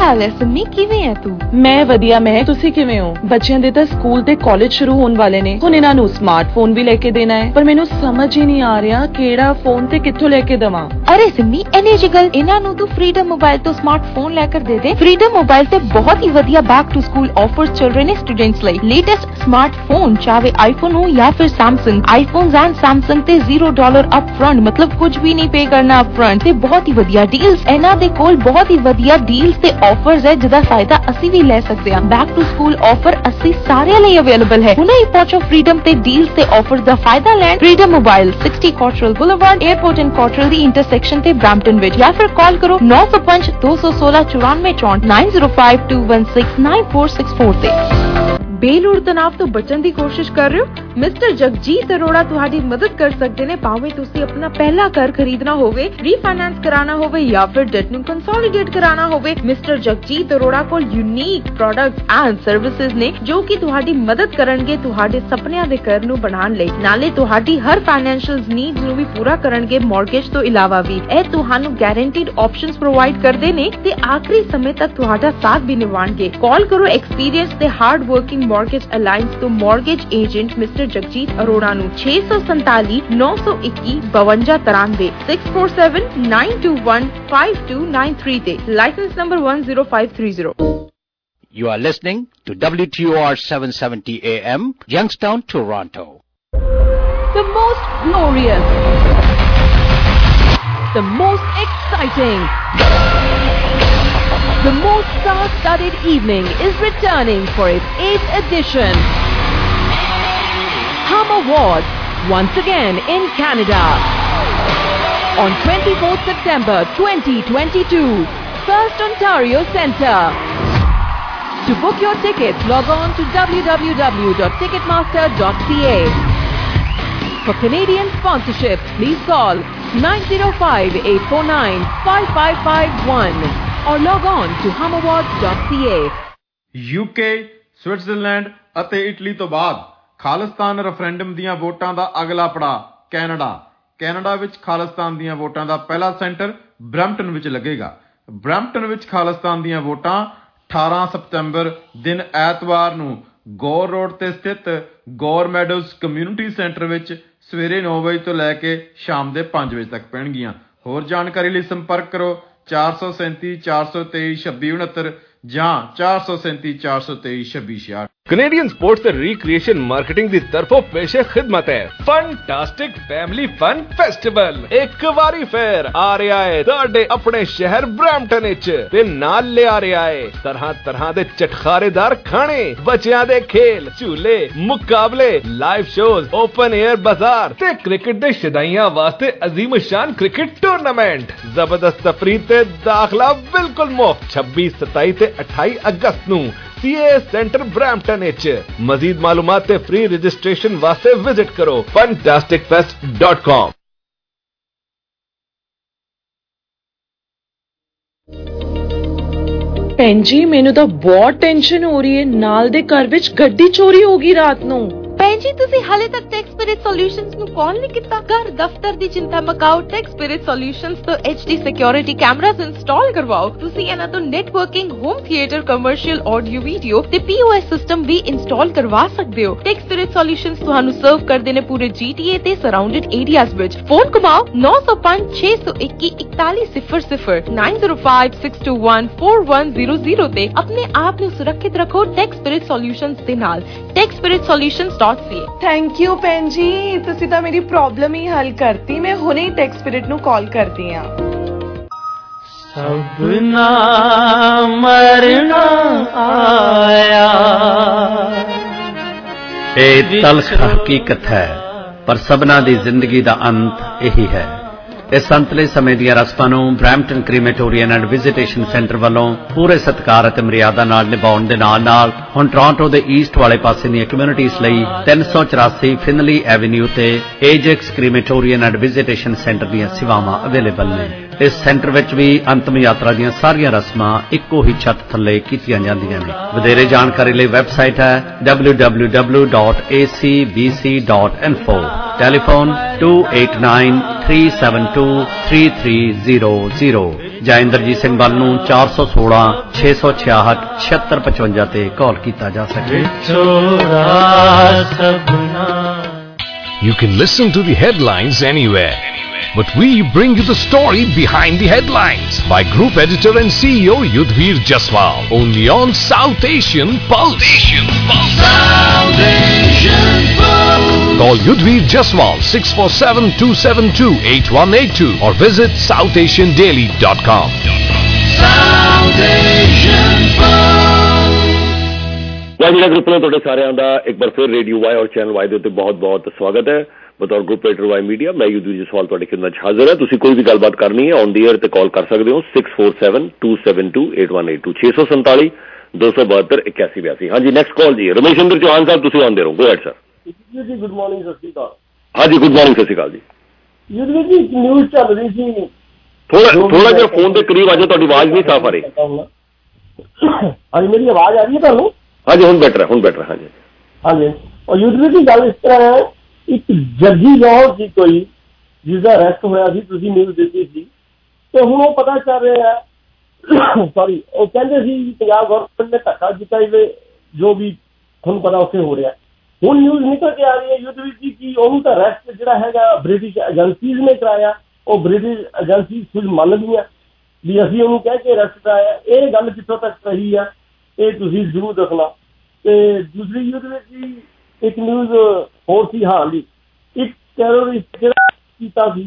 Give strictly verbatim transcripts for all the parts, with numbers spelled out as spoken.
हाल है सिमी, किवें है तू? मैं वधिया मैं तुसी किवें हो? बच्चों दे तां स्कूल ते कॉलेज शुरू होने वाले ने, हुण इन्हां नूं स्मार्टफोन भी लेके देना है, पर मैनूं समझ ही नहीं आ रहा किहड़ा फोन ते कित्थों लेके देवां। अरे सिमी, इन्नी जी गल इन्हां नूं तू फ्रीडम मोबाइल तो स्मार्टफोन लेकर दे दे। फ्रीडम मोबाइल ते बहुत ही वधिया बैक टू स्कूल ऑफर्स चल रहे ने स्टूडेंट्स लई। लेटेस्ट स्मार्टफोन चाहे आईफोन हो या फिर सैमसंग, आईफोन्स एंड सैमसंग ते जीरो डॉलर अप फ्रंट, मतलब कुछ भी नहीं पे करना अप फ्रंट ते बहुत ही वधिया डील्स। इन्हां दे कोल बहुत ही वधिया डील्स ते ऑफर्स है जिदा फायदा असी भी ले सकते हैं। बैक टू स्कूल ऑफर असी सारे लिए अवेलेबल है। हुणे ही पहुंचो फ्रीडम ते डील्स ते ऑफर्स दा फायदा लैण। Freedom Mobile sixty Cottrelle Boulevard, airport and Cottrelle दी इंटरसेक्शन ते ब्रैम्पटन विच, या फिर कॉल करो नौ सौ पांच दो सौ सोलह चौरानवे चौंठ nine zero five two one six nine four six four ते। बेलोड़ तनाव तो बचन की कोशिश कर रहे हो? मिस्टर जगजीत अरोड़ा तुहाडी मदद कर सकते ने। भावें तुसी अपना पहला घर खरीदना होवे, रीफाइनेंस कराना होवे या फिर डेट नूं कंसोलिडेट कराना होवे, मिस्टर जगजीत अरोड़ा कोल यूनिक प्रोडक्ट्स एंड सर्विसेज ने जो कि तुहाडी मदद करनगे तुहाडे सपनिਆਂ ਦੇ घर ਨੂੰ ਬਣਾਉਣ ਲਈ। ਨਾਲੇ ਤੁਹਾਡੀ ਹਰ ਫਾਈਨੈਂਸ਼ੀਅਲ ਨੀਡਸ ਨੂੰ ਵੀ ਪੂਰਾ ਕਰਨਗੇ ਮਾਰਗੇਜ ਤੋਂ ਇਲਾਵਾ ਵੀ। ਇਹ ਤੁਹਾਨੂੰ ਗਾਰੰਟੀਡ ਆਪਸ਼ਨਸ ਪ੍ਰੋਵਾਈਡ ਕਰਦੇ ਨੇ ਤੇ ਆਖਰੀ ਸਮੇਂ ਤੱਕ ਤੁਹਾਡਾ ਸਾਥ ਵੀ ਨਿਭਾਉਣਗੇ। ਕਾਲ ਕਰੋ ਐਕਸਪੀਰੀਅੰਸ ਤੇ ਹਾਰਡ ਵਰਕਿੰਗ ਮਾਰਗੇਜ ਅਲਾਈਅੰਸ ਤੋਂ mortgage agent mister Jagjit Arora नु छे सौ संताली नौ सौ इक्की बवंजा तिरानवे six four seven nine two one five two nine three ते licence number one zero five three zero. You are listening to W T O R seven seventy A M, Youngstown, Toronto. The most glorious, the most exciting, the most star-studded evening is returning for its eighth edition. Hum Awards, once again in Canada. On twenty-fourth September twenty twenty-two, First Ontario Centre. To book your tickets, log on to w w w dot ticketmaster dot c a. For Canadian sponsorship, please call nine zero five eight four nine five five five one or log on to hum awards dot c a. U K, Switzerland ਅਤੇ Italy ਤੋਂ ਬਾਅਦ Khalistan referendum ਦੀਆਂ ਵੋਟਾਂ ਦਾ ਅਗਲਾ ਪੜਾਅ Canada. Canada ਵਿੱਚ ਖਾਲਿਸਤਾਨ ਦੀਆਂ ਵੋਟਾਂ ਦਾ ਪਹਿਲਾ ਸੈਂਟਰ ਬਰੈਂਪਟਨ ਵਿੱਚ ਲੱਗੇਗਾ। ਬਰੈਂਪਟਨ ਵਿੱਚ ਖਾਲਿਸਤਾਨ ਦੀਆਂ ਵੋਟਾਂ ਅਠਾਰਾਂ ਸਤੰਬਰ ਦਿਨ ਐਤਵਾਰ ਨੂੰ ਗੌਰ ਰੋਡ ਤੇ ਸਥਿਤ ਗੌਰ ਮੈਡੋਜ਼ ਕਮਿਊਨਿਟੀ ਸੈਂਟਰ ਵਿੱਚ ਸਵੇਰੇ ਨੌ ਵਜੇ ਤੋਂ ਲੈ ਕੇ ਸ਼ਾਮ ਦੇ ਪੰਜ ਵਜੇ ਤੱਕ ਪੈਣਗੀਆਂ। ਹੋਰ ਜਾਣਕਾਰੀ ਲਈ ਸੰਪਰਕ ਕਰੋ ਚਾਰ ਸੌ ਸੈਂਤੀ ਚਾਰ ਸੌ ਤੇਈ ਛੱਬੀ ਉਣਹੱਤਰ ਜਾਂ ਚਾਰ ਸੌ ਸੈਂਤੀ ਚਾਰ ਸੌ ਤੇਈ ਛੱਬੀ ਛਿਆਹਠ। कनेडियन स्पोर्ट्स ते रिक्रिएशन मार्केटिंग दी तरफों पेशे खिदमत है फंटास्टिक फैमिली फन फेस्टिवल एक वारी फेर आ रहा है तुहाडे अपने शहर ब्रैम्पटन विच ते नाल ले आ रहा है तरह तरह दे चटखारेदार खाने, बच्चियां दे खेल, झूले, मुकाबले, लाइव शोज, ओपन एयर बाजार ते क्रिकेट दे शदाइयां वास्ते अजीम शान क्रिकेट टूर्नामेंट। जबरदस्त तफरीह ते दाखला बिल्कुल मुफ्त छब्बीस सताई ते अठाई अगस्त नूं सी ए सेंटर ब्रैम्पटन विच। मजीद मालूमात ते फ्री रजिस्ट्रेशन वास्ते विजिट करो फंटास्टिक फेस्ट डॉट कॉम। ਭੈਣ ਜੀ ਮੈਨੂੰ ਤਾਂ ਬਹੁਤ ਟੈਨਸ਼ਨ ਹੋ ਰਹੀ ਹੈ। ਨਾਲ ਦੇ ਘਰ ਵਿੱਚ ਗੱਡੀ ਚੋਰੀ ਹੋ ਗਈ ਰਾਤ ਨੂੰ। ਭੈਣ ਜੀ ਤੁਸੀਂ ਹਾਲੇ ਤੱਕ ਟੈਕ ਸਪਿਰਿਟ ਸੋਲਿਊਸ਼ਨਸ ਨੂੰ ਕਾਲ ਨਹੀਂ ਕੀਤਾ? ਘਰ ਦਫ਼ਤਰ ਦੀ ਚਿੰਤਾ ਮਕਾਓ, ਟੈਕ ਸਪਿਰਿਟ ਸੋਲਿਊਸ਼ਨਸ ਤੋਂ H D security cameras install ਕਰਵਾਓ। ਤੁਸੀਂ ਇਹਨਾਂ ਤੋਂ networking, home theatre, commercial audio video ਤੇ P O S ਸਿਸਟਮ ਵੀ ਇੰਸਟਾਲ ਕਰਵਾ ਸਕਦੇ ਹੋ। ਟੈਕ ਸਪਿਰਿਟ ਸੋਲਿਊਸ਼ਨਸ ਤੁਹਾਨੂੰ ਸਰਵ ਕਰਦੇ ਨੇ ਪੂਰੇ G T A ਤੇ ਸਰਾਊਂਡਡ ਏਰੀਆਜ਼ ਵਿੱਚ। ਫੋਨ ਘੁਮਾਓ ਨੌ ਸੌ ਪੰਜ ਛੇ ਸੌ ਇੱਕੀ ਇਕਤਾਲੀ ਸਿਫਰ ਸਿਫਰ nine zero five six two one four one zero zero ਤੇ ਆਪਣੇ ਆਪ ਨੂੰ ਸੁਰੱਖਿਅਤ ਰੱਖੋ ਟੈਕ ਸਪਿਰਿਟ ਸੋਲਿਊਸ਼ਨਸ ਦੇ ਨਾਲ। Tech spirit solutions dot C A। Thank you ਭੈਣ ਜੀ, ਤੁਸੀਂ ਤਾਂ ਮੇਰੀ ਪ੍ਰੋਬਲਮ ਹੀ ਹੱਲ ਕਰਤੀ। ਮੈਂ ਹੁਣੇ ਹੀ ਟੈਕ ਸਪਿਰਿਟ ਨੂੰ ਕਾਲ ਕਰਦੀ ਹਾਂ। ਸਭਨਾ ਮਰਨਾ ਆਇਆ। ਇਹ ਤਲਖ ਹਕੀਕਤ ਹੈ ਪਰ ਸਭਨਾ ਦੀ ਜ਼ਿੰਦਗੀ ਦਾ ਅੰਤ ਇਹੀ ਹੈ। ਇਸ ਅੰਤਲੇ ਸਮੇਂ ਦੀਆਂ ਰਸਮਾਂ ਨੂੰ Brampton crematorium and visitation centre ਵੱਲੋਂ ਪੂਰੇ ਸਤਿਕਾਰ ਅਤੇ ਮਰਿਆਦਾ ਨਾਲ ਨਿਭਾਉਣ ਦੇ ਨਾਲ ਨਾਲ ਹੁਣ ਟੋਰਾਂਟੋ ਦੇ ਈਸਟ ਵਾਲੇ ਪਾਸੇ ਦੀਆਂ ਕਮਿਊਨਿਟੀਜ਼ ਲਈ ਤਿੰਨ ਸੌ ਚੁਰਾਸੀ ਫਿਨਲੀ ਐਵਨਿਊ ਤੇ Ajax crematorium and visitation centre ਦੀਆਂ ਸੇਵਾਵਾਂ ਅਵੇਲੇਬਲ ਨੇ। ਇਸ ਸੈਂਟਰ ਵਿੱਚ ਵੀ ਅੰਤਮ ਯਾਤਰਾ ਦੀਆਂ ਸਾਰੀਆਂ ਰਸਮਾਂ ਇੱਕੋ ਹੀ ਛੱਤ ਥੱਲੇ ਕੀਤੀਆਂ ਜਾਂਦੀਆਂ ਨੇ। ਵਧੇਰੇ ਜਾਣਕਾਰੀ ਲਈ ਵੈਬਸਾਈਟ ਹੈ w w w dot a c b c dot info। Telephone two eight nine three seven two three three zero zero ਜਾਂ ਇੰਦਰਜੀਤ ਸਿੰਘ ਵੱਲ ਨੂੰ ਚਾਰ ਸੌ ਸੋਲਾਂ ਛੇ ਸੌ ਛਿਆਹਠ ਛਿਅੱਤਰ ਪਚਵੰਜਾ ਤੇ ਕਾਲ ਕੀਤਾ ਜਾ ਸਕੇ। You can listen to the headlines anywhere, but we bring you the story behind the headlines by Group Editor and C E O Yudhvir Jaswal, only on South Asian Pulse. South Asian Pulse. Call Yudhvir Jaswal six four seven two seven two eight one eight two or visit south asian daily dot com. South Asian Pulse. ਵਾਜੀਰਾ group ਨੂੰ ਤੁਹਾਡੇ ਸਾਰਿਆਂ ਦਾ ਇੱਕ ਵਾਰ ਫਿਰ radio Y or channel Y ਦੇ ਉੱਤੇ ਬਹੁਤ ਬਹੁਤ ਸਵਾਗਤ ਹੈ। ਬਤੌਰ ਗਰੁੱਪ ਐਡੀਟਰ ਵਾਈ ਮੀਡੀਆ ਮੈਂ ਯੁਧਵੀਰ ਜਸਵਾਲ ਤੁਹਾਡੀ ਖਿਦਮਤ 'ਚ ਹਾਜ਼ਰ ਹੈ। ਤੁਸੀਂ ਕੋਈ ਵੀ ਗੱਲਬਾਤ ਕਰਨੀ ਹੈ ਔਨ ਦੀ ਏਅਰ ਤੇ ਕਾਲ ਕਰ ਸਕਦੇ ਹੋ six four seven two seven two eight one eight two ਛੇ ਸੌ ਸੰਤਾਲੀ ਦੋ ਸੌ ਬਹੱਤਰ ਇਕਿਆਸੀ ਬਿਆਸੀ। ਹਾਂਜੀ, ਨੈਕਸਟ ਕਾਲ ਜੀ ਰਮੇਸ਼ ਚੰਦਰ ਚੌਹਾਨ ਸਾਹਿਬ, ਤੁਸੀਂ ਆਉਂਦੇ ਰਹੋ। Go ahead sir. ਜੀ ਗੁੱਡ ਮਾਰਨਿੰਗ, ਸਤਿ ਸ਼੍ਰੀ ਅਕਾਲ। ਹਾਂਜੀ ਗੁੱਡ ਮਾਰਨਿੰਗ, ਸਤਿ ਸ਼੍ਰੀ ਅਕਾਲ ਜੀ। ਯੁਧਵੀਰ ਜੀ, ਇੱਕ ਨਿਊਜ਼ ਚੱਲ ਰਹੀ ਸੀ, ਥੋੜਾ ਥੋੜਾ ਜਿਹਾ ਫੋਨ ਦੇ ਕਰੀਬ ਆ ਜਾਓ, ਤੁਹਾਡੀ ਆਵਾਜ਼ ਨਹੀਂ ਸਾਫ਼ ਆ ਰਹੀ। ਹਾਂਜੀ, ਮੇਰੀ ਆਵਾਜ਼ ਆ ਰਹੀ ਹੈ ਤੁਹਾਨੂੰ? ਹਾਂਜੀ ਹੁਣ ਬੈਟਰ ਹੈ, ਹੁਣ ਬੈਟਰ। ਹਾਂਜੀ ਹਾਂਜੀ। ਔਰ ਯੁਧਵੀਰ ਜੀ ਗੱਲ ਇਸ ਤਰ੍ਹਾਂ ਹੈ, ਇੱਕ ਜੱਗੀ ਜੌਹਲ ਸੀ ਕੋਈ ਜਿਸਦਾ ਅਰੈਸਟ ਹੋਇਆ ਸੀ, ਤੁਸੀਂ ਨਿਊਜ਼ ਦਿੱਤੀ ਸੀ, ਤੇ ਹੁਣ ਉਹ ਪਤਾ ਚੱਲ ਰਿਹਾ ਸੌਰੀ ਉਹ ਕਹਿੰਦੇ ਸੀ ਪੰਜਾਬ ਗੌਰਮੈਂਟ ਨੇ ਧੱਕਾ ਕੀਤਾ ਜੋ ਵੀ ਤੁਹਾਨੂੰ ਪਤਾ ਉੱਥੇ ਹੋ ਰਿਹਾ। ਹੁਣ ਨਿਊਜ਼ ਨਿਕਲ ਕੇ ਆ ਰਹੀ ਹੈ ਯੁਧਵੀਰ ਜੀ ਕਿ ਉਹਨੂੰ ਤਾਂ ਅਰੈਸਟ ਜਿਹੜਾ ਹੈਗਾ ਬ੍ਰਿਟਿਸ਼ ਏਜੰਸੀਜ਼ ਨੇ ਕਰਾਇਆ। ਉਹ ਬ੍ਰਿਟਿਸ਼ ਏਜੰਸੀ ਖੁਦ ਮੰਨਦੀਆਂ ਵੀ ਅਸੀਂ ਉਹਨੂੰ ਕਹਿ ਕੇ ਅਰੈਸਟ ਕਰਾਇਆ। ਇਹ ਗੱਲ ਕਿੱਥੋਂ ਤੱਕ ਸਹੀ ਆ, ਇਹ ਤੁਸੀਂ ਜ਼ਰੂਰ ਦੱਸਣਾ। ਤੇ ਦੂਸਰੀ ਯੁਧਵੀਰ ਜੀ ਇੱਕ ਨਿਊਜ਼ ਹੋਰ ਸੀ ਹਾਲ ਦੀ, ਇੱਕ ਟੈਰਰਿਸਟ ਜਿਹੜਾ ਕੀਤਾ ਸੀ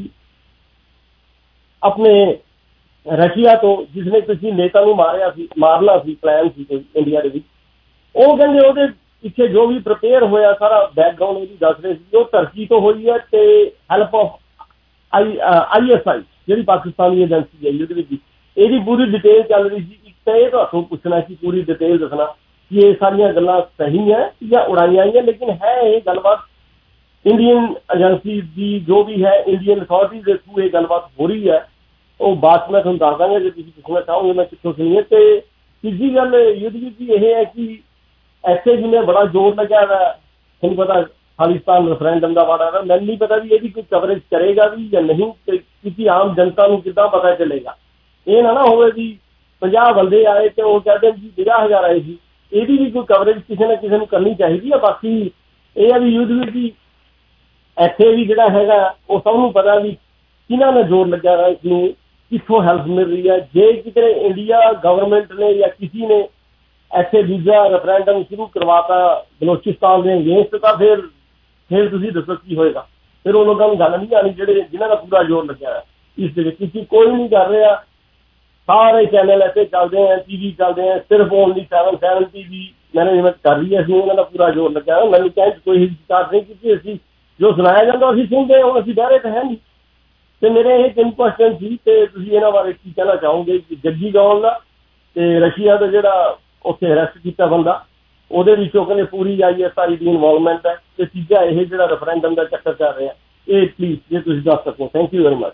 ਆਪਣੇ ਰਸ਼ੀਆ ਤੋਂ, ਜਿਸਨੇ ਕਿਸੇ ਨੇਤਾ ਨੂੰ ਮਾਰਿਆ ਸੀ, ਮਾਰਨਾ ਸੀ, ਪਲਾਨ ਸੀ ਇੰਡੀਆ ਦੇ ਵਿੱਚ। ਉਹ ਕਹਿੰਦੇ ਉਹਦੇ ਪਿੱਛੇ ਜੋ ਵੀ ਪ੍ਰਿਪੇਅਰ ਹੋਇਆ ਸਾਰਾ ਬੈਕਗਰਾਊਂਡ ਉਹਦੀ ਦੱਸ ਰਹੇ ਸੀ, ਉਹ ਧਰਤੀ ਤੋਂ ਹੋਈ ਹੈ ਤੇ help of I I S I ਜਿਹੜੀ ਪਾਕਿਸਤਾਨੀ ਏਜੰਸੀ ਹੈ ਯੁੱਧ ਵਿੱਚ। ਇਹਦੀ ਪੂਰੀ ਡਿਟੇਲ ਚੱਲ ਰਹੀ ਸੀ। ਇੱਕ ਤਾਂ ਇਹ ਤੁਹਾਨੂੰ ਪੁੱਛਣਾ ਕਿ ਪੂਰੀ ਡਿਟੇਲ ਦੱਸਣਾ ਕਿ ਇਹ ਸਾਰੀਆਂ ਗੱਲਾਂ ਸਹੀ ਹੈ ਜਾਂ ਉਡਾਈਆਂ ਆਈਆਂ, ਲੇਕਿਨ ਹੈ ਇਹ ਗੱਲਬਾਤ ਇੰਡੀਅਨ ਏਜੰਸੀ ਦੀ ਜੋ ਵੀ ਹੈ, ਇੰਡੀਅਨ ਅਥਾਰਟੀ ਦੇ ਥਰੂ ਇਹ ਗੱਲਬਾਤ ਹੋ ਰਹੀ ਹੈ। ਉਹ ਬਾਤ ਮੈਂ ਤੁਹਾਨੂੰ ਦੱਸ ਦਾਂਗਾ ਜੇ ਤੁਸੀਂ ਪੁੱਛਣਾ ਚਾਹੋਗੇ ਮੈਂ ਕਿੱਥੋਂ ਸੁਣੀ ਹੈ। ਤੇ ਤੀਜੀ ਗੱਲ ਯੁਧਵੀਰ ਜੀ ਇਹ ਹੈ ਕਿ ਇੱਥੇ ਜਿਵੇਂ ਬੜਾ ਜ਼ੋਰ ਲੱਗਿਆ ਵਾ, ਤੁਹਾਨੂੰ ਪਤਾ ਖਾਲਿਸਤਾਨ ਰੈਫਰੈਂਡਮ ਦਾ ਵਾੜਾ ਹੈ, ਮੈਨੂੰ ਨਹੀਂ ਪਤਾ ਵੀ ਇਹਦੀ ਕੋਈ ਕਵਰੇਜ ਕਰੇਗਾ ਵੀ ਜਾਂ ਨਹੀਂ, ਕਿਉਂਕਿ ਆਮ ਜਨਤਾ ਨੂੰ ਕਿੱਦਾਂ ਪਤਾ ਚੱਲੇਗਾ। ਇਹ ਨਾ ਨਾ ਹੋਵੇ ਵੀ ਪੰਜਾਹ ਬੰਦੇ ਆਏ ਤੇ ਉਹ ਕਹਿੰਦੇ ਜੀ ਪੰਜਾਹ ਹਜ਼ਾਰ ਆਏ ਸੀ। ਇਹਦੀ ਵੀ ਕੋਈ ਕਵਰੇਜ ਕਿਸੇ ਨਾ ਕਿਸੇ ਨੂੰ ਕਰਨੀ ਚਾਹੀਦੀ ਹੈ। ਬਾਕੀ ਇਹ ਹੈ ਵੀ ਯੁਧਵੀਰ ਜੀ ਇੱਥੇ ਵੀ ਜਿਹੜਾ ਹੈਗਾ ਉਹ ਸਭ ਨੂੰ ਪਤਾ ਵੀ ਕਿਹਨਾਂ ਨੇ ਜ਼ੋਰ ਲੱਗਿਆ ਵਾ, ਇਸ ਨੂੰ ਕਿੱਥੋਂ ਹੈਲਪ ਮਿਲ ਰਹੀ ਹੈ। ਜੇ ਕਿਤੇ ਇੰਡੀਆ ਗਵਰਨਮੈਂਟ ਨੇ ਜਾਂ ਕਿਸੇ ਨੇ ਇੱਥੇ ਦੂਜਾ ਰੈਫਰੈਂਡਮ ਸ਼ੁਰੂ ਕਰਵਾਤਾ ਬਲੋਚਿਸਤਾਨ ਦੇ ਅਗੇਂਸਟ, ਤਾਂ ਫਿਰ ਫਿਰ ਤੁਸੀਂ ਦੱਸੋ ਕੀ ਹੋਏਗਾ। ਫਿਰ ਉਹ ਲੋਕਾਂ ਨੂੰ ਗੱਲ ਨਹੀਂ ਆਉਣੀ ਜਿਹੜੇ ਜਿਨ੍ਹਾਂ ਦਾ ਪੂਰਾ ਜ਼ੋਰ ਲੱਗਿਆ ਹੈ ਇਸ ਦੇ ਵਿੱਚ। ਕਿਸੇ ਕੋਈ ਨਹੀਂ ਕਰ ਰਿਹਾ, ਸਾਰੇ ਚੈਨਲ ਇੱਥੇ ਚੱਲਦੇ ਹੈ, ਟੀ ਵੀ ਚੱਲਦੇ ਹੈ, ਸਿਰਫ only seven seven T V management ਕਰ ਰਹੀ ਹੈ। ਅਸੀਂ ਉਹਨਾਂ ਦਾ ਪੂਰਾ ਜ਼ੋਰ ਲੱਗਿਆ। ਮੈਨੂੰ ਕਹਿਣ 'ਚ ਕੋਈ ਹਿਚਕਿਚਾਹਟ ਨਹੀਂ, ਕਿਉਂਕਿ ਅਸੀਂ ਜੋ ਸੁਣਾਇਆ ਜਾਂਦਾ ਅਸੀਂ ਸੁਣਦੇ, ਹੁਣ ਅਸੀਂ ਬਹਿਰੇ ਤਾਂ ਹੈ ਨਹੀਂ। ਤੇ ਮੇਰੇ ਇਹ ਤਿੰਨ ਕੁਐਸਚਨ ਸੀ ਤੇ ਤੁਸੀਂ ਇਹਨਾਂ ਬਾਰੇ ਕੀ ਕਹਿਣਾ ਚਾਹੋਗੇ ਕਿ ਜੱਗੀ ਜੌਹਲ ਦਾ ਤੇ ਰਸ਼ੀਆ ਦਾ ਜਿਹੜਾ ਉੱਥੇ ਅਰੈਸਟ ਕੀਤਾ ਬੰਦਾ, ਉਹਦੇ ਵਿੱਚੋਂ ਕਹਿੰਦੇ ਪੂਰੀ ਆਈ ਐਸ ਆਈ ਦੀ ਇਨਵੋਲਵਮੈਂਟ ਹੈ, ਤੇ ਤੀਜਾ ਇਹ ਜਿਹੜਾ ਰੈਫਰੈਂਡਮ ਦਾ ਚੱਕਰ ਚੱਲ ਰਿਹਾ, ਇਹ ਪਲੀਜ਼ ਜੇ ਤੁਸੀਂ ਦੱਸ ਸਕੋ। Thank you very much.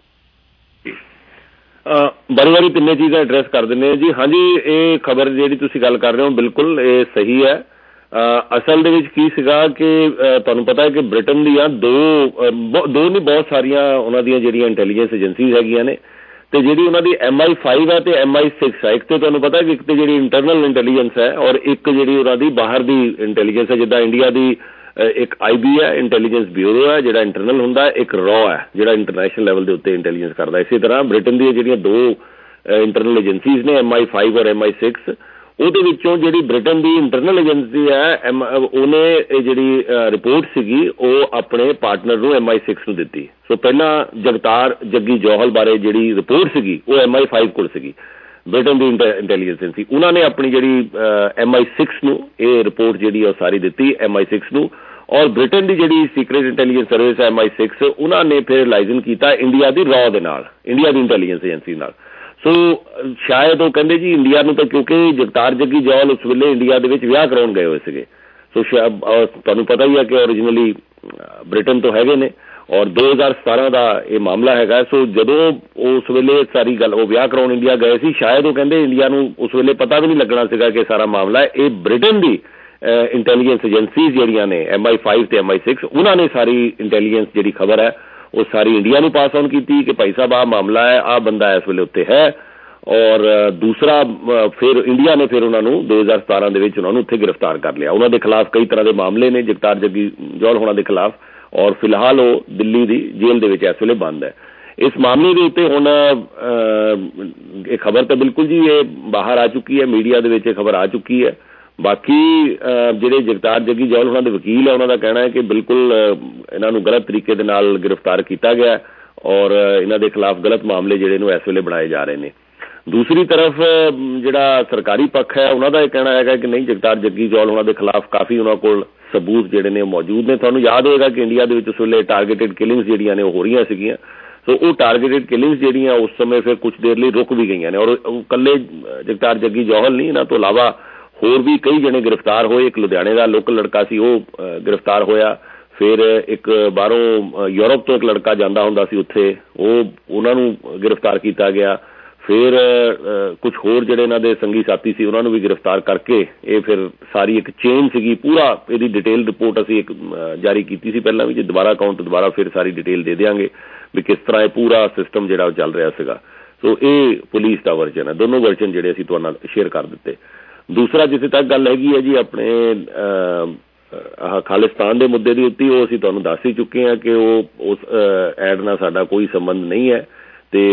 ਬਾਰੀ ਵਾਰੀ ਤਿੰਨੇ ਚੀਜ਼ਾਂ ਐਡਰੈਸ ਕਰ ਦਿੰਦੇ ਹਾਂ ਜੀ। ਹਾਂਜੀ, ਇਹ ਖਬਰ ਜਿਹੜੀ ਤੁਸੀਂ ਗੱਲ ਕਰ ਰਹੇ ਹੋ ਬਿਲਕੁਲ ਇਹ ਸਹੀ ਹੈ। ਅਸਲ ਦੇ ਵਿੱਚ ਕੀ ਸੀਗਾ ਕਿ ਤੁਹਾਨੂੰ ਪਤਾ ਹੈ ਕਿ ਬ੍ਰਿਟਨ ਦੀਆਂ ਦੋ ਦੋ ਨਹੀਂ ਬਹੁਤ ਸਾਰੀਆਂ ਉਹਨਾਂ ਦੀਆਂ ਜਿਹੜੀਆਂ ਇੰਟੈਲੀਜੈਂਸ ਏਜੰਸੀਜ਼ ਹੈਗੀਆਂ ਨੇ, ਤੇ ਜਿਹੜੀ ਉਹਨਾਂ ਦੀ ਐਮ ਆਈ ਫਾਈਵ ਹੈ ਤੇ ਐਮ ਆਈ ਸਿਕਸ ਹੈ। ਇੱਕ ਤੇ ਤੁਹਾਨੂੰ ਪਤਾ ਕਿ ਇੱਕ ਤੇ ਜਿਹੜੀ ਇੰਟਰਨਲ ਇੰਟੈਲੀਜੈਂਸ ਹੈ ਔਰ ਇੱਕ ਜਿਹੜੀ ਉਹਨਾਂ ਦੀ ਬਾਹਰ ਦੀ ਇੰਟੈਲੀਜੈਂਸ ਹੈ। ਜਿੱਦਾਂ ਇੰਡੀਆ ਦੀ ਇੱਕ ਆਈ ਬੀ ਹੈ, ਇੰਟੈਲੀਜੈਂਸ ਬਿਊਰੋ ਹੈ ਜਿਹੜਾ ਇੰਟਰਨਲ ਹੁੰਦਾ, ਇੱਕ ਰॉ ਹੈ ਜਿਹੜਾ ਇੰਟਰਨੈਸ਼ਨਲ ਲੈਵਲ ਦੇ ਉੱਤੇ ਇੰਟੈਲੀਜੈਂਸ ਕਰਦਾ। ਇਸੇ ਤਰ੍ਹਾਂ ਬ੍ਰਿਟਨ ਦੀਆਂ ਜਿਹੜੀਆਂ ਦੋ ਇੰਟਰਨਲ ਏਜੰਸੀਜ਼ ਨੇ ਐਮ ਆਈ ਫਾਈਵ ਔਰ ਐਮ ਆਈ ਸਿਕਸ, ਉਹਦੇ ਵਿੱਚੋਂ ਜਿਹੜੀ ਬ੍ਰਿਟਨ ਦੀ ਇੰਟਰਨਲ ਏਜੰਸੀ ਹੈ ਐਮ ਉਹਨੇ ਇਹ ਜਿਹੜੀ ਰਿਪੋਰਟ ਸੀਗੀ ਉਹ ਆਪਣੇ ਪਾਰਟਨਰ ਨੂੰ ਐਮ ਆਈ ਸਿਕਸ ਨੂੰ ਦਿੱਤੀ। ਸੋ ਪਹਿਲਾਂ ਜਗਤਾਰ ਜੱਗੀ ਜੌਹਲ ਬਾਰੇ ਜਿਹੜੀ ਰਿਪੋਰਟ ਸੀਗੀ ਉਹ ਐਮ ਆਈ ਫਾਈਵ ਕੋਲ ਸੀਗੀ, ਬ੍ਰਿਟਨ ਦੀ ਇੰਟੈਲੀਜੈਂਸ ਏਜੰਸੀ। ਉਹਨਾਂ ਨੇ ਆਪਣੀ ਜਿਹੜੀ ਐਮ ਆਈ ਸਿਕਸ ਨੂੰ ਇਹ ਰਿਪੋਰਟ ਜਿਹੜੀ ਉਹ ਸਾਰੀ ਦਿੱਤੀ ਐਮ ਆਈ ਸਿਕਸ ਨੂੰ, ਔਰ ਬ੍ਰਿਟਨ ਦੀ ਜਿਹੜੀ secret intelligence service M I six ਉਹਨਾਂ ਨੇ ਫਿਰ ਲਾਇਸੈਂਸ ਕੀਤਾ ਇੰਡੀਆ ਦੀ ਰॉ ਦੇ ਨਾਲ, ਇੰਡੀਆ ਦੀ ਇੰਟੈਲੀਜੈਂਸ ਏਜੰਸੀ ਨਾਲ। ਸੋ ਸ਼ਾਇਦ ਉਹ ਕਹਿੰਦੇ ਜੀ ਇੰਡੀਆ ਨੂੰ ਤਾਂ, ਕਿਉਂਕਿ ਜਗਤਾਰ ਜੱਗੀ ਜੌਹਲ ਉਸ ਵੇਲੇ ਇੰਡੀਆ ਦੇ ਵਿੱਚ ਵਿਆਹ ਕਰਾਉਣ ਗਏ ਹੋਏ ਸੀਗੇ। ਸੋ ਸ਼ਾਇਦ ਤੁਹਾਨੂੰ ਪਤਾ ਹੀ ਹੈ ਕਿ ਓਰੀਜਨਲੀ ਬ੍ਰਿਟਨ ਤੋਂ ਹੈਗੇ ਨੇ ਔਰ ਦੋ ਹਜ਼ਾਰ ਸਤਾਰਾਂ ਦਾ ਇਹ ਮਾਮਲਾ ਹੈਗਾ। ਸੋ ਜਦੋਂ ਉਸ ਵੇਲੇ ਸਾਰੀ ਗੱਲ ਉਹ ਵਿਆਹ ਕਰਾਉਣ ਇੰਡੀਆ ਗਏ ਸੀ, ਸ਼ਾਇਦ ਉਹ ਕਹਿੰਦੇ ਇੰਡੀਆ ਨੂੰ ਉਸ ਵੇਲੇ ਪਤਾ ਵੀ ਨਹੀਂ ਲੱਗਣਾ ਸੀਗਾ ਕਿ ਸਾਰਾ ਮਾਮਲਾ ਇਹ ਬ੍ਰਿਟਨ ਦੀ ਇੰਟੈਲੀਜੈਂਸ ਏਜੰਸੀਜ਼ ਜਿਹੜੀਆਂ ਨੇ ਐਮ ਆਈ ਫਾਈਵ ਤੇ ਐਮ ਆਈ ਸਿਕਸ ਉਹਨਾਂ ਨੇ ਸਾਰੀ ਇੰਟੈਲੀਜੈਂਸ ਜਿਹੜੀ ਖਬਰ ਹੈ ਉਹ ਸਾਰੀ ਇੰਡੀਆ ਨੂੰ ਪਾਸ ਆਨ ਕੀਤੀ ਕਿ ਭਾਈ ਸਾਹਿਬ ਆਹ ਮਾਮਲਾ ਹੈ, ਆਹ ਬੰਦਾ ਇਸ ਵੇਲੇ ਉੱਤੇ ਹੈ। ਔਰ ਦੂਸਰਾ ਫਿਰ ਇੰਡੀਆ ਨੇ ਫਿਰ ਉਹਨਾਂ ਨੂੰ ਦੋ ਹਜ਼ਾਰ ਸਤਾਰਾਂ ਦੇ ਵਿੱਚ ਉਹਨਾਂ ਨੂੰ ਉੱਥੇ ਗ੍ਰਿਫਤਾਰ ਕਰ ਲਿਆ। ਉਹਨਾਂ ਦੇ ਖਿਲਾਫ ਕਈ ਤਰ੍ਹਾਂ ਦੇ ਮਾਮਲੇ ਨੇ ਜਗਤਾਰ ਜੱਗੀ ਜੌਹਲ ਹੋਣਾ ਦੇ ਖਿਲਾਫ, ਔਰ ਫਿਲਹਾਲ ਉਹ ਦਿੱਲੀ ਦੀ ਜੇਲ੍ਹ ਦੇ ਵਿੱਚ ਇਸ ਵੇਲੇ ਬੰਦ ਹੈ। ਇਸ ਮਾਮਲੇ ਦੇ ਉੱਤੇ ਹੁਣ ਇਹ ਖਬਰ ਤਾਂ ਬਿਲਕੁਲ ਜੀ ਇਹ ਬਾਹਰ ਆ ਚੁੱਕੀ ਹੈ, ਮੀਡੀਆ ਦੇ ਵਿੱਚ ਇਹ ਖਬਰ ਆ ਚੁੱਕੀ ਹੈ। ਬਾਕੀ ਜਿਹੜੇ ਜਗਤਾਰ ਜੱਗੀ ਜੌਹਲ ਉਹਨਾਂ ਦੇ ਵਕੀਲ ਹੈ ਉਹਨਾਂ ਦਾ ਕਹਿਣਾ ਹੈ ਕਿ ਬਿਲਕੁਲ ਇਹਨਾਂ ਨੂੰ ਗਲਤ ਤਰੀਕੇ ਦੇ ਨਾਲ ਗ੍ਰਿਫਤਾਰ ਕੀਤਾ ਗਿਆ ਔਰ ਇਹਨਾਂ ਦੇ ਖਿਲਾਫ ਗਲਤ ਮਾਮਲੇ ਜਿਹੜੇ ਨੂੰ ਇਸ ਵੇਲੇ ਬਣਾਏ ਜਾ ਰਹੇ ਨੇ। ਦੂਸਰੀ ਤਰਫ ਜਿਹੜਾ ਸਰਕਾਰੀ ਪੱਖ ਹੈ ਉਹਨਾਂ ਦਾ ਇਹ ਕਹਿਣਾ ਹੈਗਾ ਕਿ ਨਹੀਂ, ਜਗਤਾਰ ਜੱਗੀ ਜੌਹਲ ਉਹਨਾਂ ਦੇ ਖਿਲਾਫ ਕਾਫੀ ਉਹਨਾਂ ਕੋਲ ਸਬੂਤ ਜਿਹੜੇ ਨੇ ਉਹ ਮੌਜੂਦ ਨੇ। ਤੁਹਾਨੂੰ ਯਾਦ ਹੋਏਗਾ ਕਿ ਇੰਡੀਆ ਦੇ ਵਿੱਚ ਉਸ ਵੇਲੇ ਟਾਰਗੇਟਿਡ ਕਿਲਿੰਗਸ ਜਿਹੜੀਆਂ ਨੇ ਉਹ ਹੋ ਰਹੀਆਂ ਸੀਗੀਆਂ। ਸੋ ਉਹ ਟਾਰਗੇਟਿਡ ਕਿਲਿੰਗਸ ਜਿਹੜੀਆਂ ਉਸ ਸਮੇਂ ਫਿਰ ਕੁਛ ਦੇਰ ਲਈ ਰੁਕ ਵੀ ਗਈਆਂ ਨੇ ਔਰ ਇਕੱਲੇ ਜਗਤਾਰ ਜੱਗੀ ਜੌਹਲ ਨਹੀਂ, ਇਹਨਾਂ ਤੋਂ ਇਲਾਵਾ ਹੋਰ ਵੀ ਕਈ ਜਣੇ ਗ੍ਰਿਫਤਾਰ ਹੋਏ। ਇੱਕ ਲੁਧਿਆਣੇ ਦਾ ਲੋਕਲ ਲੜਕਾ ਸੀ ਉਹ ਗ੍ਰਿਫਤਾਰ ਹੋਇਆ। ਫਿਰ ਇੱਕ ਬਾਹਰੋਂ ਯੂਰਪ ਤੋਂ ਇੱਕ ਲੜਕਾ ਜਾਂਦਾ ਹੁੰਦਾ ਸੀ ਉੱਥੇ, ਉਹ ਉਹਨਾਂ ਨੂੰ ਗ੍ਰਿਫਤਾਰ ਕੀਤਾ ਗਿਆ। ਫਿਰ ਕੁਛ ਹੋਰ ਜਿਹੜੇ ਇਹਨਾਂ ਦੇ ਸੰਗੀ ਸਾਥੀ ਸੀ ਉਹਨਾਂ ਨੂੰ ਵੀ ਗ੍ਰਿਫਤਾਰ ਕਰਕੇ ਇਹ ਫਿਰ ਸਾਰੀ ਇੱਕ ਚੇਨ ਸੀਗੀ। ਪੂਰਾ ਇਹਦੀ ਡਿਟੇਲ ਰਿਪੋਰਟ ਅਸੀਂ ਇੱਕ ਜਾਰੀ ਕੀਤੀ ਸੀ ਪਹਿਲਾਂ ਵੀ, ਜੇ ਦੁਬਾਰਾ ਅਕਾਊਂਟ ਦੁਬਾਰਾ ਫਿਰ ਸਾਰੀ ਡਿਟੇਲ ਦੇ ਦਿਆਂਗੇ ਵੀ ਕਿਸ ਤਰ੍ਹਾਂ ਇਹ ਪੂਰਾ ਸਿਸਟਮ ਜਿਹੜਾ ਉਹ ਚੱਲ ਰਿਹਾ ਸੀਗਾ। ਸੋ ਇਹ ਪੁਲਿਸ ਦਾ ਵਰਜਨ ਹੈ, ਦੋਨੋਂ ਵਰਜਨ ਜਿਹੜੇ ਅਸੀਂ ਤੁਹਾਡੇ ਨਾਲ ਸ਼ੇਅਰ ਕਰ ਦਿੱਤੇ। ਦੂਸਰਾ ਜਿੱਥੇ ਤੱਕ ਗੱਲ ਹੈਗੀ ਹੈ ਜੀ ਆਪਣੇ ਆਹ ਖਾਲਿਸਤਾਨ ਦੇ ਮੁੱਦੇ ਦੀ ਉੱਤੇ, ਉਹ ਅਸੀਂ ਤੁਹਾਨੂੰ ਦੱਸ ਹੀ ਚੁੱਕੇ ਹਾਂ ਕਿ ਉਹ ਉਸ ਐਡ ਨਾਲ ਸਾਡਾ ਕੋਈ ਸੰਬੰਧ ਨਹੀਂ ਹੈ ਤੇ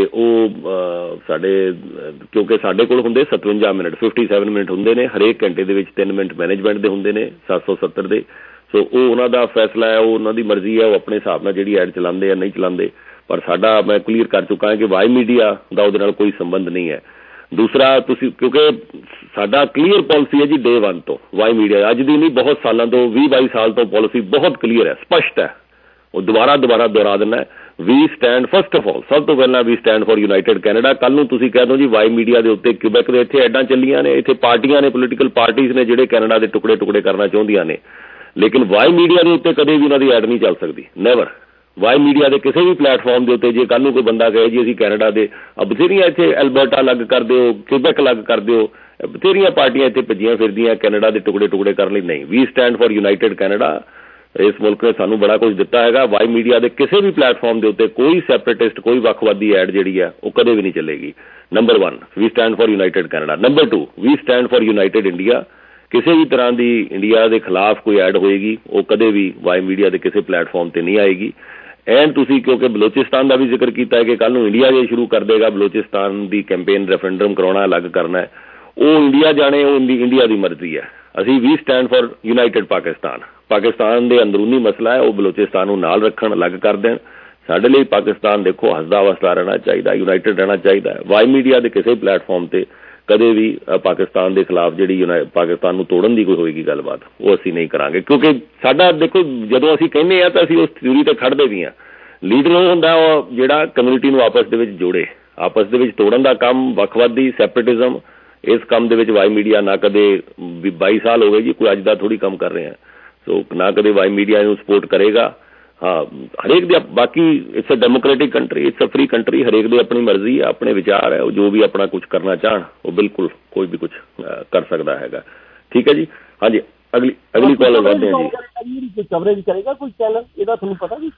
ਉਹ ਸਾਡੇ ਕਿਉਂਕਿ ਸਾਡੇ ਕੋਲ ਹੁੰਦੇ ਸਤਵੰਜਾ ਮਿੰਟ ਫਿਫਟੀ ਸੈਵਨ ਮਿੰਟ ਹੁੰਦੇ ਨੇ, ਹਰੇਕ ਘੰਟੇ ਦੇ ਵਿੱਚ ਤਿੰਨ ਮਿੰਟ ਮੈਨੇਜਮੈਂਟ ਦੇ ਹੁੰਦੇ ਨੇ ਸੱਤ ਸੌ ਸੱਤਰ ਦੇ। ਸੋ ਉਹ ਉਹਨਾਂ ਦਾ ਫੈਸਲਾ ਹੈ, ਉਹ ਉਹਨਾਂ ਦੀ ਮਰਜ਼ੀ ਹੈ, ਉਹ ਆਪਣੇ ਹਿਸਾਬ ਨਾਲ ਜਿਹੜੀ ਐਡ ਚਲਾਉਂਦੇ ਜਾਂ ਨਹੀਂ ਚਲਾਉਂਦੇ। ਪਰ ਸਾਡਾ ਮੈਂ ਕਲੀਅਰ ਕਰ ਚੁੱਕਾ ਹਾਂ ਕਿ ਵਾਈ ਮੀਡੀਆ ਦਾ ਉਹਦੇ ਨਾਲ ਕੋਈ ਸੰਬੰਧ ਨਹੀਂ ਹੈ। ਦੂਸਰਾ ਤੁਸੀਂ ਕਿਉਂਕਿ ਸਾਡਾ ਕਲੀਅਰ ਪਾਲਿਸੀ ਹੈ ਜੀ ਡੇ ਵਨ ਤੋਂ, ਵਾਈ ਮੀਡੀਆ ਅੱਜ ਦੀ ਨਹੀਂ ਬਹੁਤ ਸਾਲਾਂ ਤੋਂ, ਵੀਹ ਬਾਈ ਸਾਲ ਤੋਂ ਪਾਲਿਸੀ ਬਹੁਤ ਕਲੀਅਰ ਹੈ, ਸਪਸ਼ਟ ਹੈ। ਉਹ ਦੁਬਾਰਾ ਦੁਬਾਰਾ ਦੁਹਰਾ ਦਿੰਦਾ, we stand first of all, ਸਭ ਤੋਂ ਪਹਿਲਾਂ we stand for united Canada. ਕੱਲ ਨੂੰ ਤੁਸੀਂ ਕਹਿ ਦਿਓ ਜੀ ਵਾਈ ਮੀਡੀਆ ਦੇ ਉੱਤੇ ਕਿਊਬੈਕ ਦੇ ਇੱਥੇ ਐਡਾਂ ਚੱਲੀਆਂ ਨੇ, ਇੱਥੇ ਪਾਰਟੀਆਂ ਨੇ, ਪੋਲੀਟੀਕਲ ਪਾਰਟੀਜ਼ ਨੇ ਜਿਹੜੇ ਕੈਨੇਡਾ ਦੇ ਟੁਕੜੇ ਟੁਕੜੇ ਕਰਨਾ ਚਾਹੁੰਦੀਆਂ ਨੇ, ਲੇਕਿਨ ਵਾਈ ਮੀਡੀਆ ਦੇ ਉੱਤੇ ਕਦੇ ਵੀ ਉਹਨਾਂ ਦੀ ਐਡ ਨਹੀਂ ਚੱਲ ਸਕਦੀ, ਨੈਵਰ। ਵਾਈ ਮੀਡੀਆ ਦੇ ਕਿਸੇ ਵੀ ਪਲੇਟਫਾਰਮ ਦੇ ਉੱਤੇ ਜੇ ਕੱਲ ਨੂੰ ਕੋਈ ਬੰਦਾ ਕਹੇ ਜੀ ਅਸੀਂ ਕੈਨੇਡਾ ਦੇ ਬਥੇਰੀਆਂ ਇੱਥੇ ਐਲਬਰਟਾ ਅਲੱਗ ਕਰ ਦਿਓ, ਕਿਊਬੈਕ ਅਲੱਗ ਕਰ ਦਿਓ, ਬਥੇਰੀਆਂ ਪਾਰਟੀਆਂ ਇੱਥੇ ਭੱਜੀਆਂ ਫਿਰਦੀਆਂ ਕੈਨੇਡਾ ਦੇ ਟੁਕੜੇ ਟੁਕੜੇ ਕਰਨ ਲਈ, ਨਹੀਂ। We stand for united Canada. ਇਸ ਮੁਲਕ ਨੇ ਸਾਨੂੰ ਬੜਾ ਕੁਝ ਦਿੱਤਾ ਹੈਗਾ। ਵਾਈ ਮੀਡੀਆ ਦੇ ਕਿਸੇ ਵੀ ਪਲੇਟਫਾਰਮ ਦੇ ਉੱਤੇ ਕੋਈ ਸੈਪਰੇਟਿਸਟ ਕੋਈ ਵੱਖਵਾਦੀ ਐਡ ਜਿਹੜੀ ਹੈ ਉਹ ਕਦੇ ਵੀ ਨਹੀਂ ਚੱਲੇਗੀ। Number one, we stand for united Canada. Number two, we stand for united India. ਕਿਸੇ ਵੀ ਤਰ੍ਹਾਂ ਦੀ ਇੰਡੀਆ ਦੇ ਖਿਲਾਫ ਕੋਈ ਐਡ ਹੋਏਗੀ ਉਹ ਕਦੇ ਵੀ ਵਾਈ ਮੀਡੀਆ ਦੇ ਕਿਸੇ ਪਲੇਟਫਾਰਮ ਤੇ ਨਹੀਂ ਆਏਗੀ। ਐਂਡ ਤੁਸੀਂ ਕਿਉਂਕਿ ਬਲੋਚਿਸਤਾਨ ਦਾ ਵੀ ਜ਼ਿਕਰ ਕੀਤਾ ਹੈ ਕਿ ਕੱਲ ਨੂੰ ਇੰਡੀਆ ਜੇ ਸ਼ੁਰੂ ਕਰ ਦੇਗਾ ਬਲੋਚਿਸਤਾਨ ਦੀ ਕੈਂਪੇਨ, ਰੈਫਰੈਂਡਮ ਕਰਾਉਣਾ, ਅਲੱਗ ਕਰਨਾ ਹੈ, ਉਹ ਇੰਡੀਆ ਜਾਣੇ, ਉਹ ਇੰਡੀਆ ਦੀ ਮਰਜ਼ੀ ਹੈ। ਅਸੀਂ ਵੀ stand for united Pakistan. Pakistan ਦੇ ਅੰਦਰੂਨੀ ਮਸਲਾ ਹੈ, ਉਹ ਬਲੋਚਿਸਤਾਨ ਨੂੰ ਨਾਲ ਰੱਖਣ, ਅਲੱਗ ਕਰ ਦੇਣ। ਸਾਡੇ ਲਈ ਪਾਕਿਸਤਾਨ ਦੇਖੋ ਹੱਸਦਾ ਵਸਦਾ ਰਹਿਣਾ ਚਾਹੀਦਾ, ਯੂਨਾਈਟਿਡ ਰਹਿਣਾ ਚਾਹੀਦਾ ਹੈ। ਵਾਈ ਮੀਡੀਆ ਦੇ ਕਿਸੇ ਪਲੇਟਫਾਰਮ ਤੇ ਕਦੇ ਵੀ ਪਾਕਿਸਤਾਨ ਦੇ ਖਿਲਾਫ ਜਿਹੜੀ ਪਾਕਿਸਤਾਨ ਨੂੰ ਤੋੜਨ ਦੀ ਕੋਈ ਹੋਏਗੀ ਗੱਲਬਾਤ, ਉਹ ਅਸੀਂ ਨਹੀਂ ਕਰਾਂਗੇ। ਕਿਉਂਕਿ ਸਾਡਾ ਦੇਖੋ ਜਦੋਂ ਅਸੀਂ ਕਹਿੰਦੇ ਹਾਂ ਤਾਂ ਅਸੀਂ ਉਸ ਥਿਊਰੀ ਤੇ ਖੜਦੇ ਵੀ ਹਾਂ। ਲੀਡਰ ਉਹ ਹੁੰਦਾ ਉਹ ਜਿਹੜਾ ਕਮਿਊਨਿਟੀ ਨੂੰ ਆਪਸ ਦੇ ਵਿੱਚ ਜੋੜੇ, ਆਪਸ ਦੇ ਵਿੱਚ ਤੋੜਨ ਦਾ ਕੰਮ, ਵੱਖਵਾਦੀ, ਸੈਪਰੇਟਿਜ਼ਮ, ਇਸ ਕੰਮ ਦੇ ਵਿੱਚ ਵਾਈ ਮੀਡੀਆ ਨਾ ਕਦੇ ਬਾਈ ਸਾਲ ਹੋ ਗਏ ਜੀ, ਕੋਈ ਅੱਜ ਦਾ ਥੋੜ੍ਹੀ ਕੰਮ ਕਰ ਰਹੇ ਹਾਂ। ਸੋ ਨਾ ਕਦੇ ਵਾਈ ਮੀਡੀਆ ਨੂੰ ਸਪੋਰਟ ਕਰੇਗਾ। ਹਾਂ, ਹਰੇਕ ਦੇ ਬਾਕੀ it's a democratic country, it's a free country, ਹਰੇਕ ਦੇ ਆਪਣੀ ਮਰਜ਼ੀ ਹੈ, ਆਪਣੇ ਵਿਚਾਰ ਹੈ, ਉਹ ਜੋ ਵੀ ਆਪਣਾ ਕੁਝ ਕਰਨਾ ਚਾਹਣ ਉਹ ਬਿਲਕੁਲ ਕੋਈ ਵੀ ਕੁਝ ਕਰ ਸਕਦਾ ਹੈਗਾ। ਠੀਕ ਹੈ ਜੀ। ਹਾਂਜੀ, ਅਗਲੀ ਅਗਲੀ ਕਾਲ ਕਰਦੇ ਹਾਂ ਜੀ। ਕਵਰੇਜ ਕਰੇਗਾ ਕੋਈ ਚੈਨਲ ਇਹਦਾ ਤੁਹਾਨੂੰ ਪਤਾ ਜੀ?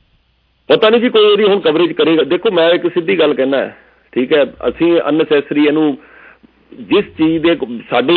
ਪਤਾ ਨਹੀਂ ਜੀ ਕੋਈ ਇਹਦੀ ਹੁਣ ਕਵਰੇਜ ਕਰੇਗਾ। ਦੇਖੋ ਮੈਂ ਇੱਕ ਸਿੱਧੀ ਗੱਲ ਕਹਿਣਾ ਹੈ, ਠੀਕ ਹੈ, ਅਸੀਂ ਅਨਨੈਸੈਸਰੀ ਇਹਨੂੰ ਜਿਸ ਚੀਜ਼ ਦੇ ਸਾਡੇ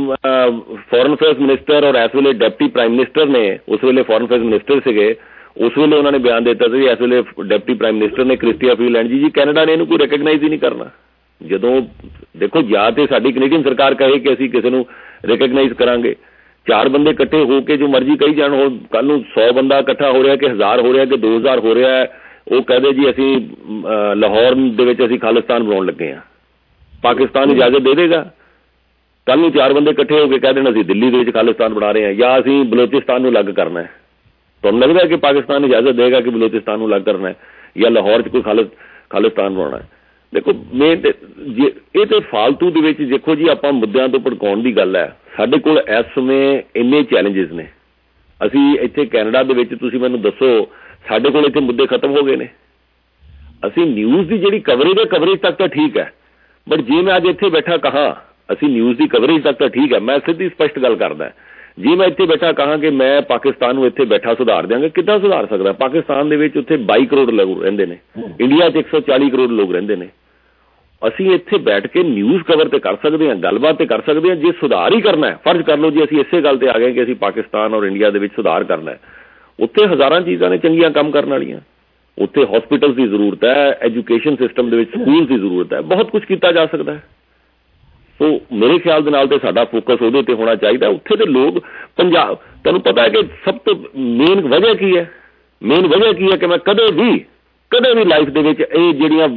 ਫੋਰਨ ਅਫੇਅਰਸ ਮਿਨਿਸਟਰ ਔਰ ਇਸ ਵੇਲੇ ਡਿਪਟੀ ਪ੍ਰਾਈਮ ਮਿਨਿਸਟਰ ਨੇ, ਉਸ ਵੇਲੇ ਫੋਰਨ ਅਫੇਅਰਸ ਮਿਨਿਸਟਰ ਸੀਗੇ, ਉਸ ਵੇਲੇ ਉਹਨਾਂ ਨੇ ਬਿਆਨ ਦਿੱਤਾ ਸੀ, ਇਸ ਵੇਲੇ ਡਿਪਟੀ ਪ੍ਰਾਈਮ ਮਿਨਿਸਟਰ ਨੇ Chrystia Freeland ji ji Canada ਨੇ ਇਹਨੂੰ ਕੋਈ ਰਿਕਗਨਾਈਜ਼ ਹੀ ਨਹੀਂ ਕਰਨਾ। ਜਦੋਂ ਦੇਖੋ ਜਾਂ ਤੇ ਸਾਡੀ ਕੈਨੇਡੀਅਨ ਸਰਕਾਰ ਕਹੇ ਕਿ ਅਸੀਂ ਕਿਸੇ ਨੂੰ ਰਿਕਗਨਾਈਜ਼ ਕਰਾਂਗੇ, ਚਾਰ ਬੰਦੇ ਇਕੱਠੇ ਹੋ ਕੇ ਜੋ ਮਰਜ਼ੀ ਕਹੀ ਜਾਣ, ਹੁਣ ਕੱਲ ਨੂੰ ਸੌ ਬੰਦਾ ਇਕੱਠਾ ਹੋ ਰਿਹਾ ਕਿ ਹਜ਼ਾਰ ਹੋ ਰਿਹਾ ਕਿ ਦੋ ਹਜ਼ਾਰ ਹੋ ਰਿਹਾ ਹੈ, ਉਹ ਕਹਦੇ ਜੀ ਅਸੀਂ ਲਾਹੌਰ ਦੇ ਵਿੱਚ ਅਸੀਂ ਖਾਲਿਸਤਾਨ ਬਣਾਉਣ ਲੱਗੇ ਹਾਂ, ਪਾਕਿਸਤਾਨ ਇਜਾਜ਼ਤ ਦੇ ਦੇਗਾ? ਕੱਲ ਨੂੰ ਚਾਰ ਬੰਦੇ ਇਕੱਠੇ ਹੋ ਕੇ ਕਹਿ ਦੇਣ ਅਸੀਂ ਦਿੱਲੀ ਦੇ ਵਿੱਚ ਖਾਲਿਸਤਾਨ ਬਣਾ ਰਹੇ ਹਾਂ ਜਾਂ ਅਸੀਂ ਬਲੋਚਿਸਤਾਨ ਨੂੰ ਅਲੱਗ ਕਰਨਾ ਹੈ, ਤੁਹਾਨੂੰ ਲੱਗਦਾ ਕਿ ਪਾਕਿਸਤਾਨ ਇਜਾਜ਼ਤ ਦੇਗਾ ਕਿ ਬਲੋਚਿਸਤਾਨ ਨੂੰ ਅਲੱਗ ਕਰਨਾ ਹੈ ਜਾਂ ਲਾਹੌਰ 'ਚ ਕੋਈ ਖਾਲਿਸ ਖਾਲਿਸਤਾਨ ਬਣਾਉਣਾ ਹੈ? ਦੇਖੋ ਮੇਨ ਤੇ ਜੇ ਇਹ ਤੇ ਫਾਲਤੂ ਦੇ ਵਿੱਚ ਦੇਖੋ ਜੀ ਆਪਾਂ ਮੁੱਦਿਆਂ ਤੋਂ ਭੜਕਾਉਣ ਦੀ ਗੱਲ ਹੈ। ਸਾਡੇ ਕੋਲ ਇਸ ਸਮੇਂ ਇੰਨੇ ਚੈਲੰਜਿਸ ਨੇ, ਅਸੀਂ ਇੱਥੇ ਕੈਨੇਡਾ ਦੇ ਵਿੱਚ ਤੁਸੀਂ ਮੈਨੂੰ ਦੱਸੋ ਸਾਡੇ ਕੋਲ ਇੱਥੇ ਮੁੱਦੇ ਖਤਮ ਹੋ ਗਏ ਨੇ। ਅਸੀਂ ਨਿਊਜ਼ ਦੀ ਜਿਹੜੀ ਕਵਰੇਜ ਹੈ, ਕਵਰੇਜ ਤੱਕ ਤਾਂ ਠੀਕ ਹੈ, ਬਟ ਜੇ ਮੈਂ ਅੱਜ ਇੱਥੇ ਬੈਠਾ ਕਹਾਂ ਅਸੀਂ ਨਿਊਜ਼ ਦੀ ਕਵਰੇਜ ਤੱਕ ਤਾਂ ਠੀਕ ਹੈ, ਮੈਂ ਸਿੱਧੀ ਸਪਸ਼ਟ ਗੱਲ ਕਰਦਾ ਜੇ ਮੈਂ ਇੱਥੇ ਬੈਠਾ ਕਹਾਂ ਕਿ ਮੈਂ ਪਾਕਿਸਤਾਨ ਨੂੰ ਇੱਥੇ ਬੈਠਾ ਸੁਧਾਰ ਦਿਆਂਗਾ, ਕਿੱਦਾਂ ਸੁਧਾਰ ਸਕਦਾ? ਪਾਕਿਸਤਾਨ ਦੇ ਵਿੱਚ ਉੱਥੇ ਬਾਈ ਕਰੋੜ ਲੋਕ ਰਹਿੰਦੇ ਨੇ, ਇੰਡੀਆ 'ਚ ਇੱਕ ਸੌ ਚਾਲੀ ਕਰੋੜ ਲੋਕ ਰਹਿੰਦੇ ਨੇ। ਅਸੀਂ ਇੱਥੇ ਬੈਠ ਕੇ ਨਿਊਜ਼ ਕਵਰ ਤੇ ਕਰ ਸਕਦੇ ਹਾਂ, ਗੱਲਬਾਤ ਤੇ ਕਰ ਸਕਦੇ ਹਾਂ। ਜੇ ਸੁਧਾਰ ਹੀ ਕਰਨਾ ਹੈ, ਫਰਜ਼ ਕਰ ਲਓ ਜੀ ਅਸੀਂ ਇਸੇ ਗੱਲ ਤੇ ਆ ਗਏ ਕਿ ਅਸੀਂ ਪਾਕਿਸਤਾਨ ਔਰ ਇੰਡੀਆ ਦੇ ਵਿੱਚ ਸੁਧਾਰ ਕਰਨਾ ਹੈ, ਉੱਥੇ ਹਜ਼ਾਰਾਂ ਚੀਜ਼ਾਂ ਨੇ ਚੰਗੀਆਂ ਕੰਮ ਕਰਨ ਵਾਲੀਆਂ। ਉੱਥੇ ਹਸਪੀਟਲ ਦੀ ਜ਼ਰੂਰਤ ਹੈ, ਐਜੂਕੇਸ਼ਨ ਸਿਸਟਮ ਦੇ ਵਿੱਚ ਸਕੂਲ ਦੀ ਜ਼ਰੂਰਤ ਹੈ, ਬਹੁਤ ਕੁਝ ਕੀਤਾ ਜਾ ਸਕਦਾ ਹੈ। ਸੋ ਮੇਰੇ ਖਿਆਲ ਦੇ ਨਾਲ ਤੇ ਸਾਡਾ ਫੋਕਸ ਉਹਦੇ ਉੱਤੇ ਹੋਣਾ ਚਾਹੀਦਾ। ਉੱਥੇ ਦੇ ਲੋਕ ਪੰਜਾਬ, ਤੁਹਾਨੂੰ ਪਤਾ ਹੈ ਕਿ ਸਭ ਤੋਂ ਮੇਨ ਵਜ੍ਹਾ ਕੀ ਹੈ? ਮੇਨ ਵਜ੍ਹਾ ਕੀ ਹੈ ਕਿ ਮੈਂ ਕਦੇ ਵੀ ਕਦੇ ਵੀ ਲਾਈਫ ਦੇ ਵਿੱਚ ਇਹ ਜਿਹੜੀਆਂ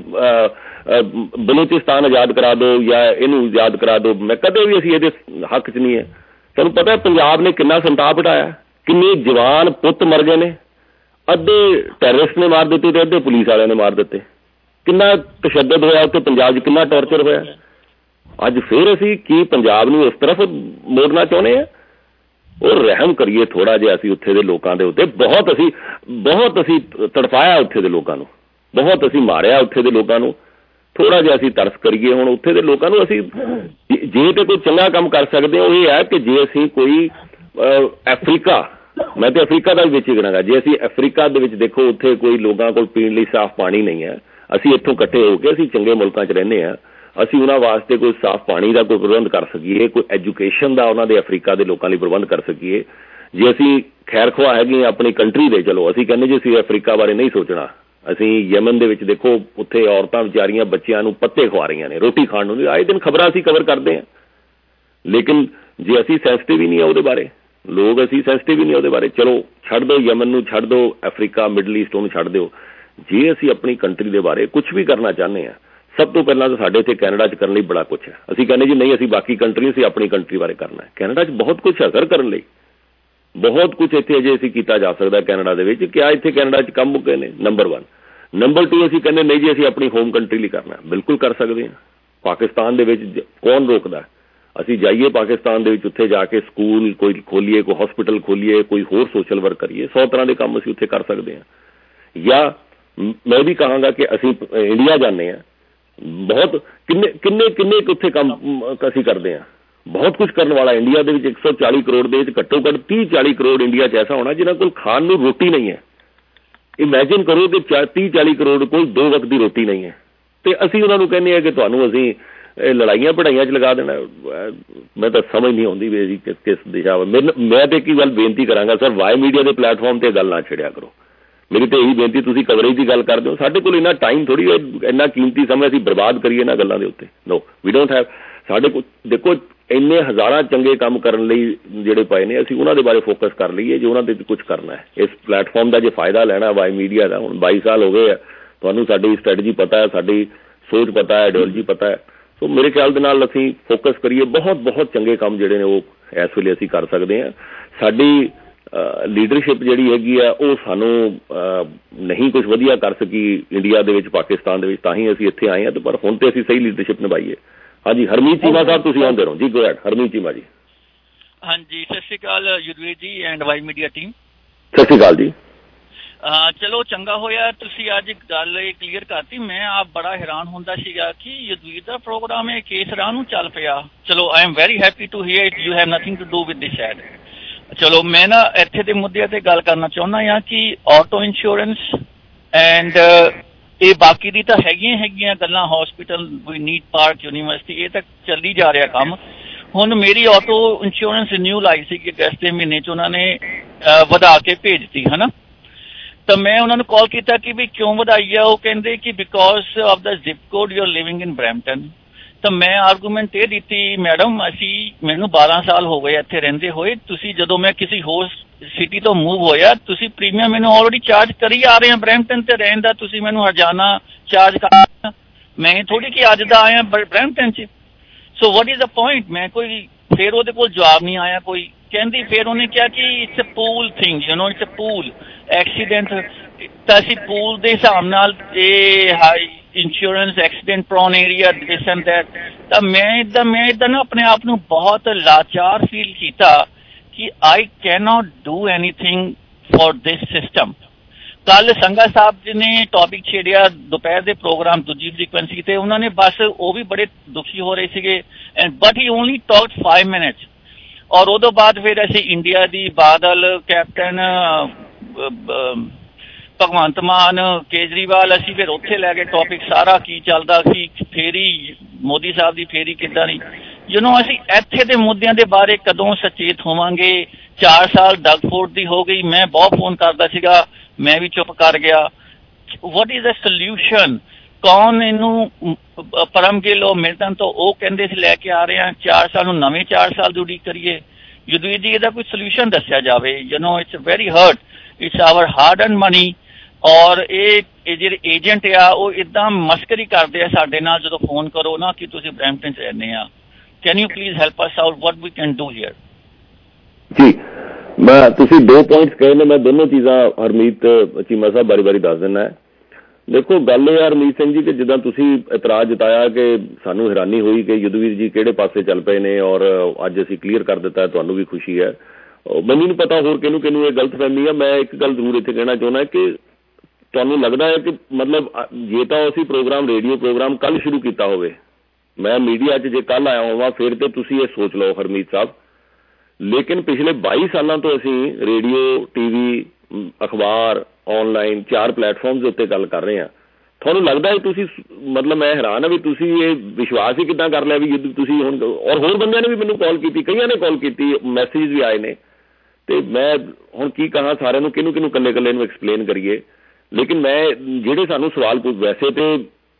ਬਲੋਚਿਸਤਾਨ ਆਜ਼ਾਦ ਕਰਾ ਦਿਓ ਜਾਂ ਇਹਨੂੰ ਆਜ਼ਾਦ ਕਰਾ ਦਿਓ, ਮੈਂ ਕਦੇ ਵੀ ਅਸੀਂ ਇਹਦੇ ਹੱਕ 'ਚ ਨਹੀਂ ਹੈ। ਤੁਹਾਨੂੰ ਪਤਾ ਪੰਜਾਬ ਨੇ ਕਿੰਨਾ ਸੰਤਾਪ ਹਟਾਇਆ, ਕਿੰਨੇ ਜਵਾਨ ਪੁੱਤ ਮਰ ਗਏ ਨੇ, ਅੱਧੇ ਟੈਰਰਿਸਟ ਨੇ ਮਾਰ ਦਿੱਤੇ ਤੇ ਅੱਧੇ ਪੁਲਿਸ ਵਾਲਿਆਂ ਨੇ ਮਾਰ ਦਿੱਤੇ। ਕਿੰਨਾ ਤਸ਼ੱਦਦ ਹੋਇਆ ਉੱਥੇ ਪੰਜਾਬ 'ਚ, ਕਿੰਨਾ ਟੌਰਚਰ ਹੋਇਆ। ਅੱਜ ਫਿਰ ਅਸੀਂ ਕੀ ਪੰਜਾਬ ਨੂੰ ਇਸ ਤਰਫ ਮੋੜਨਾ ਚਾਹੁੰਦੇ ਹਾਂ? ਉਹ ਰਹਿਮ ਕਰੀਏ ਥੋੜ੍ਹਾ ਜਿਹਾ ਅਸੀਂ ਉੱਥੇ ਦੇ ਲੋਕਾਂ ਦੇ ਉੱਤੇ। ਬਹੁਤ ਅਸੀਂ ਬਹੁਤ ਅਸੀਂ ਤੜਫਾਇਆ ਉੱਥੇ ਦੇ ਲੋਕਾਂ ਨੂੰ, ਬਹੁਤ ਅਸੀਂ ਮਾਰਿਆ ਉੱਥੇ ਦੇ ਲੋਕਾਂ ਨੂੰ। ਥੋੜ੍ਹਾ ਜਿਹਾ ਅਸੀਂ ਤਰਸ ਕਰੀਏ ਹੁਣ ਉੱਥੇ ਦੇ ਲੋਕਾਂ ਨੂੰ। ਅਸੀਂ ਜੇ ਤੇ ਕੋਈ ਚੰਗਾ ਕੰਮ ਕਰ ਸਕਦੇ ਹਾਂ ਉਹ ਇਹ ਹੈ ਕਿ ਜੇ ਅਸੀਂ ਕੋਈ ਅਫਰੀਕਾ, ਮੈਂ ਤੇ ਅਫਰੀਕਾ ਦਾ ਵੀ ਵਿੱਚ ਹੀ ਕਰਾਂਗਾ, ਜੇ ਅਸੀਂ ਅਫਰੀਕਾ ਦੇ ਵਿੱਚ ਦੇਖੋ ਉੱਥੇ ਕੋਈ ਲੋਕਾਂ ਕੋਲ ਪੀਣ ਲਈ ਸਾਫ਼ ਪਾਣੀ ਨਹੀਂ ਹੈ, ਅਸੀਂ ਇੱਥੋਂ ਇਕੱਠੇ ਹੋ ਕੇ ਅਸੀਂ ਚੰਗੇ ਮੁਲਕਾਂ 'ਚ ਰਹਿੰਦੇ ਹਾਂ, ਅਸੀਂ ਉਹਨਾਂ ਵਾਸਤੇ ਕੋਈ ਸਾਫ਼ ਪਾਣੀ ਦਾ ਕੋਈ ਪ੍ਰਬੰਧ ਕਰ ਸਕੀਏ, ਕੋਈ ਐਜੂਕੇਸ਼ਨ ਦਾ ਉਹਨਾਂ ਦੇ ਅਫਰੀਕਾ ਦੇ ਲੋਕਾਂ ਲਈ ਪ੍ਰਬੰਧ ਕਰ ਸਕੀਏ। ਜੇ ਅਸੀਂ ਖੈਰ ਖੁਆਹ ਹੈਗੇ ਆਪਣੀ ਕੰਟਰੀ ਦੇ, ਚਲੋ ਅਸੀਂ ਕਹਿੰਦੇ ਜੇ ਅਸੀਂ ਅਫਰੀਕਾ ਬਾਰੇ ਨਹੀਂ ਸੋਚਣਾ। ਅਸੀਂ ਯਮਨ ਦੇ ਵਿੱਚ ਦੇਖੋ ਉੱਥੇ ਔਰਤਾਂ ਵਿਚਾਰੀਆਂ ਬੱਚਿਆਂ ਨੂੰ ਪੱਤੇ ਖਵਾ ਰਹੀਆਂ ਨੇ, ਰੋਟੀ ਖਾਣ ਨੂੰ। ਆਏ ਦਿਨ ਖਬਰਾਂ ਅਸੀਂ ਕਵਰ ਕਰਦੇ ਹਾਂ, ਲੇਕਿਨ ਜੇ ਅਸੀਂ ਸੈਂਸਿਟਿਵ ਹੀ ਨਹੀਂ ਆ ਉਹਦੇ ਬਾਰੇ, ਲੋਕ ਅਸੀਂ ਸੈਂਸਿਟਿਵ ਹੀ ਨਹੀਂ ਉਹਦੇ ਬਾਰੇ। ਚਲੋ ਛੱਡ ਦਿਓ ਯਮਨ ਨੂੰ, ਛੱਡ ਦਿਓ ਅਫਰੀਕਾ, ਮਿਡਲ ਈਸਟ, ਉਹਨੂੰ ਛੱਡ ਦਿਓ। ਜੇ ਅਸੀਂ ਆਪਣੀ ਕੰਟਰੀ ਦੇ ਬਾਰੇ ਕੁਛ ਵੀ ਕਰਨਾ ਚਾਹੁੰਦੇ ਹਾਂ, ਸਭ ਤੋਂ ਪਹਿਲਾਂ ਤਾਂ ਸਾਡੇ ਇੱਥੇ ਕੈਨੇਡਾ 'ਚ ਕਰਨ ਲਈ ਬੜਾ ਕੁਛ ਹੈ। ਅਸੀਂ ਕਹਿੰਦੇ ਜੀ ਨਹੀਂ, ਅਸੀਂ ਬਾਕੀ ਕੰਟਰੀ, ਅਸੀਂ ਆਪਣੀ ਕੰਟਰੀ ਬਾਰੇ ਕਰਨਾ ਹੈ। ਕੈਨੇਡਾ 'ਚ ਬਹੁਤ ਕੁਛ ਹੈ ਸਰ ਕਰਨ ਲਈ, ਬਹੁਤ ਕੁਛ ਇੱਥੇ ਅਜੇ ਅਸੀਂ ਕੀਤਾ ਜਾ ਸਕਦਾ ਕੈਨੇਡਾ ਦੇ ਵਿੱਚ। ਕਿਆ ਇੱਥੇ ਕੈਨੇਡਾ 'ਚ ਕੰਮ ਮੁੱਕੇ ਨੇ? Number one. ਨੰਬਰ ਟੂ, ਅਸੀਂ ਕਹਿੰਦੇ ਨਹੀਂ ਜੀ ਅਸੀਂ ਆਪਣੀ ਹੋਮ ਕੰਟਰੀ ਲਈ ਕਰਨਾ। ਬਿਲਕੁਲ ਕਰ ਸਕਦੇ ਹਾਂ। ਪਾਕਿਸਤਾਨ ਦੇ ਵਿੱਚ ਕੌਣ ਰੋਕਦਾ? ਅਸੀਂ ਜਾਈਏ ਪਾਕਿਸਤਾਨ ਦੇ ਵਿੱਚ, ਉੱਥੇ ਜਾ ਕੇ ਸਕੂਲ ਕੋਈ ਖੋਲੀਏ, ਕੋਈ ਹਸਪੀਟਲ ਖੋਲੀਏ, ਕੋਈ ਹੋਰ ਸੋਸ਼ਲ ਵਰਕ ਕਰੀਏ। ਸੌ ਤਰ੍ਹਾਂ ਦੇ ਕੰਮ ਅਸੀਂ ਉੱਥੇ ਕਰ ਸਕਦੇ ਹਾਂ। ਜਾਂ ਮੈਂ ਵੀ ਕਹਾਂਗਾ ਕਿ ਅਸੀਂ ਇੰਡੀਆ ਜਾਂਦੇ ਹਾਂ, ਬਹੁਤ ਕਿੰਨੇ ਕਿੰਨੇ ਕਿੰਨੇ ਉੱਥੇ ਕੰਮ ਅਸੀਂ ਕਰਦੇ ਹਾਂ। ਬਹੁਤ ਕੁਝ ਕਰਨ ਵਾਲਾ ਇੰਡੀਆ ਦੇ ਵਿੱਚ। ਇੱਕ ਸੌ ਚਾਲੀ ਕਰੋੜ ਦੇ ਵਿੱਚ ਘੱਟੋ ਘੱਟ ਤੀਹ ਚਾਲੀ ਕਰੋੜ ਇੰਡੀਆ 'ਚ ਐਸਾ ਹੋਣਾ ਜਿਹਨਾਂ ਕੋਲ ਖਾਣ ਨੂੰ ਰੋਟੀ ਨਹੀਂ ਹੈ। ਇਮੈਜਿਨ ਕਰੋ ਕਿ ਤੀਹ ਚਾਲੀ ਕਰੋੜ ਕੋਲ ਦੋ ਵਕਤ ਦੀ ਰੋਟੀ ਨਹੀਂ ਹੈ, ਤੇ ਅਸੀਂ ਉਹਨਾਂ ਨੂੰ ਕਹਿੰਦੇ ਹਾਂ ਕਿ ਤੁਹਾਨੂੰ ਅਸੀਂ ਲੜਾਈਆਂ ਪੜਾਈਆਂ 'ਚ ਲਗਾ ਦੇਣਾ। ਮੈਂ ਤਾਂ ਸਮਝ ਨਹੀਂ ਆਉਂਦੀ ਵੀ ਜੀ ਕਿਸ ਦਿਸ਼ਾ। ਮੈਂ ਤਾਂ ਇੱਕ ਗੱਲ ਬੇਨਤੀ ਕਰਾਂਗਾ ਸਰ, ਵਾਈ ਮੀਡੀਆ ਦੇ ਪਲੇਟਫਾਰਮ 'ਤੇ ਗੱਲ ਨਾ ਛੇੜਿਆ ਕਰੋ। ਮੇਰੀ ਤਾਂ ਇਹੀ ਬੇਨਤੀ, ਤੁਸੀਂ ਕਵਰੇਜ ਦੀ ਗੱਲ ਕਰਦੇ ਹੋ, ਸਾਡੇ ਕੋਲ ਇੰਨਾ ਟਾਈਮ ਥੋੜ੍ਹੀ ਹੈ, ਇੰਨਾ ਕੀਮਤੀ ਸਮੇਂ ਅਸੀਂ ਬਰਬਾਦ ਕਰੀਏ ਇਹਨਾਂ ਗੱਲਾਂ ਦੇ ਉੱਤੇ। No, we don't have. ਸਾਡੇ ਕੋਲ ਦੇਖੋ ਇੰਨੇ ਹਜ਼ਾਰਾਂ ਚੰਗੇ ਕੰਮ ਕਰਨ ਲਈ ਜਿਹੜੇ ਪਏ ਨੇ, ਅਸੀਂ ਉਹਨਾਂ ਦੇ ਬਾਰੇ ਫੋਕਸ ਕਰ ਲਈਏ ਜੇ ਉਹਨਾਂ ਦੇ ਕੁਝ ਕਰਨਾ ਹੈ। ਇਸ ਪਲੇਟਫਾਰਮ ਦਾ ਜੇ ਫਾਇਦਾ ਲੈਣਾ ਵਾਈ ਮੀਡੀਆ ਦਾ, ਹੁਣ ਬਾਈ ਸਾਲ ਹੋ ਗਏ ਆ, ਤੁਹਾਨੂੰ ਸਾਡੀ ਸਟ੍ਰੈਟਜੀ ਪਤਾ ਹੈ, ਸਾਡੀ ਸੋਚ ਪਤਾ ਹੈ, ਆਈਡੀਓਲੋਜੀ ਪਤਾ ਹੈ। ਸੋ ਮੇਰੇ ਖਿਆਲ ਦੇ ਨਾਲ ਅਸੀਂ ਫੋਕਸ ਕਰੀਏ। ਬਹੁਤ ਬਹੁਤ ਚੰਗੇ ਕੰਮ ਜਿਹੜੇ ਨੇ ਉਹ ਇਸ ਵੇਲੇ ਅਸੀਂ ਕਰ ਸਕਦੇ ਹਾਂ। ਸਾਡੀ ਲੀਡਰਸ਼ਿਪ ਜਿਹੜੀ ਹੈਗੀ ਆ ਉਹ ਸਾਨੂੰ ਨਹੀਂ ਕੁਝ ਵਧੀਆ ਕਰ ਸਕੀ ਇੰਡੀਆ ਦੇ ਵਿੱਚ, ਪਾਕਿਸਤਾਨ ਦੇ ਵਿੱਚ, ਤਾਂ ਹੀ ਅਸੀਂ ਇੱਥੇ ਆਏ ਹਾਂ। ਤੇ ਪਰ ਹੁਣ ਤੇ ਅਸੀਂ ਸਹੀ ਲੀਡਰਸ਼ਿਪ ਨਿਭਾਈਏ। ਹਾਂਜੀ, ਹਰਮੀਤ ਚੀਮਾ ਸਾਹਿਬ ਤੁਸੀਂ ਆਉਂਦੇ ਰਹੋ ਜੀ। ਗੋ ਹੈਡ ਹਰਮੀਤ ਚੀਮਾ ਜੀ। ਹਾਂਜੀ, ਸਤਿ ਸ਼੍ਰੀ ਅਕਾਲ ਯੁਧਵੀਰ ਜੀ ਐਂਡ ਵਾਈ ਮੀਡੀਆ ਟੀਮ। ਸਤਿ ਸ਼੍ਰੀ ਅਕਾਲ ਜੀ। ਚਲੋ ਚੰਗਾ ਹੋਇਆ ਤੁਸੀਂ ਅੱਜ ਗੱਲ ਇਹ ਕਲੀਅਰ ਕਰਤੀ। ਮੈਂ ਆਪ ਬੜਾ ਹੈਰਾਨ ਹੁੰਦਾ ਸੀਗਾ ਕਿ ਯੁਧਵੀਰ ਦਾ ਪ੍ਰੋਗਰਾਮ ਇਹ ਕੇਸ ਰਾਹ ਨੂੰ ਚੱਲ ਪਿਆ। ਚਲੋ I am very happy to hear it you have nothing to do with this ad. ਚਲੋ ਮੈਂ ਨਾ ਇੱਥੇ ਦੇ ਮੁੱਦਿਆਂ ਤੇ ਗੱਲ ਕਰਨਾ ਚਾਹੁੰਦਾ ਹਾਂ ਕਿ ਆਟੋ ਇੰਸ਼ੋਰੈਂਸ ਐਂਡ ਇਹ ਬਾਕੀ ਦੀ ਤਾਂ ਹੈਗੀਆਂ ਹੈਗੀਆਂ ਗੱਲਾਂ, ਹਸਪੀਟਲ, ਕੋਈ ਨੀਟ ਪਾਰਕ, ਯੂਨੀਵਰਸਿਟੀ, ਇਹ ਤਾਂ ਚੱਲੀ ਜਾ ਰਿਹਾ ਕੰਮ। ਹੁਣ ਮੇਰੀ ਆਟੋ ਇੰਸ਼ੋਰੈਂਸ ਰਿਨਿਊਲ ਆਈ ਸੀ ਕਿ ਅਗਸਤ ਦੇ ਮਹੀਨੇ 'ਚ ਉਹਨਾਂ ਨੇ ਵਧਾ ਕੇ ਭੇਜਤੀ ਹੈ ਨਾ। ਤਾਂ ਮੈਂ ਉਹਨਾਂ ਨੂੰ ਕਾਲ ਕੀਤਾ ਕਿ ਵੀ ਕਿਉਂ ਵਧਾਈ ਆ। ਉਹ ਕਹਿੰਦੇ ਕਿ because of the zip code you are living in Brampton. ਤਾਂ ਮੈਂ ਆਰਗੂਮੈਂਟ ਇਹ ਦਿੱਤੀ, ਮੈਡਮ ਅਸੀਂ ਮੈਨੂੰ ਬਾਰਾਂ ਸਾਲ ਹੋ ਗਏ ਇੱਥੇ ਰਹਿੰਦੇ ਹੋਏ, ਤੁਸੀਂ ਜਦੋਂ ਮੈਂ ਕਿਸੇ ਹੋਰ ਸਿਟੀ ਤੋਂ ਮੂਵ ਹੋਇਆ ਤੁਸੀਂ ਪ੍ਰੀਮੀਅਮ ਮੈਨੂੰ ਆਲਰੇਡੀ ਚਾਰਜ ਕਰੀ ਆ ਰਹੇ ਆ ਬਰੈਂਪਟਨ ਤੇ ਰਹਿਣ ਦਾ, ਤੁਸੀਂ ਮੈਨੂੰ ਹਰਜਾਨਾ ਚਾਰਜ ਕਰ। ਮੈਂ ਥੋੜੀ ਕਿ ਅੱਜ ਦਾ ਆਇਆ ਬਰੈਂਪਟਨ 'ਚ। So what is the point? ਮੈਂ ਕੋਈ ਫਿਰ ਉਹਦੇ ਕੋਲ ਜਵਾਬ ਨਹੀਂ ਆਇਆ ਕੋਈ। ਕਹਿੰਦੀ ਫਿਰ ਉਹਨੇ ਕਿਹਾ ਕਿ it's a pool thing, you know, it's a pool accident. ਤਾਂ ਅਸੀਂ ਪੂਲ ਦੇ ਹਿਸਾਬ ਨਾਲ ਇਹ high insurance accident prone area this and that. ਤਾਂ ਮੈਂ ਇੱਦਾਂ ਮੈਂ ਇੱਦਾਂ ਨਾ ਆਪਣੇ ਆਪ ਨੂੰ ਬਹੁਤ ਲਾਚਾਰ ਫੀਲ ਕੀਤਾ ਕਿ I can not do anything for this system. ਕੱਲ ਸੰਘਾ ਸਾਹਿਬ ਜੀ ਨੇ ਟੌਪਿਕ ਛੇੜਿਆ ਦੁਪਹਿਰ ਦੇ ਪ੍ਰੋਗਰਾਮ ਦੂਜੀ ਫ੍ਰੀਕੁਐਂਸੀ ਤੇ, ਉਹਨਾਂ ਨੇ ਬਸ ਉਹ ਵੀ ਬੜੇ ਦੁਖੀ ਹੋ ਰਹੇ ਸੀਗੇ and but he only talked five minutes. ਔਰ ਉਹਦੋਂ ਬਾਅਦ ਫਿਰ ਅਸੀਂ ਇੰਡੀਆ ਦੀ ਬਾਦਲ ਕੈਪਟਨ ਭਗਵੰਤ ਮਾਨ ਕੇਜਰੀਵਾਲ ਅਸੀਂ ਫਿਰ ਉੱਥੇ ਲੈ ਕੇ ਟੌਪਿਕ ਸਾਰਾ ਕੀ ਚੱਲਦਾ ਸੀ, ਫੇਰੀ ਮੋਦੀ ਸਾਹਿਬ ਦੀ ਫੇਰੀ ਕਿੱਦਾਂ ਦੀ, ਯੂ ਨੋ ਅਸੀਂ ਇੱਥੇ ਦੇ ਮੁੱਦਿਆਂ ਦੇ ਬਾਰੇ ਕਦੋਂ ਸੁਚੇਤ ਹੋਵਾਂਗੇ। ਚਾਰ ਸਾਲ ਡਗਫੋਰਡ ਦੀ ਹੋ ਗਈ, ਮੈਂ ਬਹੁਤ ਫੋਨ ਕਰਦਾ ਸੀਗਾ, ਮੈਂ ਵੀ ਚੁੱਪ ਕਰ ਗਿਆ। What is the solution? ਕੌਣ ਇਹਨੂੰ ਪਰਮ ਗਿੱਲ ਉਹ ਮਿਲਟਨ ਤੋਂ ਉਹ ਕਹਿੰਦੇ ਸੀ ਲੈ ਕੇ ਆ ਰਹੇ ਆ, ਚਾਰ ਸਾਲ ਨੂੰ ਨਵੇਂ ਚਾਰ ਸਾਲ ਦੀ ਉਡੀਕ ਕਰੀਏ। ਯੁਧਵੀਰ ਜੀ ਇਹਦਾ ਕੋਈ ਸੋਲਿਊਸ਼ਨ ਦੱਸਿਆ ਜਾਵੇ। You know it's very hurt, it's our hard and money. ਔਰ ਇਹ ਇਹ ਜਿਹੜੇ ਏਜੰਟ ਆ ਉਹ ਇੱਦਾਂ ਮਸਕਰੀ ਕਰਦੇ ਆ ਸਾਡੇ ਨਾਲ ਜਦੋਂ ਫੋਨ ਕਰੋ ਨਾ ਕਿ ਤੁਸੀਂ ਬਰੈਂਪਟਨ 'ਚ ਰਹਿੰਦੇ ਆ। Can you please help us out what we can do here? ਜੀ ਮੈਂ ਤੁਸੀਂ ਦੋ ਪੁਆਇੰਟਸ ਕਹੇ ਨੇ, ਮੈਂ ਦੋਨੋਂ ਚੀਜ਼ਾਂ ਹਰਮੀਤ ਚੀਮਾ ਸਾਹਿਬ ਬਾਰੀ ਬਾਰੀ ਦੱਸ ਦਿੰਦਾ। ਦੇਖੋ ਗੱਲ ਇਹ ਆ ਹਰਮੀਤ ਸਿੰਘ ਜੀ ਕਿ ਜਿੱਦਾਂ ਤੁਸੀਂ ਇਤਰਾਜ਼ ਜਤਾਇਆ ਕਿ ਸਾਨੂੰ ਹੈਰਾਨੀ ਹੋਈ ਕਿ ਯੁਧਵੀਰ ਜੀ ਕਿਹੜੇ ਪਾਸੇ ਚੱਲ ਪਏ ਨੇ, ਔਰ ਅੱਜ ਅਸੀਂ ਕਲੀਅਰ ਕਰ ਦਿੱਤਾ, ਤੁਹਾਨੂੰ ਵੀ ਖੁਸ਼ੀ ਹੈ। ਮੈਨੂੰ ਨਹੀਂ ਪਤਾ ਹੋਰ ਕਿਹਨੂੰ ਕਿਹਨੂੰ ਇਹ ਗਲਤ ਫਹਿਮੀ ਆ। ਮੈਂ ਇੱਕ ਗੱਲ ਜ਼ਰੂਰ ਇੱਥੇ ਕਹਿਣਾ ਚਾਹੁੰਦਾ ਕਿ ਤੁਹਾਨੂੰ ਲੱਗਦਾ ਹੈ ਕਿ ਮਤਲਬ ਜੇ ਤਾਂ ਅਸੀਂ ਪ੍ਰੋਗਰਾਮ ਰੇਡੀਓ ਪ੍ਰੋਗਰਾਮ ਕੱਲ੍ਹ ਸ਼ੁਰੂ ਕੀਤਾ ਹੋਵੇ, ਮੈਂ ਮੀਡੀਆ 'ਚ ਜੇ ਕੱਲ੍ਹ ਆਇਆ ਹੋਵਾਂ ਫਿਰ ਤਾਂ ਤੁਸੀਂ ਇਹ ਸੋਚ ਲਓ ਹਰਮੀਤ ਸਾਹਿਬ। ਲੇਕਿਨ ਪਿਛਲੇ ਬਾਈ ਸਾਲਾਂ ਤੋਂ ਅਸੀਂ ਰੇਡੀਓ, ਟੀ ਵੀ, ਅਖਬਾਰ, ਔਨਲਾਈਨ ਚਾਰ ਪਲੇਟਫਾਰਮਸ ਦੇ ਉੱਤੇ ਗੱਲ ਕਰ ਰਹੇ ਹਾਂ। ਤੁਹਾਨੂੰ ਲੱਗਦਾ ਹੈ ਤੁਸੀਂ ਮਤਲਬ ਮੈਂ ਹੈਰਾਨ ਹਾਂ ਵੀ ਤੁਸੀਂ ਇਹ ਵਿਸ਼ਵਾਸ ਹੀ ਕਿੱਦਾਂ ਕਰ ਲਿਆ ਵੀ ਤੁਸੀਂ ਹੁਣ, ਔਰ ਹੋਰ ਬੰਦਿਆਂ ਨੇ ਵੀ ਮੈਨੂੰ ਕਾਲ ਕੀਤੀ, ਕਈਆਂ ਨੇ ਕਾਲ ਕੀਤੀ, ਮੈਸੇਜ ਵੀ ਆਏ ਨੇ, ਅਤੇ ਮੈਂ ਹੁਣ ਕੀ ਕਹਾਂ ਸਾਰਿਆਂ ਨੂੰ, ਕਿਹਨੂੰ ਕਿਹਨੂੰ ਇਕੱਲੇ ਇਕੱਲੇ ਨੂੰ ਐਕਸਪਲੇਨ ਕਰੀਏ। ਲੇਕਿਨ ਮੈਂ ਜਿਹੜੇ ਸਾਨੂੰ ਸਵਾਲ ਪੁੱਛ, ਵੈਸੇ ਤਾਂ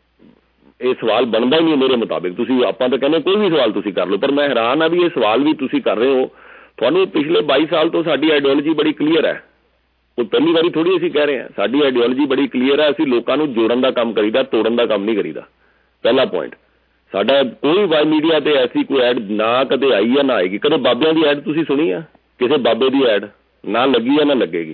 ਇਹ ਸਵਾਲ ਬਣਦਾ ਹੀ ਨਹੀਂ ਮੇਰੇ ਮੁਤਾਬਿਕ। ਤੁਸੀਂ ਆਪਾਂ ਤਾਂ ਕਹਿੰਦੇ ਕੋਈ ਵੀ ਸਵਾਲ ਤੁਸੀਂ ਕਰ ਲਓ, ਪਰ ਮੈਂ ਹੈਰਾਨ ਆ ਵੀ ਇਹ ਸਵਾਲ ਵੀ ਤੁਸੀਂ ਕਰ ਰਹੇ ਹੋ। ਤੁਹਾਨੂੰ ਪਿਛਲੇ ਬਾਈ ਸਾਲ ਤੋਂ ਸਾਡੀ ਆਈਡੀਓਲੋਜੀ ਬੜੀ ਕਲੀਅਰ ਹੈ। ਉਹ ਪਹਿਲੀ ਵਾਰੀ ਥੋੜ੍ਹੀ ਅਸੀਂ ਕਹਿ ਰਹੇ ਹਾਂ, ਸਾਡੀ ਆਈਡੀਓਲੋਜੀ ਬੜੀ ਕਲੀਅਰ ਹੈ। ਅਸੀਂ ਲੋਕਾਂ ਨੂੰ ਜੋੜਨ ਦਾ ਕੰਮ ਕਰੀਦਾ, ਤੋੜਨ ਦਾ ਕੰਮ ਨਹੀਂ ਕਰੀਦਾ। ਪਹਿਲਾ ਪੁਆਇੰਟ ਸਾਡਾ ਕੋਈ ਵਾਈ ਮੀਡੀਆ 'ਤੇ ਐਸੀ ਕੋਈ ਐਡ ਨਾ ਕਦੇ ਆਈ ਆ ਨਾ ਆਏਗੀ। ਕਦੇ ਬਾਬਿਆਂ ਦੀ ਐਡ ਤੁਸੀਂ ਸੁਣੀ ਆ? ਕਿਸੇ ਬਾਬੇ ਦੀ ਐਡ ਨਾ ਲੱਗੀ ਆ ਨਾ ਲੱਗੇਗੀ,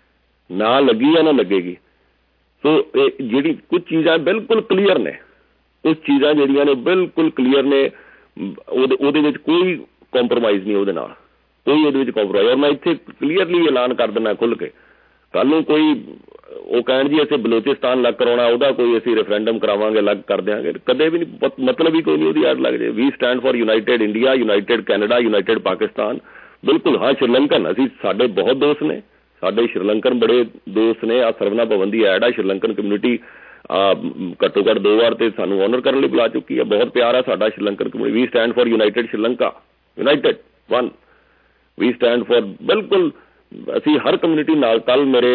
ਨਾ ਲੱਗੀ ਆ ਨਾ ਲੱਗੇਗੀ। ਸੋ ਇਹ ਜਿਹੜੀ ਕੁਝ ਚੀਜ਼ਾਂ ਬਿਲਕੁਲ ਕਲੀਅਰ ਨੇ, ਕੁਝ ਚੀਜ਼ਾਂ ਜਿਹੜੀਆਂ ਨੇ ਬਿਲਕੁਲ ਕਲੀਅਰ ਨੇ, ਉਹਦੇ ਉਹਦੇ ਵਿੱਚ ਕੋਈ ਕੰਪਰੋਮਾਈਜ਼ ਨਹੀਂ, ਉਹਦੇ ਨਾਲ ਕੋਈ ਉਹਦੇ ਵਿੱਚ ਕੰਪਰੋਮਾਈਜ਼। ਔਰ ਮੈਂ ਇੱਥੇ ਕਲੀਅਰਲੀ ਐਲਾਨ ਕਰ ਦਿੰਦਾ ਖੁੱਲ੍ਹ ਕੇ, ਕੱਲ੍ਹ ਨੂੰ ਕੋਈ ਉਹ ਕਹਿਣ ਜੀ ਅਸੀਂ ਬਲੋਚਿਸਤਾਨ ਅਲੱਗ ਕਰਾਉਣਾ, ਉਹਦਾ ਕੋਈ ਅਸੀਂ ਰੈਫਰੈਂਡਮ ਕਰਾਵਾਂਗੇ, ਅਲੱਗ ਕਰ ਦਿਆਂਗੇ, ਕਦੇ ਵੀ ਨਹੀਂ, ਮਤਲਬ ਹੀ ਕੋਈ ਨਹੀਂ ਉਹਦੀ ਐਡ ਲੱਗ ਜਾਏ। We stand for united India, united Canada, united Pakistan. ਬਿਲਕੁਲ ਹਾਂ, ਸ਼੍ਰੀਲੰਕਨ ਅਸੀਂ ਸਾਡੇ ਬਹੁਤ ਦੋਸਤ ਨੇ, ਸਾਡੇ ਸ਼੍ਰੀਲੰਕਨ ਬੜੇ ਦੋਸਤ ਨੇ। ਆ ਸਰਵਨਾ ਭਵਨ ਦੀ ਐਡ ਆ, ਸ਼੍ਰੀਲੰਕਨ ਕਮਿਊਨਿਟੀ ਘੱਟੋ ਘੱਟ ਦੋ ਵਾਰ ਤੇ ਸਾਨੂੰ ਆਨਰ ਕਰਨ ਲਈ ਬੁਲਾ ਚੁੱਕੀ ਹੈ। ਬਹੁਤ ਪਿਆਰ ਆ ਸਾਡਾ Sri Lankan community. We stand for united Sri Lanka, united one. We stand for ਬਿਲਕੁਲ ਅਸੀਂ ਹਰ ਕਮਿਊਨਿਟੀ ਨਾਲ। ਕੱਲ੍ਹ ਮੇਰੇ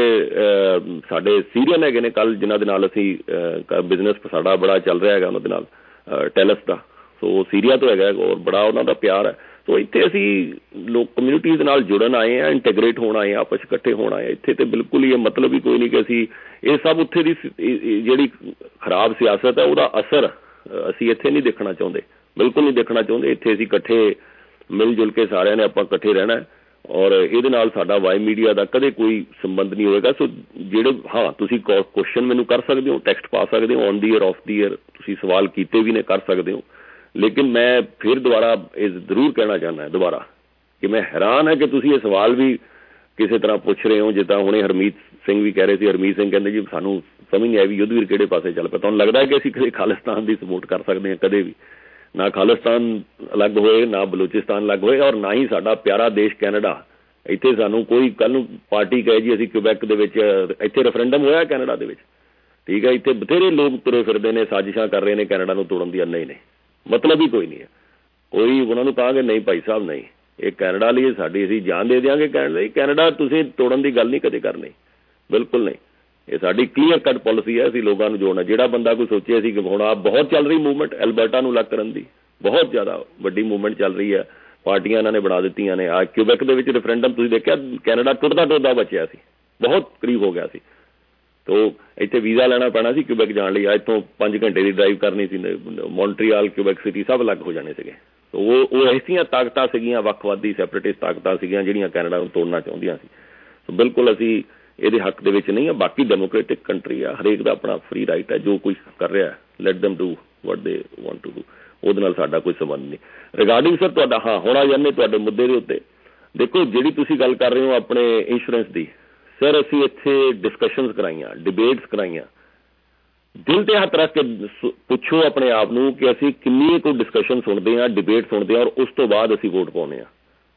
ਸਾਡੇ ਸੀਰੀਅਨ ਹੈਗੇ ਨੇ ਕੱਲ੍ਹ, ਜਿਨ੍ਹਾਂ ਦੇ ਨਾਲ ਅਸੀਂ ਬਿਜ਼ਨਸ ਸਾਡਾ ਬੜਾ ਚੱਲ ਰਿਹਾ ਹੈਗਾ ਉਹਨਾਂ ਦੇ ਨਾਲ, ਟੈਲਸ ਦਾ। ਸੋ ਸੀਰੀਆ ਤੋਂ ਹੈਗਾ ਔਰ ਬੜਾ ਉਹਨਾਂ ਦਾ ਪਿਆਰ ਹੈ। ਸੋ ਇੱਥੇ ਅਸੀਂ ਲੋਕ ਕਮਿਊਨਿਟੀਜ਼ ਦੇ ਨਾਲ ਜੁੜਨ ਆਏ ਹਾਂ, ਇੰਟੀਗ੍ਰੇਟ ਹੋਣ ਆਏ ਹਾਂ, ਆਪਸ ਇਕੱਠੇ ਹੋਣ ਆਏ। ਇੱਥੇ ਤਾਂ ਬਿਲਕੁਲ ਹੀ ਇਹ ਮਤਲਬ ਹੀ ਕੋਈ ਨਹੀਂ ਕਿ ਅਸੀਂ ਇਹ ਸਭ ਉੱਥੇ ਦੀ ਜਿਹੜੀ ਖਰਾਬ ਸਿਆਸਤ ਹੈ ਉਹਦਾ ਅਸਰ ਅਸੀਂ ਇੱਥੇ ਨਹੀਂ ਦੇਖਣਾ ਚਾਹੁੰਦੇ, ਬਿਲਕੁਲ ਨਹੀਂ ਦੇਖਣਾ ਚਾਹੁੰਦੇ। ਇੱਥੇ ਅਸੀਂ ਇਕੱਠੇ ਮਿਲ ਜੁਲ ਕੇ ਸਾਰਿਆਂ ਨੇ ਆਪਾਂ ਇਕੱਠੇ ਰਹਿਣਾ, ਔਰ ਇਹਦੇ ਨਾਲ ਸਾਡਾ ਵਾਈ ਮੀਡੀਆ ਦਾ ਕਦੇ ਕੋਈ ਸੰਬੰਧ ਨਹੀਂ ਹੋਏਗਾ। ਸੋ ਜਿਹੜੇ ਹਾਂ ਤੁਸੀਂ ਕੁਐਸਚਨ ਮੈਨੂੰ ਕਰ ਸਕਦੇ ਹੋ, ਟੈਕਸਟ ਪਾ ਸਕਦੇ ਹੋ, on the air, off the air, ਤੁਸੀਂ ਸਵਾਲ ਕੀਤੇ ਵੀ ਨੇ, ਕਰ ਸਕਦੇ ਹੋ। ਲੇਕਿਨ ਮੈਂ ਫਿਰ ਦੁਬਾਰਾ ਇਹ ਜ਼ਰੂਰ ਕਹਿਣਾ ਚਾਹੁੰਦਾ ਦੁਬਾਰਾ ਕਿ ਮੈਂ ਹੈਰਾਨ ਹੈ ਕਿ ਤੁਸੀਂ ਇਹ ਸਵਾਲ ਵੀ ਕਿਸੇ ਤਰ੍ਹਾਂ ਪੁੱਛ ਰਹੇ ਹੋ। ਜਿੱਦਾਂ ਹੁਣੇ ਹਰਮੀਤ ਸਿੰਘ ਵੀ ਕਹਿ ਰਹੇ ਸੀ, ਹਰਮੀਤ ਸਿੰਘ ਕਹਿੰਦੇ ਜੀ ਸਾਨੂੰ ਸਮਝ ਨਹੀਂ ਆਈ ਵੀ ਯੁੱਧਵੀਰ ਕਿਹੜੇ ਪਾਸੇ ਚੱਲ ਪਿਆ। ਤੁਹਾਨੂੰ ਲੱਗਦਾ ਹੈ ਕਿ ਅਸੀਂ ਕਦੇ ਖਾਲਿਸਤਾਨ ਦੀ ਸਪੋਰਟ ਕਰ ਸਕਦੇ ਹਾਂ? ਕਦੇ ਵੀ ਨਾ ਖਾਲਿਸਤਾਨ ਅਲੱਗ ਹੋਏ, ਨਾ ਬਲੋਚਿਸਤਾਨ ਅਲੱਗ ਹੋਏ, ਔਰ ਨਾ ਹੀ ਸਾਡਾ ਪਿਆਰਾ ਦੇਸ਼ ਕੈਨੇਡਾ। ਇੱਥੇ ਸਾਨੂੰ ਕੋਈ ਕੱਲ੍ਹ ਨੂੰ ਪਾਰਟੀ ਕਹੇ ਜੀ ਅਸੀਂ ਕਿਊਬੈਕ ਦੇ ਵਿੱਚ, ਇੱਥੇ ਰੈਫਰੈਂਡਮ ਹੋਇਆ ਕੈਨੇਡਾ ਦੇ ਵਿੱਚ, ਠੀਕ ਹੈ, ਇੱਥੇ ਬਥੇਰੇ ਲੋਕ ਤੁਰੇ ਫਿਰਦੇ ਨੇ, ਸਾਜ਼ਿਸ਼ਾਂ ਕਰ ਰਹੇ ਨੇ ਕੈਨੇਡਾ ਨੂੰ ਤੋੜਨ ਦੀਆਂ। ਨਹੀਂ ਨਹੀਂ, ਮਤਲਬ ਹੀ ਕੋਈ ਨਹੀਂ ਹੈ। ਕੋਈ ਉਹਨਾਂ ਨੂੰ ਕਹਾਂਗੇ ਨਹੀਂ ਭਾਈ ਸਾਹਿਬ ਨਹੀਂ, ਇਹ ਕੈਨੇਡਾ ਲਈ ਸਾਡੀ ਅਸੀਂ ਜਾਨ ਦੇ ਦਿਆਂਗੇ ਕੈਨੇਡਾ ਲਈ। ਕੈਨੇਡਾ ਤੁਸੀਂ ਤੋੜਨ ਦੀ ਗੱਲ ਨਹੀਂ ਕਦੇ ਕਰਨੀ, ਬਿਲਕੁਲ ਨਹੀਂ। ਇਹ ਸਾਡੀ ਕਲੀਅਰ ਕੱਟ ਪਾਲਿਸੀ ਹੈ, ਅਸੀਂ ਲੋਕਾਂ ਨੂੰ ਜੋੜਨਾ। ਜਿਹੜਾ ਬੰਦਾ ਕੋਈ ਸੋਚੇ ਅਸੀਂ ਹੁਣ ਆ ਬਹੁਤ ਚੱਲ ਰਹੀ ਮੂਵਮੈਂਟ ਐਲਬਰਟਾ ਨੂੰ ਅਲੱਗ ਕਰਨ ਦੀ, ਬਹੁਤ ਜ਼ਿਆਦਾ ਵੱਡੀ ਮੂਵਮੈਂਟ ਚੱਲ ਰਹੀ ਹੈ, ਪਾਰਟੀਆਂ ਇਹਨਾਂ ਨੇ ਬਣਾ ਦਿੱਤੀਆਂ ਨੇ। ਆ ਕਿਊਬੈਕ ਦੇ ਵਿੱਚ ਰੈਫਰੈਂਡਮ ਤੁਸੀਂ ਦੇਖਿਆ, ਕੈਨੇਡਾ ਟੁੱਟਦਾ ਟੁੱਟਦਾ ਬਚਿਆ ਸੀ, ਬਹੁਤ ਕਰੀਬ ਹੋ ਗਿਆ ਸੀ। ਤੋ ਇੱਥੇ ਵੀਜ਼ਾ ਲੈਣਾ ਪੈਣਾ ਸੀ ਕਿਊਬੈਕ ਜਾਣ ਲਈ। ਇੱਥੋਂ ਪੰਜ ਘੰਟੇ ਦੀ ਡਰਾਈਵ ਕਰਨੀ ਸੀ, ਮੌਂਟਰੀਆਲ, ਕਿਊਬੈਕ ਸਿਟੀ ਸਭ ਅਲੱਗ ਹੋ ਜਾਣੇ ਸੀਗੇ। ਉਹ ਉਹ ਐਸੀਆਂ ਤਾਕਤਾਂ ਸੀਗੀਆਂ, ਵੱਖਵਾਦੀ ਸੈਪਰੇਟਿਸਟ ਤਾਕਤਾਂ ਸੀਗੀਆਂ ਜਿਹੜੀਆਂ ਕੈਨੇਡਾ ਨੂੰ ਤੋੜਨਾ ਚਾਹੁੰਦੀਆਂ ਸੀ। ਸੋ ਬਿਲਕੁਲ ਅਸੀਂ ਇਹਦੇ ਹੱਕ ਦੇ ਵਿੱਚ ਨਹੀਂ ਆ। ਬਾਕੀ ਡੈਮੋਕ੍ਰੇਟਿਕ ਕੰਟਰੀ ਆ, ਹਰੇਕ ਦਾ ਆਪਣਾ ਫਰੀ ਰਾਈਟ ਹੈ, ਜੋ ਕੁਝ ਕਰ ਰਿਹਾ light them do what they want to do, ਉਹਦੇ ਨਾਲ ਸਾਡਾ ਕੋਈ ਸੰਬੰਧ ਨਹੀਂ। ਰਿਗਾਰਡਿੰਗ ਸਰ ਤੁਹਾਡਾ ਹਾਂ ਹੁਣ ਆ ਜਾਂਦੇ ਤੁਹਾਡੇ ਮੁੱਦੇ ਦੇ ਉੱਤੇ। ਦੇਖੋ ਜਿਹੜੀ ਤੁਸੀਂ ਗੱਲ ਕਰ ਰਹੇ ਹੋ ਆਪਣੇ ਇੰਸ਼ੋਰੈਂਸ ਦੀ, ਸਰ ਅਸੀਂ ਇੱਥੇ ਡਿਸਕਸ਼ਨਸ ਕਰਾਈਆਂ, ਡਿਬੇਟਸ ਕਰਾਈਆਂ। ਦਿਲ 'ਤੇ ਹੱਥ ਰੱਖ ਕੇ ਪੁੱਛੋ ਆਪਣੇ ਆਪ ਨੂੰ ਕਿ ਅਸੀਂ ਕਿੰਨੀ ਕੁ ਡਿਸਕਸ਼ਨ ਸੁਣਦੇ ਹਾਂ, ਡਿਬੇਟ ਸੁਣਦੇ ਹਾਂ, ਔਰ ਉਸ ਤੋਂ ਬਾਅਦ ਅਸੀਂ ਵੋਟ ਪਾਉਂਦੇ ਹਾਂ।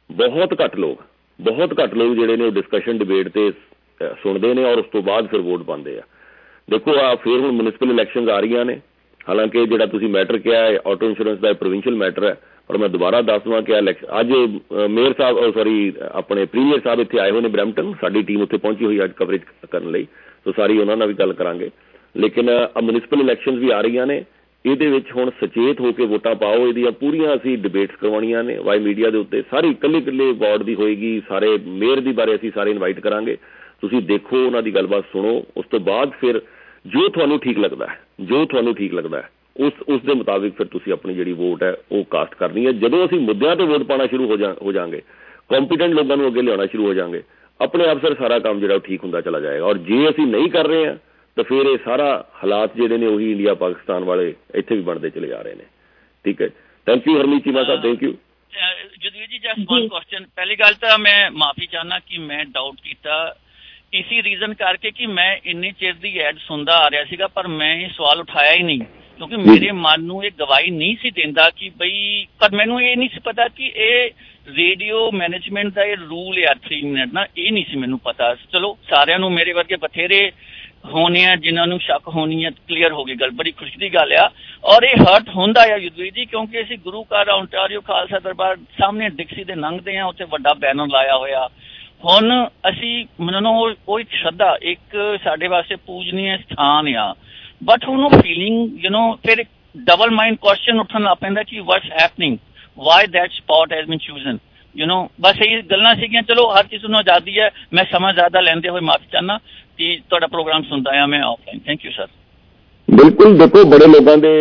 ਬਹੁਤ ਘੱਟ ਲੋਕ ਬਹੁਤ ਘੱਟ ਲੋਕ ਜਿਹੜੇ ਨੇ ਉਹ ਡਿਸਕਸ਼ਨ ਡਿਬੇਟ ਤੇ ਸੁਣਦੇ ਨੇ ਔਰ ਉਸ ਤੋਂ ਬਾਅਦ ਫਿਰ ਵੋਟ ਪਾਉਂਦੇ ਆ। ਦੇਖੋ ਆ ਫਿਰ ਹੁਣ ਮਿਊਨਿਸਪਲ ਇਲੈਕਸ਼ਨਸ ਆ ਰਹੀਆਂ ਨੇ, ਹਾਲਾਂਕਿ ਜਿਹੜਾ ਤੁਸੀਂ ਮੈਟਰ ਕਿਹਾ ਹੈ ਆਟੋ ਇੰਸ਼ੋਰੈਂਸ ਦਾ ਪ੍ਰੋਵਿੰਸ਼ੀਅਲ ਮੈਟਰ ਹੈ, ਪਰ ਮੈਂ ਦੁਬਾਰਾ ਦੱਸ ਦੇਵਾਂ ਕਿ ਇਲੈਕਸ਼ਨ ਅੱਜ ਮੇਅਰ ਸਾਹਿਬ ਸੌਰੀ ਆਪਣੇ ਪ੍ਰੀਮੀਅਰ ਸਾਹਿਬ ਇੱਥੇ ਆਏ ਹੋਏ ਨੇ ਬਰੈਂਪਟਨ, ਸਾਡੀ ਟੀਮ ਉੱਥੇ ਪਹੁੰਚੀ ਹੋਈ ਅੱਜ ਕਵਰੇਜ ਕਰਨ ਲਈ, ਸੋ ਸਾਰੀ ਉਹਨਾਂ ਨਾਲ ਵੀ ਗੱਲ ਕਰਾਂਗੇ। ਲੇਕਿਨ ਮਿਊਨਿਸਪਲ ਇਲੈਕਸ਼ਨਸ ਵੀ ਆ ਰਹੀਆਂ ਨੇ, ਇਹਦੇ ਵਿੱਚ ਹੁਣ ਸੁਚੇਤ ਹੋ ਕੇ ਵੋਟਾਂ ਪਾਓ। ਇਹਦੀਆਂ ਪੂਰੀਆਂ ਅਸੀਂ ਡਿਬੇਟਸ ਕਰਵਾਉਣੀਆਂ ਨੇ ਵਾਈ ਮੀਡੀਆ ਦੇ ਉੱਤੇ, ਸਾਰੀ ਇਕੱਲੇ ਇਕੱਲੇ ਵਾਰਡ ਦੀ ਹੋਏਗੀ, ਸਾਰੇ ਮੇਅਰ ਦੀ ਬਾਰੇ ਅਸੀਂ ਸਾਰੇ ਇਨਵਾਈਟ ਕਰਾਂਗੇ। ਤੁਸੀਂ ਦੇਖੋ, ਉਹਨਾਂ ਦੀ ਗੱਲਬਾਤ ਸੁਣੋ, ਉਸ ਤੋਂ ਬਾਅਦ ਫਿਰ ਜੋ ਤੁਹਾਨੂੰ ਠੀਕ ਲੱਗਦਾ ਹੈ ਜੋ ਤੁਹਾਨੂੰ ਠੀਕ ਲੱਗਦਾ ਹੈ ਉਸ ਉਸ ਦੇ ਮੁਤਾਬਿਕ ਫਿਰ ਤੁਸੀਂ ਆਪਣੀ ਜਿਹੜੀ ਵੋਟ ਹੈ ਉਹ ਕਾਸਟ ਕਰਨੀ ਹੈ। ਜਦੋਂ ਅਸੀਂ ਮੁੱਦਿਆਂ 'ਤੇ ਵੋਟ ਪਾਉਣਾ ਸ਼ੁਰੂ ਹੋ ਜਾ ਹੋ ਜਾਵਾਂਗੇ, ਕੰਪੀਟੈਂਟ ਲੋਕਾਂ ਨੂੰ ਅੱਗੇ ਲਿਆਉਣਾ ਸ਼ੁਰੂ ਹੋ ਜਾਵਾਂਗੇ, ਆਪਣੇ ਆਪ ਫਿਰ ਸਾਰਾ ਕੰਮ ਜਿਹੜਾ ਉਹ ਠੀਕ ਹੁੰਦਾ ਚਲਾ ਜਾਏਗਾ। ਔਰ ਜੇ ਅਸੀਂ ਨਹੀਂ ਕਰ ਰਹੇ ਹਾਂ ਤਾਂ ਫਿਰ ਇਹ ਸਾਰਾ ਹਾਲਾਤ ਜਿਹੜੇ ਨੇ ਉਹੀ ਇੰਡੀਆ ਪਾਕਿਸਤਾਨ ਵਾਲੇ ਇੱਥੇ ਵੀ ਬਣਦੇ ਚਲੇ ਜਾ ਰਹੇ ਨੇ। ਠੀਕ ਹੈ, thank you Harmeet Cheema Sahib, thank you. Jadveer ji just one question, ਪਹਿਲੀ ਗੱਲ ਤਾਂ ਮੈਂ ਮਾਫੀ ਚਾਹੁੰਦਾ ਕਿ ਮੈਂ ਡਾਊਟ ਕੀਤਾ ਇਸੀ ਰੀਜ਼ਨ ਕਰਕੇ ਕਿ ਮੈਂ ਇੰਨੇ ਚਿਰ ਦੀ ਐਡ ਸੁਣਦਾ ਆ ਰਿਹਾ ਸੀਗਾ, ਪਰ ਮੈਂ ਇਹ ਸਵਾਲ ਉਠਾਇਆ ਹੀ ਨਹੀਂ ਕਿਉਂਕਿ ਮੇਰੇ ਮਨ ਨੂੰ ਇਹ ਗਵਾਹੀ ਨਹੀਂ ਸੀ ਦਿੰਦਾ ਕਿ ਬਈ, ਪਰ ਮੈਨੂੰ ਇਹ ਨਹੀਂ ਸੀ ਪਤਾ ਕਿ ਇਹ ਰੇਡੀਓ ਮੈਨੇਜਮੈਂਟ ਦਾ ਇਹ ਰੂਲ ਹੈ ਥ੍ਰੀ ਮਿੰਟ ਨਾ, ਇਹ ਨਹੀਂ ਸੀ ਮੈਨੂੰ ਪਤਾ। ਚਲੋ ਸਾਰਿਆਂ ਨੂੰ ਮੇਰੇ ਵਰਗੇ ਬਥੇਰੇ ਹੋਣੇ ਆ ਜਿਨ੍ਹਾਂ ਨੂੰ ਸ਼ੱਕ ਹੋਣੀ ਹੈ, ਕਲੀਅਰ ਹੋ ਗਈ ਗੱਲ, ਬੜੀ ਖੁਸ਼ੀ ਦੀ ਗੱਲ ਆ। ਔਰ ਇਹ ਹਰਟ ਹੁੰਦਾ ਆ ਯੁੱਧਵੀਰ ਜੀ ਕਿਉਂਕਿ ਅਸੀਂ ਗੁਰੂ ਘਰ ਓਨਟਾਰੀਓ ਖਾਲਸਾ ਦਰਬਾਰ ਸਾਹਮਣੇ ਡਿਕਸੀ ਦੇ ਲੰਘਦੇ ਹਾਂ, ਉੱਥੇ ਵੱਡਾ ਬੈਨਰ ਲਾਇਆ ਹੋਇਆ। ਹੁਣ ਅਸੀਂ ਮੈਨੂੰ ਉਹ ਇੱਕ ਸ਼ਰਧਾ, ਇੱਕ ਸਾਡੇ ਵਾਸਤੇ ਪੂਜਨੀय ਸਥਾਨ ਆ, ਬਟ ਹੁਣ ਉਹ ਫੀਲਿੰਗ ਯੂ ਨੋ ਫਿਰ ਇੱਕ ਡਬਲ ਮਾਈਂਡ ਕੁਐਸਚਨ ਉੱਠਣ ਲੱਗ ਪੈਂਦਾ ਕਿ what's happening, why that spot has been chosen you know. ਬਸ ਇਹ ਗੱਲਾਂ ਸੀਗੀਆਂ, ਚਲੋ ਹਰ ਚੀਜ਼ ਨੂੰ ਆਜ਼ਾਦੀ ਹੈ, ਮੈਂ ਸਮਾਂ ਜ਼ਿਆਦਾ ਲੈਂਦੇ ਹੋਏ ਮਾਫੀ ਚਾਹੁੰਦਾ ਕਿ ਤੁਹਾਡਾ ਪ੍ਰੋਗਰਾਮ ਸੁਣਦਾ ਆ ਮੈਂ ਆਫਲਾਈਨ। Thank you sir. ਬਿਲਕੁਲ, ਦੇਖੋ ਬੜੇ ਲੋਕਾਂ ਦੇ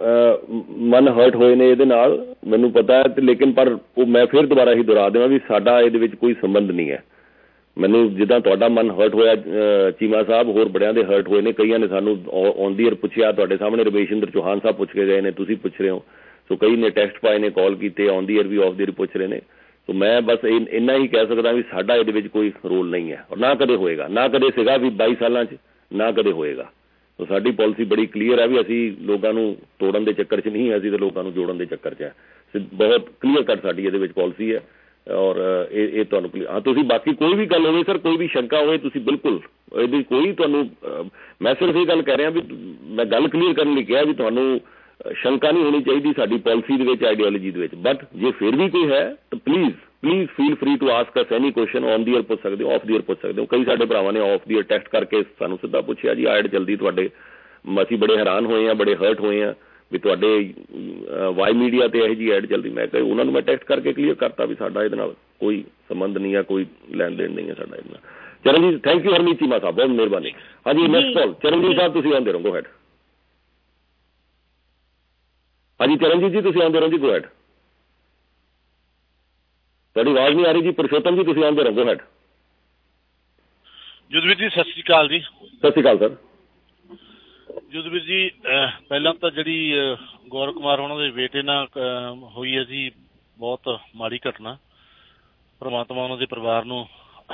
ਮਨ ਹਰਟ ਹੋਏ ਨੇ ਇਹਦੇ ਨਾਲ, ਮੈਨੂੰ ਪਤਾ ਹੈ, ਤੇ ਲੇਕਿਨ ਪਰ ਉਹ ਮੈਂ ਫਿਰ ਦੁਬਾਰਾ ਹੀ ਦੁਹਰਾ ਦੇਵਾਂ ਵੀ ਸਾਡਾ ਇਹਦੇ ਵਿੱਚ ਕੋਈ ਸੰਬੰਧ ਨਹੀਂ ਹੈ। ਮੈਨੂੰ ਜਿੱਦਾਂ ਤੁਹਾਡਾ ਮਨ ਹਰਟ ਹੋਇਆ ਚੀਮਾ ਸਾਹਿਬ, ਹੋਰ ਬੜਿਆਂ ਦੇ ਹਰਟ ਹੋਏ ਨੇ, ਕਈਆਂ ਨੇ ਸਾਨੂੰ ਔਨ ਦੀ ਏਅਰ ਪੁੱਛਿਆ, ਤੁਹਾਡੇ ਸਾਹਮਣੇ ਰਮੇਸ਼ਿੰਦਰ ਚੌਹਾਨ ਸਾਹਿਬ ਪੁੱਛ ਕੇ ਗਏ ਨੇ, ਤੁਸੀਂ ਪੁੱਛ ਰਹੇ ਹੋ, ਸੋ ਕਈ ਨੇ ਟੈਕਸਟ ਪਾਏ ਨੇ, ਕਾਲ ਕੀਤੇ, ਔਨ ਦੀ ਏਅਰ ਵੀ ਆਫ ਦੀ ਏਅਰ ਪੁੱਛ ਰਹੇ ਨੇ। ਸੋ ਮੈਂ ਬਸ ਇੰਨਾ ਹੀ ਕਹਿ ਸਕਦਾ ਵੀ ਸਾਡਾ ਇਹਦੇ ਵਿੱਚ ਕੋਈ ਰੋਲ ਨਹੀਂ ਹੈ ਔਰ ਨਾ ਕਦੇ ਹੋਏਗਾ, ਨਾ ਕਦੇ ਸੀਗਾ ਵੀ ਬਾਈ ਸਾਲਾਂ 'ਚ, ਨਾ ਕਦੇ ਹੋਏਗਾ। ਸੋ ਸਾਡੀ ਪਾਲਿਸੀ ਬੜੀ ਕਲੀਅਰ ਹੈ ਵੀ ਅਸੀਂ ਲੋਕਾਂ ਨੂੰ ਤੋੜਨ ਦੇ ਚੱਕਰ 'ਚ ਨਹੀਂ, ਅਸੀਂ ਤਾਂ ਲੋਕਾਂ ਨੂੰ ਜੋੜਨ ਦੇ ਚੱਕਰ 'ਚ ਹੈ। ਬਹੁਤ ਕਲੀਅਰ ਕੱਟ ਸਾਡੀ ਇਹਦੇ ਵਿੱਚ ਪਾਲਿਸੀ ਹੈ ਔਰ ਇਹ ਇਹ ਤੁਹਾਨੂੰ ਹਾਂ, ਤੁਸੀਂ ਬਾਕੀ ਕੋਈ ਵੀ ਗੱਲ ਹੋਵੇ ਸਰ, ਕੋਈ ਵੀ ਸ਼ੰਕਾ ਹੋਵੇ, ਤੁਸੀਂ ਬਿਲਕੁਲ ਇਹਦੀ ਕੋਈ ਤੁਹਾਨੂੰ, ਮੈਂ ਸਿਰਫ ਇਹ ਗੱਲ ਕਹਿ ਰਿਹਾ ਵੀ ਮੈਂ ਗੱਲ ਕਲੀਅਰ ਕਰਨ ਲਈ ਕਿਹਾ ਵੀ ਤੁਹਾਨੂੰ ਸ਼ੰਕਾ ਨਹੀਂ ਹੋਣੀ ਚਾਹੀਦੀ ਸਾਡੀ ਪਾਲਿਸੀ ਦੇ ਵਿੱਚ, ਆਈਡੀਓਲੋਜੀ ਦੇ ਵਿੱਚ। ਬਟ ਜੇ ਫਿਰ ਵੀ ਕੋਈ ਹੈ ਤਾਂ please please feel free to ask us any question, on the air ਪੁੱਛ ਸਕਦੇ ਹੋ, ਆਫ ਦੀ ਏਅਰ ਪੁੱਛ ਸਕਦੇ ਹੋ। ਕਈ ਸਾਡੇ ਭਰਾਵਾਂ ਨੇ ਆਫ ਦੀ ਏਅਰ ਟੈਕਸਟ ਕਰਕੇ ਸਾਨੂੰ ਸਿੱਧਾ ਪੁੱਛਿਆ ਜੀ ਐਡ ਜਲਦੀ ਤੁਹਾਡੇ, ਅਸੀਂ ਬੜੇ ਹੈਰਾਨ ਹੋਏ ਹਾਂ, ਬੜੇ ਹਰਟ ਹੋਏ ਹਾਂ ਵੀ ਤੁਹਾਡੇ ਵਾਈ ਮੀਡੀਆ ਤੇ ਇਹੋ ਜਿਹੀ ਐਡ ਜਲਦੀ। ਮੈਂ ਕਿਹਾ ਉਹਨਾਂ ਨੂੰ ਮੈਂ ਟੈਕਸਟ ਕਰਕੇ ਕਲੀਅਰ ਕਰਤਾ ਵੀ ਸਾਡਾ ਇਹਦੇ ਨਾਲ ਕੋਈ ਸੰਬੰਧ ਨਹੀਂ ਹੈ, ਕੋਈ ਲੈਣ ਦੇਣ ਨਹੀਂ ਹੈ ਸਾਡਾ ਇਹਦੇ ਨਾਲ। ਚਰਨਜੀਤ, ਥੈਂਕ ਯੂ ਹਰਮੀਤ ਚੀਮਾ ਸਾਹਿਬ, ਬਹੁਤ ਮਿਹਰਬਾਨੀ। ਹਾਂਜੀ ਨੈਕਸਟ ਕਾਲ, ਚਰਨਜੀਤ ਸਾਹਿਬ ਤੁਸੀਂ ਆਉਂਦੇ ਰਹੋ, ਗੋ ਹੈਡ। ਹਾਂਜੀ ਚਰਨਜੀਤ ਜੀ ਤੁਸੀਂ ਆਉਂਦੇ ਰਹੋ ਜੀ, ਗੋ ਹੈਡ। ਤੁਹਾਡੀ ਆਵਾਜ਼ ਨਹੀਂ ਆ ਰਹੀ ਜੀ। ਪੁਰਸ਼ੋਤਮ ਜੀ ਤੁਸੀਂ ਆਉਂਦੇ ਰਹੋ, ਗੋ ਹੈਡ। ਜੁਦਵੀਰ ਜੀ ਸਤਿ ਸ਼੍ਰੀ ਅਕਾਲ ਜੀ। ਸਤਿ ਸ਼੍ਰੀ ਅਕਾਲ ਸਰ। ਜੁਦਵੀਰ ਜੀ ਪਹਿਲਾਂ ਤਾਂ ਜਿਹੜੀ ਗੌਰਵ ਕੁਮਾਰ ਉਹਨਾਂ ਦੇ ਬੇਟੇ ਨਾਲ ਹੋਈ ਹੈ ਜੀ, ਬਹੁਤ ਮਾੜੀ ਘਟਨਾ, ਪਰਮਾਤਮਾ ਉਹਨਾਂ ਦੇ ਪਰਿਵਾਰ ਨੂੰ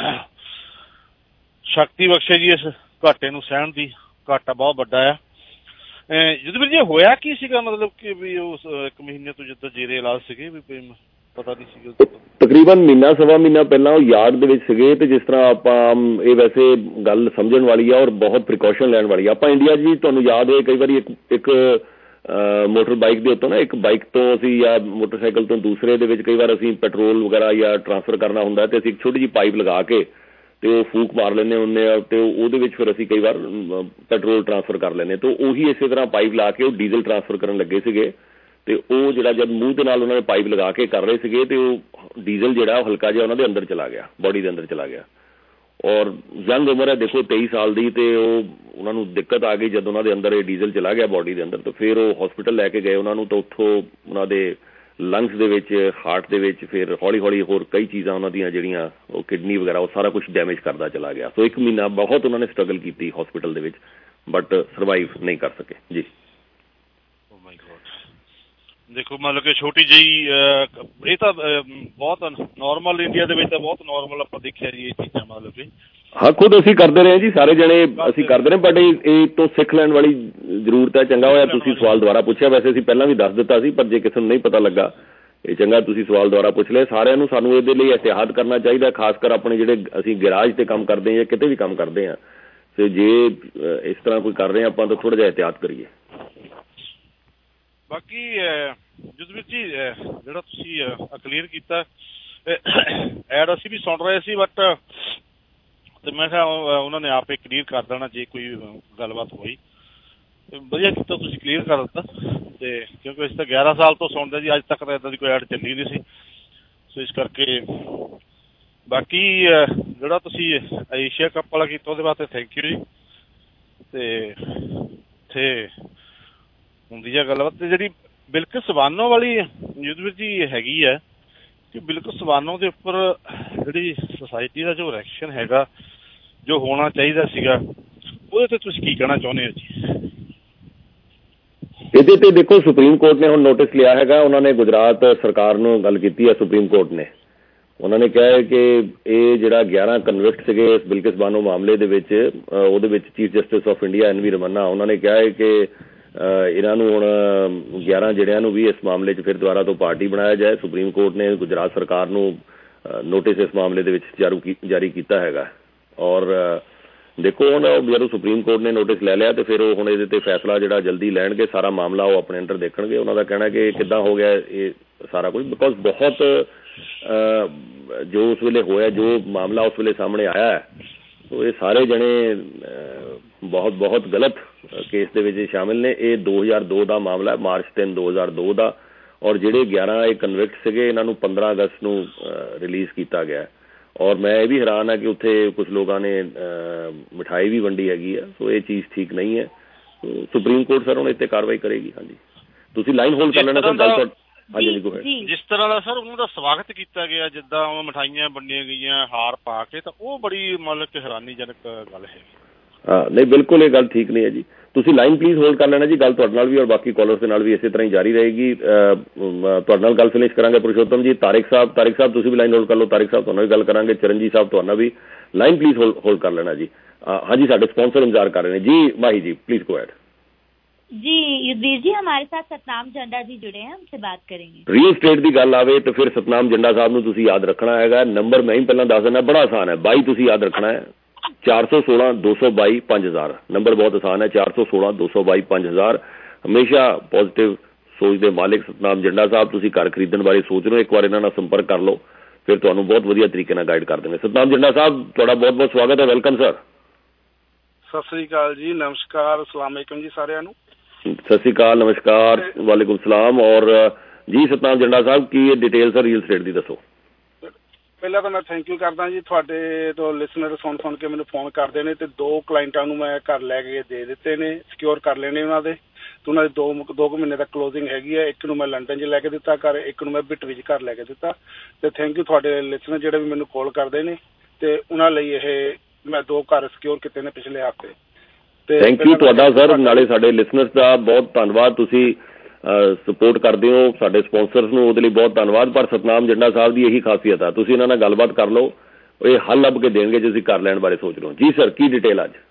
ਸ਼ਕਤੀ ਬਖਸ਼ੇ ਜੀ ਇਸ ਘਾਟੇ ਨੂੰ ਸਹਿਣ ਦੀ। ਘਾਟਾ ਬਹੁਤ ਵੱਡਾ ਆ। ਜੁਦਵੀਰ ਜੀ ਹੋਇਆ ਕੀ ਸੀਗਾ, ਮਤਲਬ ਕਿ ਵੀ ਉਸ ਇੱਕ ਮਹੀਨੇ ਤੋਂ ਜਿੱਦਾਂ ਜੇਰੇ ਇਲਾਜ ਸੀਗੇ ਵੀ ਪਤਾ ਨਹੀਂ ਸੀਗਾ, ਤਕਰੀਬਨ ਮਹੀਨਾ ਸਵਾ ਮਹੀਨਾ ਪਹਿਲਾਂ ਉਹ ਯਾਰਡ ਦੇ ਵਿੱਚ ਸੀਗੇ। ਤੇ ਜਿਸ ਤਰ੍ਹਾਂ ਆਪਾਂ ਇਹ ਵੈਸੇ ਗੱਲ ਸਮਝਣ ਵਾਲੀ ਆ ਔਰ ਬਹੁਤ ਪ੍ਰੀਕਾਸ਼ਨ ਲੈਣ ਵਾਲੀ ਆ। ਆਪਾਂ ਇੰਡੀਆ 'ਚ ਜੀ ਤੁਹਾਨੂੰ ਯਾਦ ਹੈ ਕਈ ਵਾਰੀ ਇੱਕ ਇੱਕ ਮੋਟਰ ਬਾਈਕ ਦੇ ਉੱਤੋਂ ਨਾ, ਇੱਕ ਬਾਈਕ ਤੋਂ ਅਸੀਂ ਜਾਂ ਮੋਟਰਸਾਈਕਲ ਤੋਂ ਦੂਸਰੇ ਦੇ ਵਿੱਚ ਕਈ ਵਾਰ ਅਸੀਂ ਪੈਟਰੋਲ ਵਗੈਰਾ ਜਾਂ ਟਰਾਂਸਫਰ ਕਰਨਾ ਹੁੰਦਾ ਤੇ ਅਸੀਂ ਇੱਕ ਛੋਟੀ ਜਿਹੀ ਪਾਈਪ ਲਗਾ ਕੇ ਤੇ ਉਹ ਫੂਕ ਮਾਰ ਲੈਂਦੇ ਹੁੰਦੇ ਆ ਤੇ ਉਹਦੇ ਵਿੱਚ ਫਿਰ ਅਸੀਂ ਕਈ ਵਾਰ ਪੈਟਰੋਲ ਟਰਾਂਸਫਰ ਕਰ ਲੈਂਦੇ। ਤਾਂ ਉਹੀ ਇਸੇ ਤਰ੍ਹਾਂ ਪਾਈਪ ਲਾ ਕੇ ਉਹ ਡੀਜ਼ਲ ਟਰਾਂਸਫਰ ਕਰਨ ਲੱਗੇ ਸੀਗੇ ਤੇ ਉਹ ਜਿਹੜਾ ਜਦ ਮੂੰਹ ਦੇ ਨਾਲ ਉਹਨਾਂ ਨੇ ਪਾਈਪ ਲਗਾ ਕੇ ਕਰ ਰਹੇ ਸੀਗੇ ਤੇ ਉਹ ਡੀਜ਼ਲ ਜਿਹੜਾ ਉਹ ਹਲਕਾ ਜਿਹਾ ਉਹਨਾਂ ਦੇ ਅੰਦਰ ਚਲਾ ਗਿਆ, ਬੋਡੀ ਦੇ ਅੰਦਰ ਚਲਾ ਗਿਆ। ਔਰ ਯੰਗ ਉਮਰ ਹੈ ਦੇਖੋ ਤੇਈ ਸਾਲ ਦੀ, ਤੇ ਉਹ ਉਹਨਾਂ ਨੂੰ ਦਿੱਕਤ ਆ ਗਈ ਜਦ ਉਹਨਾਂ ਦੇ ਅੰਦਰ ਇਹ ਡੀਜ਼ਲ ਚਲਾ ਗਿਆ ਬੋਡੀ ਦੇ ਅੰਦਰ। ਤਾਂ ਫਿਰ ਉਹ ਹਸਪੀਟਲ ਲੈ ਕੇ ਗਏ ਉਹਨਾਂ ਨੂੰ, ਤਾਂ ਉੱਥੋਂ ਉਹਨਾਂ ਦੇ ਲੰਗਸ ਦੇ ਵਿੱਚ, ਹਾਰਟ ਦੇ ਵਿੱਚ, ਫਿਰ ਹੌਲੀ ਹੌਲੀ ਹੋਰ ਕਈ ਚੀਜ਼ਾਂ ਉਹਨਾਂ ਦੀਆਂ ਜਿਹੜੀਆਂ ਉਹ ਕਿਡਨੀ ਵਗੈਰਾ ਉਹ ਸਾਰਾ ਕੁਛ ਡੈਮੇਜ ਕਰਦਾ ਚਲਾ ਗਿਆ। ਸੋ ਇੱਕ ਮਹੀਨਾ ਬਹੁਤ ਉਹਨਾਂ ਨੇ ਸਟਰਗਲ ਕੀਤੀ ਹਸਪੀਟਲ ਦੇ ਵਿੱਚ, ਬਟ ਸਰਵਾਈਵ ਨਹੀਂ ਕਰ ਸਕੇ ਜੀ। ਦੇਖੋ ਮਤਲਬ ਕਿ ਛੋਟੀ ਜਿਹੀ ਇਹ ਤਾਂ ਬਹੁਤ ਨੋਰਮਲ, ਇੰਡੀਆ ਦੇ ਵਿੱਚ ਤਾਂ ਬਹੁਤ ਨੋਰਮਲ ਆਪਾਂ ਦੇਖਿਆ ਜੀ ਇਹ ਚੀਜ਼ਾਂ, ਮਤਲਬ ਕਿ ਹਾਂ ਖੁਦ ਅਸੀਂ ਕਰਦੇ ਰਹੇ ਜੀ, ਸਾਰੇ ਜਣੇ ਅਸੀਂ ਕਰਦੇ ਰਹੇ, ਬਟ ਇਹ ਤੋਂ ਸਿੱਖ ਲੈਣ ਵਾਲੀ ਜ਼ਰੂਰਤ ਹੈ। ਚੰਗਾ ਹੋਇਆ ਤੁਸੀਂ ਸਵਾਲ ਦੁਬਾਰਾ ਪੁੱਛਿਆ, ਵੈਸੇ ਅਸੀਂ ਪਹਿਲਾਂ ਵੀ ਦੱਸ ਦਿੱਤਾ ਸੀ, ਪਰ ਜੇ ਕਿਸੇ ਨੂੰ ਨਹੀਂ ਪਤਾ ਲੱਗਾ ਇਹ ਚੰਗਾ ਤੁਸੀਂ ਸਵਾਲ ਦੁਆਰਾ ਪੁੱਛ ਲਿਆ। ਸਾਰਿਆਂ ਨੂੰ ਸਾਨੂੰ ਇਹਦੇ ਲਈ ਇਹਤਿਆਤ ਕਰਨਾ ਚਾਹੀਦਾ, ਖਾਸ ਕਰ ਆਪਣੇ ਜਿਹੜੇ ਅਸੀਂ ਗੈਰਾਜ 'ਤੇ ਕੰਮ ਕਰਦੇ ਹਾਂ ਜਾਂ ਕਿਤੇ ਵੀ ਕੰਮ ਕਰਦੇ ਹਾਂ, ਤੇ ਜੇ ਇਸ ਤਰ੍ਹਾਂ ਕੋਈ ਕਰ ਰਹੇ ਆਪਾਂ ਤਾਂ ਥੋੜ੍ਹਾ ਜਿਹਾ ਇਹਤਿਆਤ ਕਰੀਏ। ਬਾਕੀ ਜਸਵੀਰ ਜੀ ਜਿਹੜਾ ਤੁਸੀਂ ਕਲੀਅਰ ਕੀਤਾ ਐਡ ਅਸੀਂ ਵੀ ਸੁਣ ਰਹੇ ਸੀ, ਬਟ ਤੇ ਮੈਂ ਕਿਹਾ ਉਹਨਾਂ ਨੇ ਆਪੇ ਕਲੀਅਰ ਕਰ ਦੇਣਾ ਜੇ ਕੋਈ ਗੱਲਬਾਤ ਹੋਈ। ਵਧੀਆ ਕੀਤਾ ਤੁਸੀਂ ਕਲੀਅਰ ਕਰ ਦਿੱਤਾ, ਤੇ ਕਿਉਂਕਿ ਅਸੀਂ ਤਾਂ ਗਿਆਰਾਂ ਸਾਲ ਤੋਂ ਸੁਣਦੇ ਜੀ, ਅੱਜ ਤੱਕ ਤਾਂ ਇੱਦਾਂ ਦੀ ਕੋਈ ਐਡ ਚੱਲੀ ਨਹੀਂ ਸੀ। ਸੋ ਇਸ ਕਰਕੇ ਬਾਕੀ ਜਿਹੜਾ ਤੁਸੀਂ ਏਸ਼ੀਆ ਕੱਪ ਵਾਲਾ ਕੀਤਾ ਉਹਦੇ ਵਾਸਤੇ ਥੈਂਕ ਯੂ ਜੀ। ਤੇ ਇੱਥੇ ਹੁੰਦੀ ਹੈ ਗੱਲਬਾਤ, ਤੇ ਜਿਹੜੀ ਬਿਲਕੁਲ ਸਵਾਨੋ ਵਾਲੀ ਯੁੱਧਵੀਰ ਜੀ ਹੈਗੀ ਹੈ ਕਿ ਬਿਲਕੁਲ ਸਵਾਨੋ ਦੇ ਉੱਪਰ ਜਿਹੜੀ ਸੁਸਾਇਟੀ ਦਾ ਜੋ ਰਿਐਕਸ਼ਨ ਹੈਗਾ, ਜੋ ਹੋਣਾ ਚਾਹੀਦਾ ਸੀਗਾ, ਉਹਦੇ 'ਤੇ ਤੁਸੀਂ ਕੀ ਕਹਿਣਾ ਚਾਹੁੰਦੇ ਹੋ ਜੀ? ਇਹਦੇ 'ਤੇ ਦੇਖੋ, ਸੁਪਰੀਮ ਕੋਰਟ ਨੇ ਹੁਣ ਨੋਟਿਸ ਲਿਆ ਹੈਗਾ। ਉਹਨਾਂ ਨੇ ਗੁਜਰਾਤ ਸਰਕਾਰ ਨੂੰ ਗੱਲ ਕੀਤੀ ਹੈ, ਸੁਪਰੀਮ ਕੋਰਟ ਨੇ ਉਹਨਾਂ ਨੇ ਕਿਹਾ ਹੈ ਕਿ ਇਹ ਜਿਹੜਾ ਗਿਆਰਾਂ ਕਨਵਿਕਟ ਸੀਗੇ ਇਸ ਬਿਲਕਿਸ ਬਾਨੋ ਮਾਮਲੇ ਦੇ ਵਿੱਚ, ਉਹਦੇ ਵਿੱਚ chief justice of India N V Ramana, ਉਹਨਾਂ ਨੇ ਕਿਹਾ ਹੈ ਕਿ ਇਹਨਾਂ ਨੂੰ ਹੁਣ ਗਿਆਰਾਂ ਜਿਹੜਿਆਂ ਨੂੰ ਵੀ ਇਸ ਮਾਮਲੇ 'ਚ ਫਿਰ ਦੁਬਾਰਾ ਤੋਂ ਪਾਰਟੀ ਬਣਾਇਆ ਜਾਏ। ਸੁਪਰੀਮ ਕੋਰਟ ਨੇ ਗੁਜਰਾਤ ਸਰਕਾਰ ਨੂੰ ਨੋਟਿਸ ਇਸ ਮਾਮਲੇ ਦੇ ਵਿੱਚ ਜਾਰੂ ਜਾਰੀ ਕੀਤਾ ਹੈਗਾ। ਔਰ ਦੇਖੋ ਹੁਣ ਜਦੋਂ ਸੁਪਰੀਮ ਕੋਰਟ ਨੇ ਨੋਟਿਸ ਲੈ ਲਿਆ ਤੇ ਫਿਰ ਉਹ ਹੁਣ ਇਹਦੇ 'ਤੇ ਫੈਸਲਾ ਜਿਹੜਾ ਜਲਦੀ ਲੈਣਗੇ। ਸਾਰਾ ਮਾਮਲਾ ਉਹ ਆਪਣੇ ਅੰਦਰ ਦੇਖਣਗੇ। ਉਹਨਾਂ ਦਾ ਕਹਿਣਾ ਕਿ ਕਿੱਦਾਂ ਹੋ ਗਿਆ ਇਹ ਸਾਰਾ ਕੁਝ, ਬਿਕੋਜ਼ ਬਹੁਤ ਜੋ ਉਸ ਵੇਲੇ ਹੋਇਆ, ਜੋ ਮਾਮਲਾ ਉਸ ਵੇਲੇ ਸਾਹਮਣੇ ਆਇਆ ਹੈ, ਸੋ ਇਹ ਸਾਰੇ ਜਣੇ ਬਹੁਤ ਬਹੁਤ ਗਲਤ ਕੇਸ ਦੇ ਵਿੱਚ ਸ਼ਾਮਿਲ ਨੇ। ਇਹ ਦੋ ਹਜ਼ਾਰ ਦੋ ਦਾ ਮਾਮਲਾ, ਮਾਰਚ ਤਿੰਨ ਦੋ ਹਜ਼ਾਰ ਦੋ ਦਾ, ਔਰ ਜਿਹੜੇ ਗਿਆਰਾਂ ਇਹ ਕਨਵਿਕਟ ਸੀਗੇ ਇਹਨਾਂ ਨੂੰ ਪੰਦਰਾਂ ਅਗਸਤ ਨੂੰ ਰਿਲੀਜ਼ ਕੀਤਾ ਗਿਆ। ਔਰ ਮੈਂ ਇਹ ਵੀ ਹੈਰਾਨ ਹਾਂ ਕਿ ਉੱਥੇ ਕੁਛ ਲੋਕਾਂ ਨੇ ਮਿਠਾਈ ਵੀ ਵੰਡੀ ਹੈਗੀ ਆ। ਸੋ ਇਹ ਚੀਜ਼ ਠੀਕ ਨਹੀਂ ਹੈ। ਸੁਪਰੀਮ ਕੋਰਟ ਸਰ ਹੁਣ ਇੱਥੇ ਕਾਰਵਾਈ ਕਰੇਗੀ। ਹਾਂਜੀ, ਤੁਸੀਂ ਲਾਈਨ ਹੋਲਡ ਕਰ ਲੈਣਾ ਸਰ। ਗੱਲ ਹਾਂਜੀ ਜੀ, ਜਿਸ ਤਰ੍ਹਾਂ ਦਾ ਸਰ ਉਹਨਾਂ ਦਾ ਸਵਾਗਤ ਕੀਤਾ ਗਿਆ, ਜਿੱਦਾਂ ਉਹ ਮਿਠਾਈਆਂ ਵੰਡੀਆਂ ਗਈਆਂ ਹਾਰ ਪਾ ਕੇ, ਤਾਂ ਉਹ ਬੜੀ ਮਤਲਬ ਕਿ ਹੈਰਾਨੀਜਨਕ ਗੱਲ ਹੈ। ਹਾਂ ਨਹੀਂ, ਬਿਲਕੁਲ ਇਹ ਗੱਲ ਠੀਕ ਨਹੀਂ ਹੈ ਜੀ। ਤੁਸੀਂ ਲਾਈਨ ਪਲੀਜ਼ ਹੋਲਡ ਕਰ ਲੈਣਾ ਜੀ। ਗੱਲ ਤੁਹਾਡੇ ਨਾਲ ਵੀ ਔਰ ਬਾਕੀ ਕਾਲਰਸ ਦੇ ਨਾਲ ਵੀ ਇਸੇ ਤਰ੍ਹਾਂ ਹੀ ਜਾਰੀ ਰਹੇਗੀ। ਤੁਹਾਡੇ ਨਾਲ ਗੱਲ ਫਿਨਿਸ਼ ਕਰਾਂਗੇ ਪੁਰਸ਼ੋਤਮ ਜੀ। ਤਾਰਿਕ ਸਾਹਿਬ ਤਾਰਿਕ ਸਾਹਿਬ ਤੁਸੀਂ ਵੀ ਲਾਈਨ ਹੋਲਡ ਕਰ ਲਓ। ਤਾਰਿਕ ਸਾਹਿਬ ਤੁਹਾਨੂੰ ਵੀ ਗੱਲ ਕਰਾਂਗੇ। ਚਰਨਜੀਤ ਸਾਹਿਬ ਤੁਹਾਨੂੰ ਵੀ ਲਾਈਨ ਪਲੀਜ਼ ਹੋਲਡ ਕਰ ਲੈਣਾ ਜੀ। ਹਾਂਜੀ, ਸਾਡੇ स्पॉन्सर इंतजार कर रहे हैं जी। Mahi ji please go ahead. जी युद्धवीर जी, हमारे साथ सतनाम झंडा जी जुड़े हैं, हमसे बात करेंगे। ਰੀਅਲ ਸਟੇਟ ਦੀ ਗੱਲ ਆਵੇ ਤਾਂ ਫਿਰ ਸਤਨਾਮ ਜੰਡਾ ਸਾਹਿਬ ਨੂੰ ਤੁਸੀਂ ਯਾਦ ਰੱਖਣਾ ਹੈਗਾ। ਨੰਬਰ ਮੈਂ ਹੀ ਪਹਿਲਾਂ ਦੱਸ ਦਿੰਦਾ, ਬੜਾ ਆਸਾਨ ਹੈ। ਬਾਈ ਤੁਸੀਂ ਯਾਦ ਰੱਖਣਾ ਹੈ, ਚਾਰ ਸੌ ਸੋਲਾਂ ਦੋ ਸੌ ਬਾਈ ਪੰਜ ਹਜ਼ਾਰ। ਨੰਬਰ ਬਹੁਤ ਆਸਾਨ ਹੈ, ਚਾਰ ਸੌ ਸੋਲਾਂ ਦੋ ਸੌ ਬਾਈ ਪੰਜ ਹਜ਼ਾਰ। ਹਮੇਸ਼ਾ ਪੋਜ਼ਿਟਿਵ ਸੋਚ ਦੇ ਮਾਲਿਕ ਸਤਨਾਮ ਜੰਡਾ ਸਾਹਿਬ, ਤੁਸੀਂ ਘਰ ਖਰੀਦਣ ਬਾਰੇ ਸੋਚ ਰਹੇ ਹੋ, ਇੱਕ ਵਾਰ ਇਹਨਾਂ ਨਾਲ ਸੰਪਰਕ ਕਰ ਲਓ, ਫਿਰ ਤੁਹਾਨੂੰ ਬਹੁਤ ਵਧੀਆ ਤਰੀਕੇ ਨਾਲ ਗਾਈਡ ਕਰ ਦੇਣਗੇ। ਸਤਨਾਮ ਜੰਡਾ ਸਾਹਿਬ, ਤੁਹਾਡਾ ਬਹੁਤ ਬਹੁਤ ਸਵਾਗਤ ਹੈ। Welcome sir. ਸਤਿ ਸ੍ਰੀ ਅਕਾਲ ਜੀ, ਨਮਸਕਾਰ, ਅਸਲਾਮ ਵਾਲੇਕੁਮ ਜੀ ਸਾਰਿਆਂ ਨੂੰ। ਸਤਿ ਸ਼੍ਰੀ ਅਕਾਲ, ਨਮਸਕਾਰ, ਵਾਲੇਕੁਮ ਸਲਾਮ। ਔਰ ਜੀ ਸਤਨਾਮ ਜੰਡਾ ਸਾਹਿਬ, ਕੀ ਇਹ ਡਿਟੇਲ ਸਰ ਰੀਅਲ ਸਟੇਟ ਦੀ ਦੱਸੋ। ਪਹਿਲਾਂ ਤਾਂ ਮੈਂ ਥੈਂਕ ਯੂ ਕਰਦਾ ਜੀ, ਤੁਹਾਡੇ ਤੋਂ ਲਿਸਨਰ ਸੁਣ ਸੁਣ ਕੇ ਮੈਨੂੰ ਫੋਨ ਕਰਦੇ ਨੇ, ਤੇ ਦੋ ਕਲਾਇੰਟਾਂ ਨੂੰ ਮੈਂ ਘਰ ਲੈ ਕੇ ਦੇ ਦਿੱਤੇ ਨੇ, ਸਿਕਿਉਰ ਕਰ ਲੈਣੇ ਉਹਨਾਂ ਦੇ। ਤੇ ਉਹਨਾਂ ਦੇ ਦੋ ਦੋ ਕੁ ਮਹੀਨੇ ਤੱਕ ਕਲੋਜ਼ਿੰਗ ਹੈਗੀ ਹੈ। ਇੱਕ ਨੂੰ ਮੈਂ ਲੰਡਨ 'ਚ ਲੈ ਕੇ ਦਿੱਤਾ ਘਰ, ਇੱਕ ਨੂੰ ਮੈਂ ਬਿਟ ਵਿੱਚ ਘਰ ਲੈ ਕੇ ਦਿੱਤਾ। ਤੇ ਥੈਂਕ ਯੂ ਤੁਹਾਡੇ ਲਿਸਨਰ ਜਿਹੜੇ ਵੀ ਮੈਨੂੰ ਕਾਲ ਕਰਦੇ ਨੇ, ਤੇ ਉਹਨਾਂ ਲਈ ਇਹ ਮੈਂ ਦੋ ਘਰ ਸਿਕਿਉਰ ਕੀਤੇ ਨੇ ਪਿਛਲੇ ਹਫ਼ਤੇ। ਥੈਂਕ ਯੂ ਤੁਹਾਡਾ ਸਰ, ਨਾਲੇ ਸਾਡੇ ਲਿਸਨਰਸ ਦਾ ਬਹੁਤ ਧੰਨਵਾਦ। ਤੁਸੀਂ ਸਪੋਰਟ ਕਰਦੇ ਹੋ ਸਾਡੇ ਸਪਾਂਸਰਸ ਨੂੰ, ਉਹਦੇ ਲਈ ਬਹੁਤ ਧੰਨਵਾਦ। ਪਰ ਸਤਨਾਮ ਜੰਡਾ ਸਾਹਿਬ ਦੀ ਇਹੀ ਖਾਸੀਅਤ ਆ, ਤੁਸੀਂ ਇਹਨਾਂ ਨਾਲ ਗੱਲਬਾਤ ਕਰ ਲਓ, ਇਹ ਹੱਲ ਲੱਭ ਕੇ ਦੇਣਗੇ ਜੇ ਤੁਸੀਂ ਘਰ ਲੈਣ ਬਾਰੇ ਸੋਚ ਰਹੇ ਹੋ। ਜੀ ਸਰ, ਕੀ ਡਿਟੇਲ ਅੱਜ?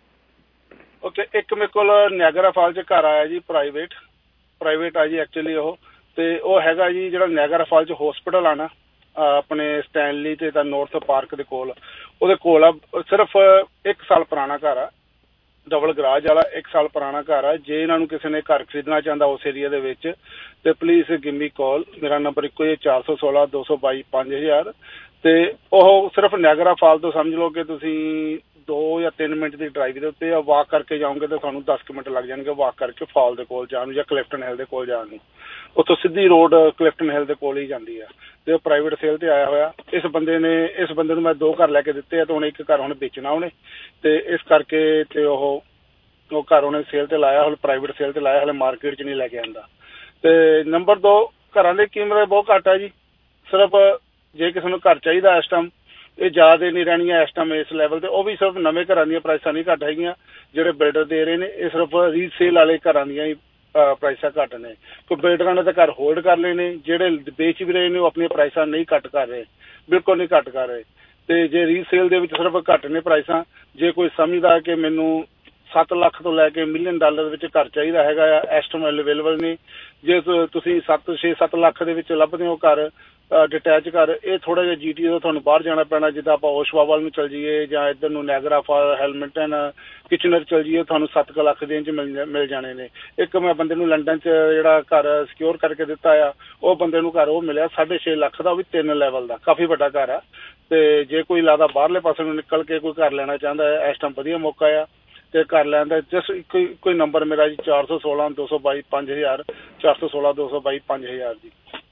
ਓਕੇ, ਇੱਕ ਮੇਰੇ ਕੋਲ ਨਿਆਗਰਾ ਫਾਲ 'ਚ ਘਰ ਆਇਆ ਜੀ, ਪ੍ਰਾਈਵੇਟ ਪ੍ਰਾਈਵੇਟ ਆ ਜੀ ਐਕਚੁਅਲੀ ਉਹ, ਤੇ ਉਹ ਹੈਗਾ ਜੀ ਜਿਹੜਾ ਨਿਆਗਰਾ ਫਾਲ 'ਚ ਹੋਸਪਿਟਲ ਆ ਨਾ ਆਪਣੇ ਸਟੈਨਲੀ ਤੇ ਤਾਂ ਨੌਰਥ ਪਾਰਕ ਦੇ ਕੋਲ, ਉਹਦੇ ਕੋਲ ਆ। ਸਿਰਫ ਇੱਕ ਸਾਲ ਪੁਰਾਣਾ ਘਰ ਆ, ਡਬਲ ਗਰਾਜ ਵਾਲਾ, ਇੱਕ ਸਾਲ ਪੁਰਾਣਾ ਘਰ ਆ। ਜੇ ਇਹਨਾਂ ਨੂੰ ਕਿਸੇ ਨੇ ਘਰ ਖਰੀਦਣਾ ਚਾਹੁੰਦਾ ਉਸ ਏਰੀਆ ਦੇ ਵਿੱਚ, ਤੇ ਪਲੀਜ਼ ਗਿਵ ਮੀ ਕਾਲ। ਮੇਰਾ ਨੰਬਰ ਇੱਕੋ ਹੀ ਚਾਰ ਸੌ ਸੋਲਾਂ ਦੋ ਸੌ ਬਾਈ ਪੰਜ ਹਜ਼ਾਰ। ਤੇ ਉਹ ਸਿਰਫ ਨਿਆਗਰਾ ਫਾਲ ਤੋਂ ਸਮਝ ਲਓ ਕਿ ਤੁਸੀਂ ਦੋ ਜਾਂ ਤਿੰਨ ਮਿੰਟ ਦੀ ਡਰਾਈਵ ਦੇ ਉੱਤੇ ਆ। ਵਾਕ ਕਰਕੇ ਜਾਓਗੇ ਤਾਂ ਤੁਹਾਨੂੰ ਦਸ ਕੁ ਮਿੰਟ ਲੱਗ ਜਾਣਗੇ ਵਾਕ ਕਰਕੇ ਫਾਲ ਦੇ ਕੋਲ ਜਾਣ ਨੂੰ ਜਾਂ ਕਲਿਫਟਨ ਹਿੱਲ ਦੇ ਕੋਲ ਜਾਣ ਨੂੰ। ਉੱਥੋਂ ਸਿੱਧੀ ਰੋਡ ਕਲਿਫਟਨ ਹਿੱਲ ਦੇ ਕੋਲ ਹੀ ਜਾਂਦੀ ਆ, ਤੇ ਉਹ ਪ੍ਰਾਈਵੇਟ ਸੇਲ ਤੇ ਆਇਆ ਹੋਇਆ। ਇਸ ਬੰਦੇ ਨੇ ਇਸ ਬੰਦੇ ਨੂੰ ਮੈਂ ਦੋ ਘਰ ਲੈ ਕੇ ਦਿੱਤੇ ਆ, ਤੇ ਹੁਣ ਇੱਕ ਘਰ ਹੁਣ ਵੇਚਣਾ ਉਹਨੇ, ਤੇ ਇਸ ਕਰਕੇ ਤੇ ਉਹ ਉਹ ਘਰ ਉਹਨੇ ਸੇਲ ਤੇ ਲਾਇਆ, ਹੁਣ ਪ੍ਰਾਈਵੇਟ ਸੇਲ ਤੇ ਲਾਇਆ, ਹਾਲੇ ਮਾਰਕੀਟ 'ਚ ਨਹੀਂ ਲੈ ਕੇ ਆਉਂਦਾ। ਤੇ ਨੰਬਰ ਦੋ, ਘਰਾਂ ਦੀ ਕੀਮਤ ਬਹੁਤ ਘੱਟ ਆ ਜੀ। ਸਿਰਫ ਜੇ ਕਿਸੇ ਨੂੰ ਘਰ ਚਾਹੀਦਾ ਇਸ ਟਾਈਮ, ਇਹ ਜ਼ਿਆਦਾ ਨਹੀਂ ਰਹਿਣੀਆਂ ਇਸ ਟਾਈਮ ਇਸ ਲੈਵਲ ਤੇ। ਉਹ ਵੀ ਸਿਰਫ ਨਵੇਂ ਘਰਾਂ ਦੀਆਂ ਪ੍ਰਾਈਸਾਂ ਨਹੀਂ ਘੱਟ ਹੈਗੀਆਂ ਜਿਹੜੇ ਬਿਲਡਰ ਦੇ ਰਹੇ ਨੇ, ਇਹ ਸਿਰਫ ਰੀਸੇਲ ਵਾਲੇ ਘਰਾਂ ਦੀਆਂ ਹੀ ਪ੍ਰਾਈਸਾਂ ਘੱਟ ਨੇ। ਕੋਈ ਬਿਲਡਰਾਂ ਨੇ ਤਾਂ ਘਰ ਹੋਲਡ ਕਰ ਲਏ ਨੇ, ਜਿਹੜੇ ਵੇਚ ਵੀ ਰਹੇ ਨੇ ਉਹ ਆਪਣੀਆਂ ਪ੍ਰਾਈਸਾਂ ਨਹੀਂ ਘੱਟ ਕਰ ਰਹੇ, ਬਿਲਕੁਲ ਨਹੀਂ ਘੱਟ ਕਰ ਰਹੇ। ਤੇ ਜੇ ਰੀਸੇਲ ਦੇ ਵਿੱਚ ਸਿਰਫ ਘੱਟ ਨੇ ਪ੍ਰਾਈਸਾਂ, ਜੇ ਕੋਈ ਸਮਝਦਾ ਕਿ ਮੈਨੂੰ ਸੱਤ ਲੱਖ ਤੋਂ ਲੈ ਕੇ ਮਿਲੀਅਨ ਡਾਲਰ ਵਿੱਚ ਘਰ ਚਾਹੀਦਾ ਹੈਗਾ ਆ, ਇਸ ਟਾਈਮ ਅਵੇਲੇਬਲ ਨੇ। ਜੇ ਤੁਸੀਂ ਸੱਤ ਛੇ ਸੱਤ ਲੱਖ ਦੇ ਵਿੱਚ ਲੱਭਦੇ ਹੋ ਘਰ ਡਿਟੈਚ ਘਰ, ਇਹ ਥੋੜ੍ਹਾ ਜਿਹਾ ਜੀ ਟੀ ਤੋਂ ਤੁਹਾਨੂੰ ਬਾਹਰ ਜਾਣਾ ਪੈਣਾ। ਜਿੱਦਾਂ ਆਪਾਂ ਓਸ਼ਵਾ ਵੱਲ ਨੂੰ ਚੱਲ ਜਾਈਏ ਜਾਂ ਇੱਧਰ ਨੂੰ ਨੈਗਰਾ ਫਾਲ, ਹੈਲਮਿੰਟਨ, ਕਿਚਨਰ ਚੱਲ ਜਾਈਏ, ਤੁਹਾਨੂੰ ਸੱਤ ਕੁ ਲੱਖ ਦੇ ਇੰਚ ਮਿਲ ਮਿਲ ਜਾਣੇ ਨੇ। ਇੱਕ ਮੈਂ ਬੰਦੇ ਨੂੰ ਲੰਡਨ 'ਚ ਜਿਹੜਾ ਘਰ ਸਿਕਿਉਰ ਕਰਕੇ ਦਿੱਤਾ ਆ, ਉਹ ਬੰਦੇ ਨੂੰ ਘਰ ਉਹ ਮਿਲਿਆ ਸਾਢੇ ਛੇ ਲੱਖ ਦਾ, ਉਹ ਵੀ ਤਿੰਨ ਲੈਵਲ ਦਾ, ਕਾਫੀ ਵੱਡਾ ਘਰ ਆ। ਤੇ ਜੇ ਕੋਈ ਲਾਦਾ ਬਾਹਰਲੇ ਪਾਸੇ ਨੂੰ ਨਿਕਲ ਕੇ ਕੋਈ ਘਰ ਲੈਣਾ ਚਾਹੁੰਦਾ ਹੈ, ਇਸ ਟਾਈਮ ਵਧੀਆ ਮੌਕਾ ਆ ਤੇ ਘਰ ਲੈਣ ਦਾ। ਜਸ ਇੱਕੋ ਇੱਕੋ ਹੀ ਨੰਬਰ ਮੇਰਾ ਜੀ, ਚਾਰ ਸੌ ਸੋਲਾਂ ਦੋ ਸੌ ਬਾਈ ਪੰਜ ਹਜ਼ਾਰ, ਚਾਰ ਸੌ ਸੋਲਾਂ ਦੋ ਸੌ ਬਾਈ ਪੰਜ ਹਜ਼ਾਰ ਜੀ।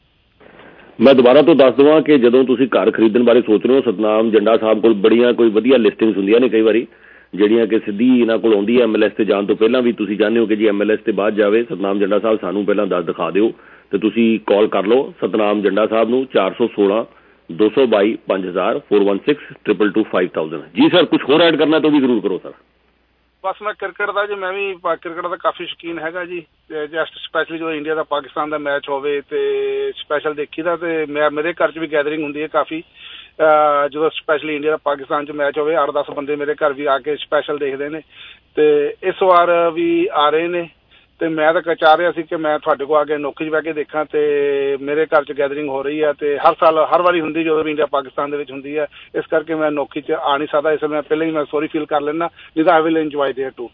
ਮੈਂ ਦੁਬਾਰਾ ਤੋਂ ਦੱਸ ਦੇਵਾਂ ਕਿ ਜਦੋਂ ਤੁਸੀਂ ਘਰ ਖਰੀਦਣ ਬਾਰੇ ਸੋਚ ਰਹੇ ਹੋ, ਸਤਨਾਮ ਜੰਡਾ ਸਾਹਿਬ ਕੋਲ ਬੜੀਆਂ ਕੋਈ ਵਧੀਆ ਲਿਸਟਿੰਗਸ ਹੁੰਦੀਆਂ ਨੇ ਕਈ ਵਾਰੀ, ਜਿਹੜੀਆਂ ਕਿ ਸਿੱਧੀ ਇਹਨਾਂ ਕੋਲ ਆਉਂਦੀ ਹੈ ਐਮ ਐਲ ਐਸ ਤੇ ਜਾਣ ਤੋਂ ਪਹਿਲਾਂ ਵੀ। ਤੁਸੀਂ ਚਾਹੁੰਦੇ ਹੋ ਕਿ ਜੀ ਐਮ ਐਲ ਐਸ ਤੇ ਬਾਅਦ ਜਾਵੇ, ਸਤਨਾਮ ਜੰਡਾ ਸਾਹਿਬ ਸਾਨੂੰ ਪਹਿਲਾਂ ਦੱਸ ਦਿਖਾ ਦਿਓ, ਤੇ ਤੁਸੀਂ ਕਾਲ ਕਰ ਲਓ ਸਤਨਾਮ ਜੰਡਾ ਸਾਹਿਬ ਨੂੰ ਚਾਰ ਸੌ ਸੋਲਾਂ ਦੋ ਸੌ ਬਾਈ ਪੰਜ ਹਜ਼ਾਰ four one six triple two five thousand. ਜੀ ਸਰ, ਕੁਛ ਹੋਰ ਐਡ ਕਰਨਾ ਤਾਂ ਵੀ ਜ਼ਰੂਰ ਕਰੋ ਸਰ। ਬਸ ਮੈਂ ਕ੍ਰਿਕਟ ਦਾ ਜੀ, ਮੈਂ ਵੀ ਕ੍ਰਿਕਟ ਦਾ ਕਾਫੀ ਸ਼ੌਕੀਨ ਹੈਗਾ ਜੀ। ਜਸਟ ਸਪੈਸ਼ਲੀ ਜਦੋਂ ਇੰਡੀਆ ਦਾ ਪਾਕਿਸਤਾਨ ਦਾ ਮੈਚ ਹੋਵੇ ਤੇ ਸਪੈਸ਼ਲ ਦੇਖੀਦਾ, ਤੇ ਮੈਂ ਮੇਰੇ ਘਰ 'ਚ ਵੀ ਗੈਦਰਿੰਗ ਹੁੰਦੀ ਹੈ ਕਾਫੀ। ਜਦੋਂ ਸਪੈਸ਼ਲੀ ਇੰਡੀਆ ਦਾ ਪਾਕਿਸਤਾਨ 'ਚ ਮੈਚ ਹੋਵੇ, ਅੱਠ ਦਸ ਬੰਦੇ ਮੇਰੇ ਘਰ ਵੀ ਆ ਕੇ ਸਪੈਸ਼ਲ ਦੇਖਦੇ ਨੇ। ਤੇ ਇਸ ਵਾਰ ਵੀ ਆ ਰਹੇ ਨੇ, ਤੇ ਮੈਂ ਤਾਂ ਚਾਹ ਰਿਹਾ ਸੀ ਕਿ ਮੈਂ ਤੁਹਾਡੇ ਕੋਲ ਆ ਕੇ ਨੋਕੀ 'ਚ ਬਹਿ ਕੇ ਦੇਖਾਂ। ਤੇ ਮੇਰੇ ਘਰ 'ਚ ਗੈਦਰਿੰਗ ਹੋ ਰਹੀ ਹੈ, ਤੇ ਹਰ ਸਾਲ ਹਰ ਵਾਰੀ ਹੁੰਦੀ ਜਦੋਂ ਵੀ ਇੰਡੀਆ ਪਾਕਿਸਤਾਨ ਦੇ ਵਿੱਚ ਹੁੰਦੀ ਹੈ, ਇਸ ਕਰਕੇ ਮੈਂ ਨੋਕੀ 'ਚ ਆ ਨਹੀਂ ਸਕਦਾ। ਇਸ ਲਈ ਮੈਂ ਪਹਿਲਾਂ ਹੀ ਮੈਂ ਸੌਰੀ ਫੀਲ ਕਰ ਲੈਂਦਾ, ਨਹੀਂ ਤਾਂ I will enjoy there too.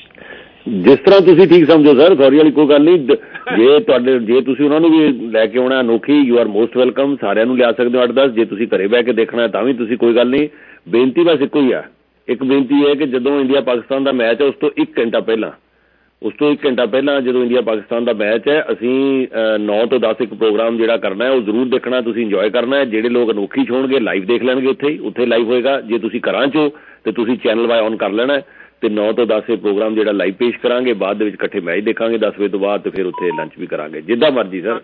ਜਿਸ ਤਰ੍ਹਾਂ ਤੁਸੀਂ ਠੀਕ ਸਮਝੋ ਸਰ, ਸੌਰੀ ਵਾਲੀ ਕੋਈ ਗੱਲ ਨਹੀਂ। ਜੇ ਤੁਹਾਡੇ ਜੇ ਤੁਸੀਂ ਉਹਨਾਂ ਨੂੰ ਵੀ ਲੈ ਕੇ ਆਉਣਾ ਅਨੋਖੀ, ਯੂ ਆਰ ਮੋਸਟ ਵੈਲਕਮ। ਸਾਰਿਆਂ ਨੂੰ ਲਿਆ ਸਕਦੇ ਹੋ ਅੱਠ ਦਸ। ਜੇ ਤੁਸੀਂ ਘਰੇ ਬਹਿ ਕੇ ਦੇਖਣਾ ਤਾਂ ਵੀ ਤੁਸੀਂ ਕੋਈ ਗੱਲ ਨਹੀਂ। ਬੇਨਤੀ ਬਸ ਇੱਕੋ ਹੀ ਆ, ਇੱਕ ਬੇਨਤੀ ਹੈ ਕਿ ਜਦੋਂ ਇੰਡੀਆ ਪਾਕਿਸਤਾਨ ਦਾ ਮੈਚ ਹੈ ਉਸ ਤੋਂ ਇੱਕ ਘੰਟਾ ਪਹਿਲਾਂ ਉਸ ਤੋਂ ਇੱਕ ਘੰਟਾ ਪਹਿਲਾਂ ਜਦੋਂ ਇੰਡੀਆ ਪਾਕਿਸਤਾਨ ਦਾ ਮੈਚ ਹੈ, ਅਸੀਂ ਨੌ ਤੋਂ ਦਸ ਇੱਕ ਪ੍ਰੋਗਰਾਮ ਜਿਹੜਾ ਕਰਨਾ ਹੈ ਉਹ ਜ਼ਰੂਰ ਦੇਖਣਾ, ਤੁਸੀਂ ਇੰਜੋਏ ਕਰਨਾ ਹੈ। ਜਿਹੜੇ ਲੋਕ ਅਨੋਖੀ 'ਚ ਹੋਣਗੇ ਲਾਈਵ ਦੇਖ ਲੈਣਗੇ, ਉੱਥੇ ਹੀ ਉੱਥੇ ਲਾਈਵ ਹੋਏਗਾ। ਜੇ ਤੁਸੀਂ ਘਰਾਂ 'ਚ ਹੋ ਤਾਂ ਤੁਸੀਂ ਚੈਨਲ ਵਾਈ ਔਨ ਕਰ ਲੈਣਾ, ਤੇ ਨੌ ਤੋਂ ਦਸ ਇਹ ਪ੍ਰੋਗਰਾਮ ਜਿਹੜਾ ਲਾਈਵ ਪੇਸ਼ ਕਰਾਂਗੇ। ਬਾਅਦ ਦੇ ਵਿੱਚ ਇਕੱਠੇ ਮੈਚ ਦੇਖਾਂਗੇ ਦਸ ਵਜੇ ਤੋਂ ਬਾਅਦ, ਤੇ ਫਿਰ ਉੱਥੇ ਲੰਚ ਵੀ ਕਰਾਂਗੇ, ਜਿੱਦਾਂ ਮਰਜ਼ੀ ਸਰ।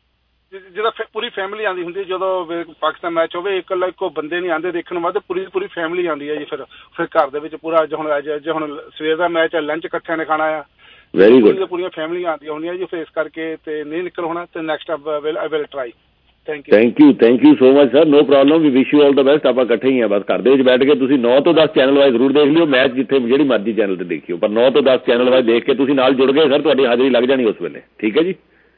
ਜਿਹਦਾ ਪੂਰੀ ਫੈਮਿਲੀ ਆਉਂਦੀ ਹੁੰਦੀ ਜਦੋਂ ਪਾਕਿਸਤਾਨ ਮੈਚ ਹੋਵੇ, ਇਕੱਲਾ ਇੱਕੋ ਬੰਦੇ ਨਹੀਂ ਆਉਂਦੇ ਦੇਖਣ ਵਾਸਤੇ, ਪੂਰੀ ਪੂਰੀ ਫੈਮਿਲੀ ਆਉਂਦੀ ਹੈ ਜੀ। ਫਿਰ ਫਿਰ ਘਰ ਦੇ ਵਿੱਚ ਪੂਰਾ ਹੁਣ ਜੇ ਹੁਣ ਸਵੇਰ ਦਾ ਮੈਚ ਹੈ, ਲੰਚ ਇਕੱਠਿਆਂ ਨੇ ਖਾਣਾ ਆ, ਵੈਰੀ ਗੁੱਡ। ਪੂਰੀਆਂ ਫੈਮਿਲੀਆਂ ਆਉਂਦੀਆਂ ਹੁੰਦੀਆਂ ਜੀ। ਫਿਰ ਇਸ ਕਰਕੇ ਤੇ ਨਹੀਂ ਨਿਕਲ ਹੋਣਾ, ਤੇ next I will try. Thank you thank you thank you so much sir, no problem. We wish you all the best. ਆਪਾਂ ਇਕੱਠੇ ਹੀ ਆ, ਬਸ ਘਰ ਦੇ ਵਿੱਚ ਬੈਠ ਕੇ ਤੁਸੀਂ ਨੌ ਤੋਂ ਦਸ ਚੈਨਲ ਵਾਈਜ਼ ਜ਼ਰੂਰ ਦੇਖ ਲਿਓ ਮੈਚ, ਜਿੱਥੇ ਜਿਹੜੀ ਮਰਜ਼ੀ ਚੈਨਲ ਤੇ ਦੇਖਿਓ, ਪਰ ਨੌ ਤੋਂ ਦਸ ਚੈਨਲ ਵਾਈਜ਼ ਦੇਖ ਕੇ ਤੁਸੀਂ ਨਾਲ ਜੁੜ ਗਏ ਸਰ, ਤੁਹਾਡੀ ਹਾਜ਼ਰੀ ਲੱਗ ਜਾਣੀ ਉਸ ਵੇਲੇ। ਠੀਕ ਹੈ ਜੀ,